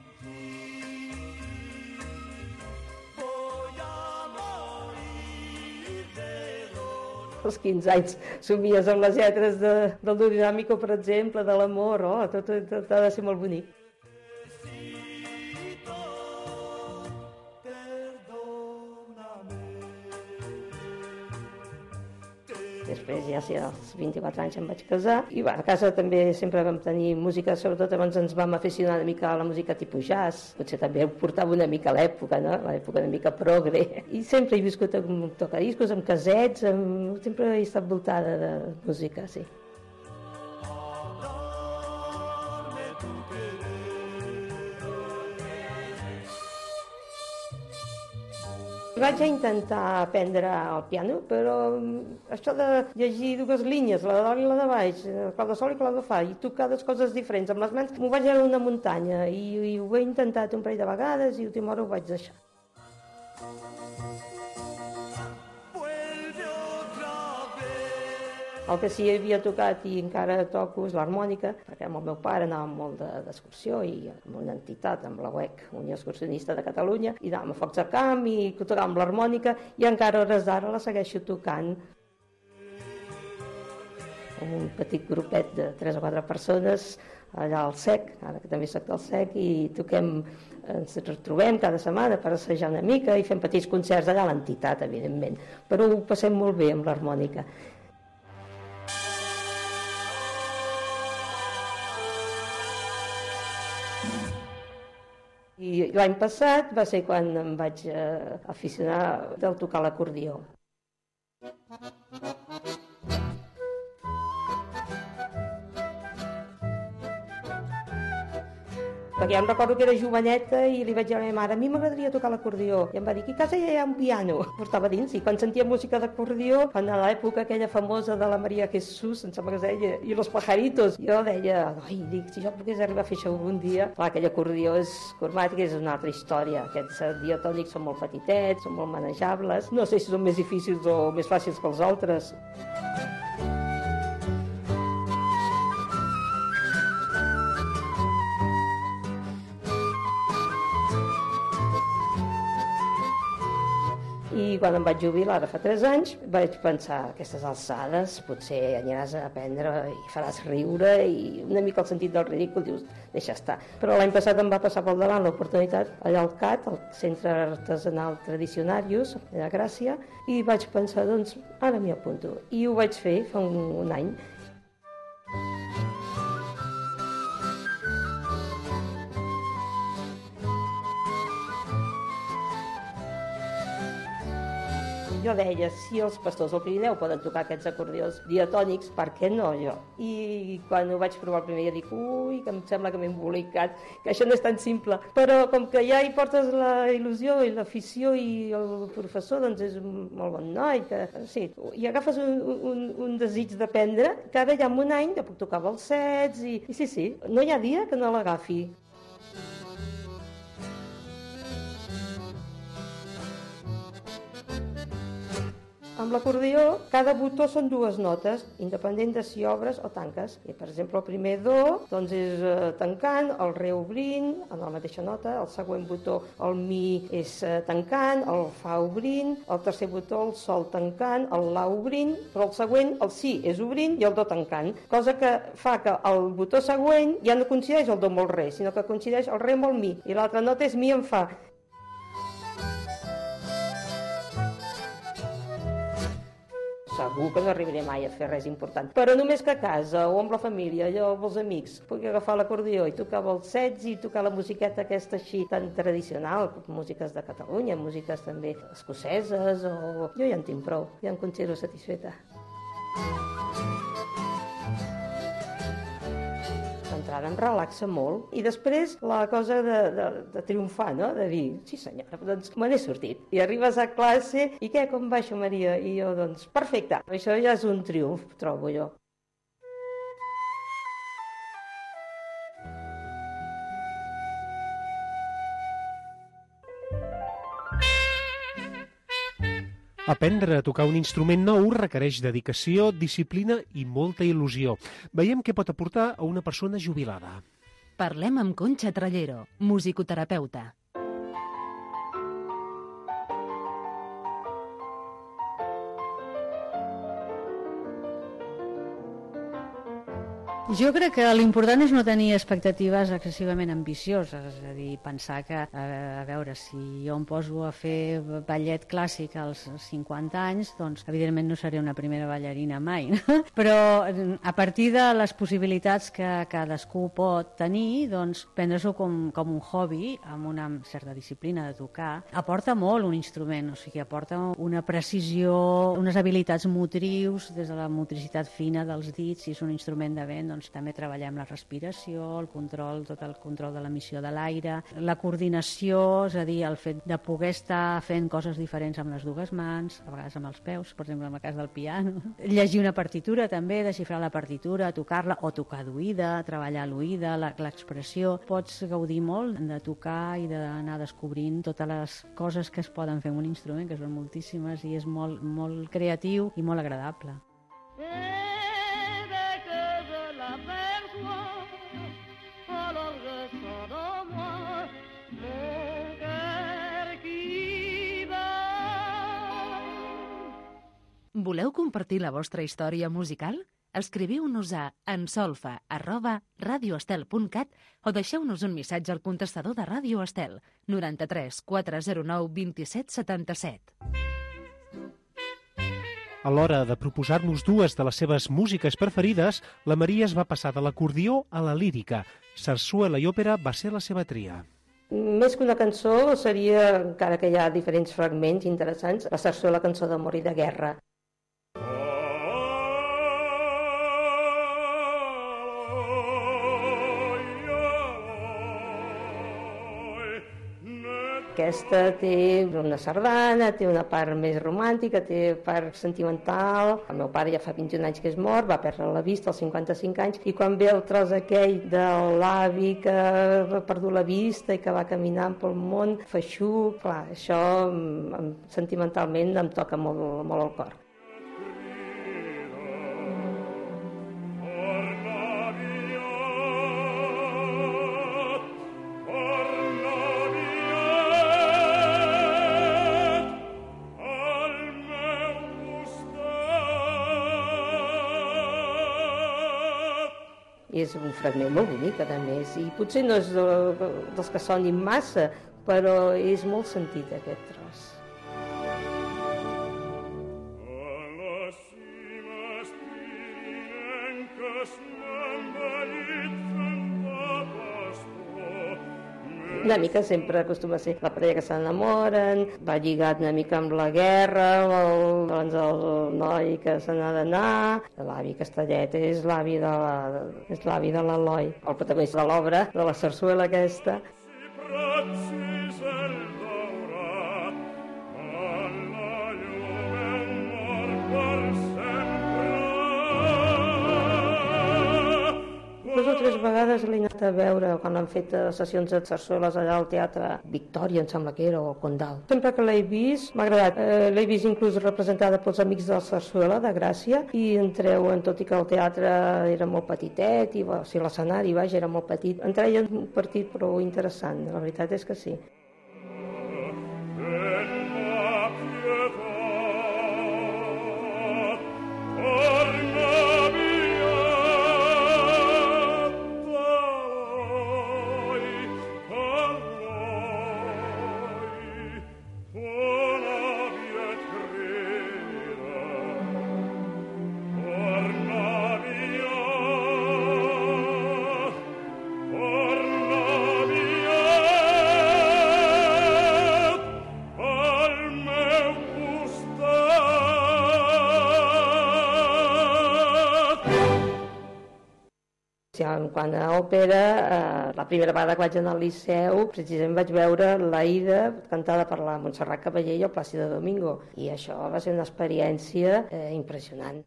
Als 15 anys somies amb les lletres del Duo Dinámico, per exemple, de l'amor, tot ha de ser molt bonic. Després, ja als 24 anys em vaig casar i a casa també sempre vam tenir música, sobretot abans ens vam aficionar una mica a la música tipus jazz, potser també ho portava una mica a l'època, no? L'època una mica progre. I sempre he viscut amb tocadiscos, amb casets, sempre he estat voltada de música, sí. Vaig intentar aprendre el piano, però això de llegir dues línies, la de dalt i la de baix, clau de sol i clau de fa, i tocar dues coses diferents amb les mans, m'ho vaig anar a una muntanya i ho he intentat un parell de vegades i a última hora ho vaig deixar. El que sí havia tocat i encara toco és l'harmònica, perquè amb el meu pare anàvem molt d'excursió i amb una entitat, amb la UEC, Unió Excursionista de Catalunya, i anàvem a Focs al Camp i tocàvem l'harmònica i encara a hores d'ara la segueixo tocant. Amb un petit grupet de 3 o 4 persones allà al SEC, ara que també soc del SEC, i toquem, ens retrobem cada setmana per assajar una mica i fem petits concerts allà a l'entitat, evidentment, però ho passem molt bé amb l'harmònica. I l'any passat va ser quan em vaig aficionar del tocar l'acordió. Perquè ja em recordo que era joveneta i li vaig dir a la meva mare, a mi m'agradaria tocar l'acordió. I em va dir, aquí a casa ja hi ha un piano. Portava dins i quan sentia música d'acordió, quan a l'època aquella famosa de la Maria Jesús, em sembla que es deia, i Los Pajaritos, jo deia, dic, si jo pogués arribar a fer això algun dia. Clar, aquell acordió és cromàtic, és una altra història. Aquests diatònics són molt petitets, són molt manejables. No sé si són més difícils o més fàcils que els altres. I quan em vaig jubilar, ara fa 3 anys, vaig pensar, aquestes alçades, potser aniràs a aprendre i faràs riure i una mica el sentit del ridícul, dius, deixa estar. Però l'any passat em va passar pel davant l'oportunitat allà al CAT, al Centre Artesanal Tradicionarius, de Gràcia, i vaig pensar, doncs, ara m'hi apunto. I ho vaig fer fa un any. Jo deia, si els pastors del Pirineu poden tocar aquests acordions diatònics, per què no jo? I quan ho vaig provar el primer dia dic, ui, que em sembla que m'he embolicat, que això no és tan simple. Però com que ja hi portes la il·lusió i l'afició i el professor, doncs és un molt bon noi, que sí, i agafes un desig d'aprendre, que ara ja en un any ja puc tocar balsets i sí, no hi ha dia que no l'agafi. Amb l'acordió, cada botó són 2 notes, independent de si obres o tanques. I, per exemple, el primer do doncs és tancant, el re obrint, en la mateixa nota, el següent botó, el mi, és tancant, el fa obrint, el tercer botó, el sol tancant, el la obrint, però el següent, el si, és obrint i el do tancant, cosa que fa que el botó següent ja no coincideix el do amb el re, sinó que coincideix el re amb el mi, i l'altra nota és mi en fa. Segur que no arribaré mai a fer res important, però només que a casa o amb la família, allò amb els amics, puc agafar l'acordió i tocar balsets i tocar la musiqueta aquesta així tan tradicional, músiques de Catalunya, músiques també escoceses, o jo ja en tinc prou, ja em considero satisfeta. D'entrada em relaxa molt, i després la cosa de triomfar, no? De dir, sí senyora, doncs me n'he sortit. I arribes a classe, i què, com va això, Maria? I jo, doncs, perfecte. Això ja és un triomf, trobo jo. Aprendre a tocar un instrument nou requereix dedicació, disciplina i molta il·lusió. Veiem què pot aportar a una persona jubilada. Parlem amb Concha Trallero, musicoterapeuta. Jo crec que l'important és no tenir expectatives excessivament ambicioses, és a dir, pensar que, a veure, si jo em poso a fer ballet clàssic als 50 anys, doncs evidentment no seré una primera ballarina mai, però a partir de les possibilitats que cadascú pot tenir, doncs prendre-s'ho com un hobby, amb una certa disciplina de tocar, aporta molt un instrument, o sigui, aporta una precisió, unes habilitats motrius, des de la motricitat fina dels dits, si és un instrument de vent, doncs també treballem la respiració, tot el control de l'emissió de l'aire, la coordinació, és a dir, el fet de poder estar fent coses diferents amb les 2 mans, a vegades amb els peus, per exemple, en el cas del piano. Llegir una partitura també, desxifrar la partitura, tocar-la o tocar d'oïda, treballar l'oïda, l'expressió. Pots gaudir molt de tocar i d'anar descobrint totes les coses que es poden fer amb un instrument, que són moltíssimes, i és molt, molt creatiu i molt agradable. Voleu compartir la vostra història musical? Escriviu-nos a ensolfa@radioestel.cat o deixeu-nos un missatge al contestador de Ràdio Estel 93 409 27 77. A l'hora de proposar-nos 2 de les seves músiques preferides, la Maria es va passar de l'acordió a la lírica. Sarsuela i òpera va ser la seva tria. Més que una cançó seria, encara que hi ha diferents fragments interessants, la sarsuela, cançó d'amor i de guerra. Aquesta té una sardana, té una part més romàntica, té part sentimental. El meu pare ja fa 21 anys que és mort, va perdre la vista als 55 anys, i quan ve el tros aquell de l'avi que ha perdut la vista i que va caminant pel món feixuc, clar, això sentimentalment em toca molt, molt el cor. és un fragment molt bonic, a més, i potser no és dels que sonin massa, però és molt sentit aquest tros. Una mica sempre acostuma a ser la parella que s'enamoren, va lligat una mica amb la guerra, doncs el noi que se n'ha d'anar, l'avi Castellet és l'avi de l'Eloi, el protagonista de l'obra, de la sarsuela aquesta. Dues o tres vegades l'he anat a veure quan han fet sessions de sarsueles allà al Teatre Victòria, em sembla que era, o al Condal. Sempre que l'he vist, m'ha agradat. L'he vist inclús representada pels Amics de la Sarsuela, de Gràcia, i entreuen, tot i que el teatre era molt petitet, i l'escenari, vaja, era molt petit. Entreien un partit prou interessant, la veritat és que sí. Quan a òpera, la primera vegada que vaig anar al Liceu, precisament vaig veure l'Aida cantada per la Montserrat Caballé i el Plàcido Domingo, i això va ser una experiència impressionant.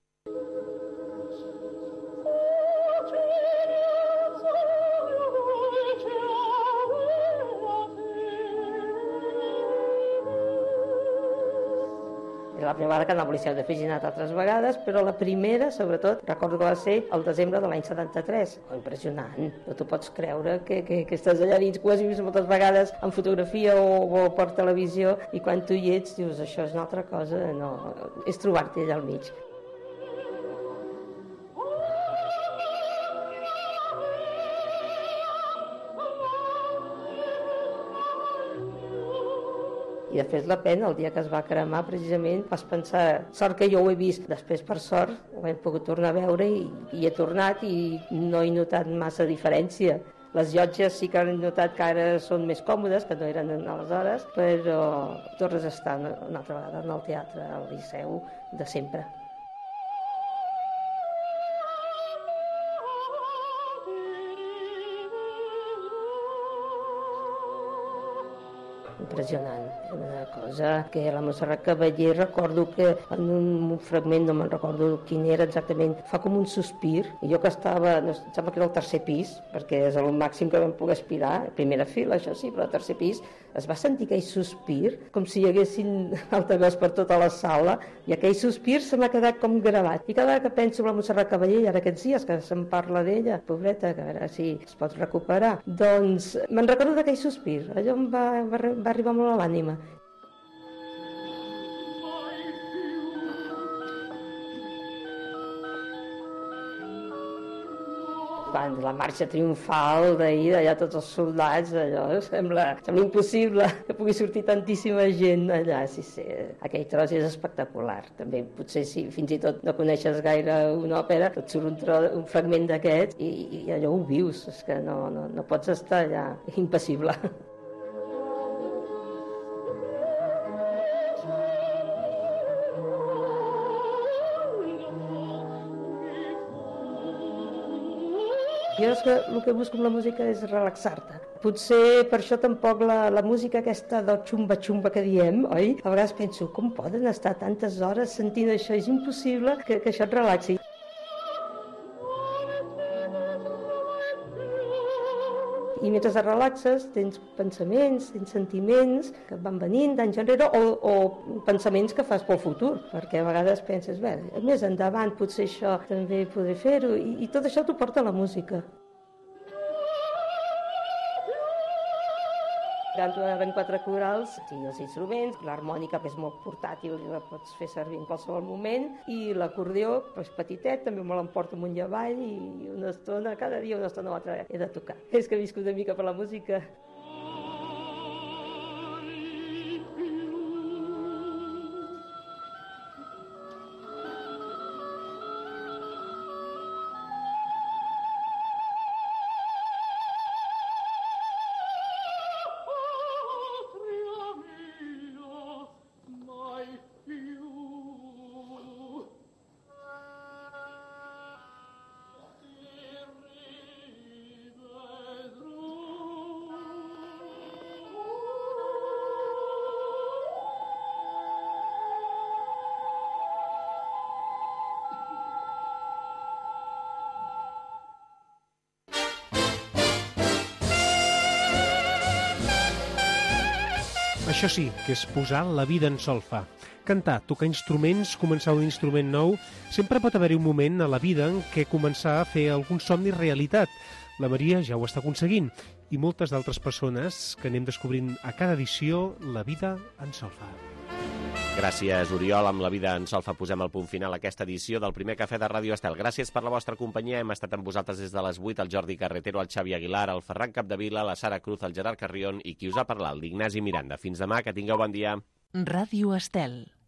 La primera vegada que anava al Liceu, després he anat altres vegades, però la primera, sobretot, recordo que va ser el desembre de l'any 73. Impressionant, no t'ho pots creure que estàs allà dins, que ho has vist moltes vegades en fotografia o per televisió, i quan tu hi ets dius, això és una altra cosa, no, és trobar-te allà al mig. I després la pena, el dia que es va cremar, precisament, vas pensar, sort que jo ho he vist, després per sort ho hem pogut tornar a veure i he tornat i no he notat massa diferència. Les llotges sí que han notat que ara són més còmodes, que no eren aleshores, però tornes a estar una altra vegada en el teatre, al Liceu, de sempre. Impressionant, una cosa que la Montserrat Caballé, recordo que en un fragment, no me'n recordo quin era exactament, fa com un sospir, i jo que estava, no, em sembla que era el tercer pis, perquè és el màxim que vam poder aspirar, primera fila, això sí, però el tercer pis, es va sentir aquell sospir, com si hi haguessin altaveus per tota la sala, i aquell sospir se m'ha quedat com gravat. I cada vegada que penso en la Montserrat Caballé, ara aquests dies que se'n parla d'ella, pobreta, que a veure si es pot recuperar, doncs me'n recordo d'aquell sospir, allò em va arribar molt a l'ànima. Quan la marxa triomfal d'ahir, allà tots els soldats, allò sembla impossible que pugui sortir tantíssima gent allà. Sí, aquell tros és espectacular. També potser si fins i tot no coneixes gaire una òpera, et surt un fragment d'aquest i allò ho vius, és que no pots estar allà impassible. Jo és que el que busco amb la música és relaxar-te. Potser per això tampoc la música aquesta del xumba-xumba que diem, oi? A vegades penso, com poden estar tantes hores sentint això? És impossible que això et relaxi. I mentre et relaxes tens pensaments, tens sentiments que van venint d'anys enrere o pensaments que fas pel futur, perquè a vegades penses, bé, més endavant potser això també podré fer-ho, i tot això t'ho porta a la música. Eren 4 corals, sí, els instruments, l'harmònica és molt portàtil i la pots fer servir en qualsevol moment, i l'acordió és petitet, també me l'emporto amunt i avall i una estona, cada dia una estona o altra he de tocar. És que he viscut una mica per la música. Això sí, que és posar la vida en solfa. Cantar, tocar instruments, començar un instrument nou... Sempre pot haver-hi un moment a la vida en què començar a fer algun somni realitat. La Maria ja ho està aconseguint. I moltes d'altres persones que anem descobrint a cada edició la vida en solfa. Gràcies, Oriol. Amb la vida en solfa posem el punt final a aquesta edició del primer Cafè de Ràdio Estel. Gràcies per la vostra companyia. Hem estat amb vosaltres des de les 8, el Jordi Carretero, el Xavi Aguilar, el Ferran Capdevila, la Sara Cruz, el Gerard Carrion i qui us ha parlat, l'Ignasi Miranda. Fins demà, que tingueu bon dia. Ràdio Estel.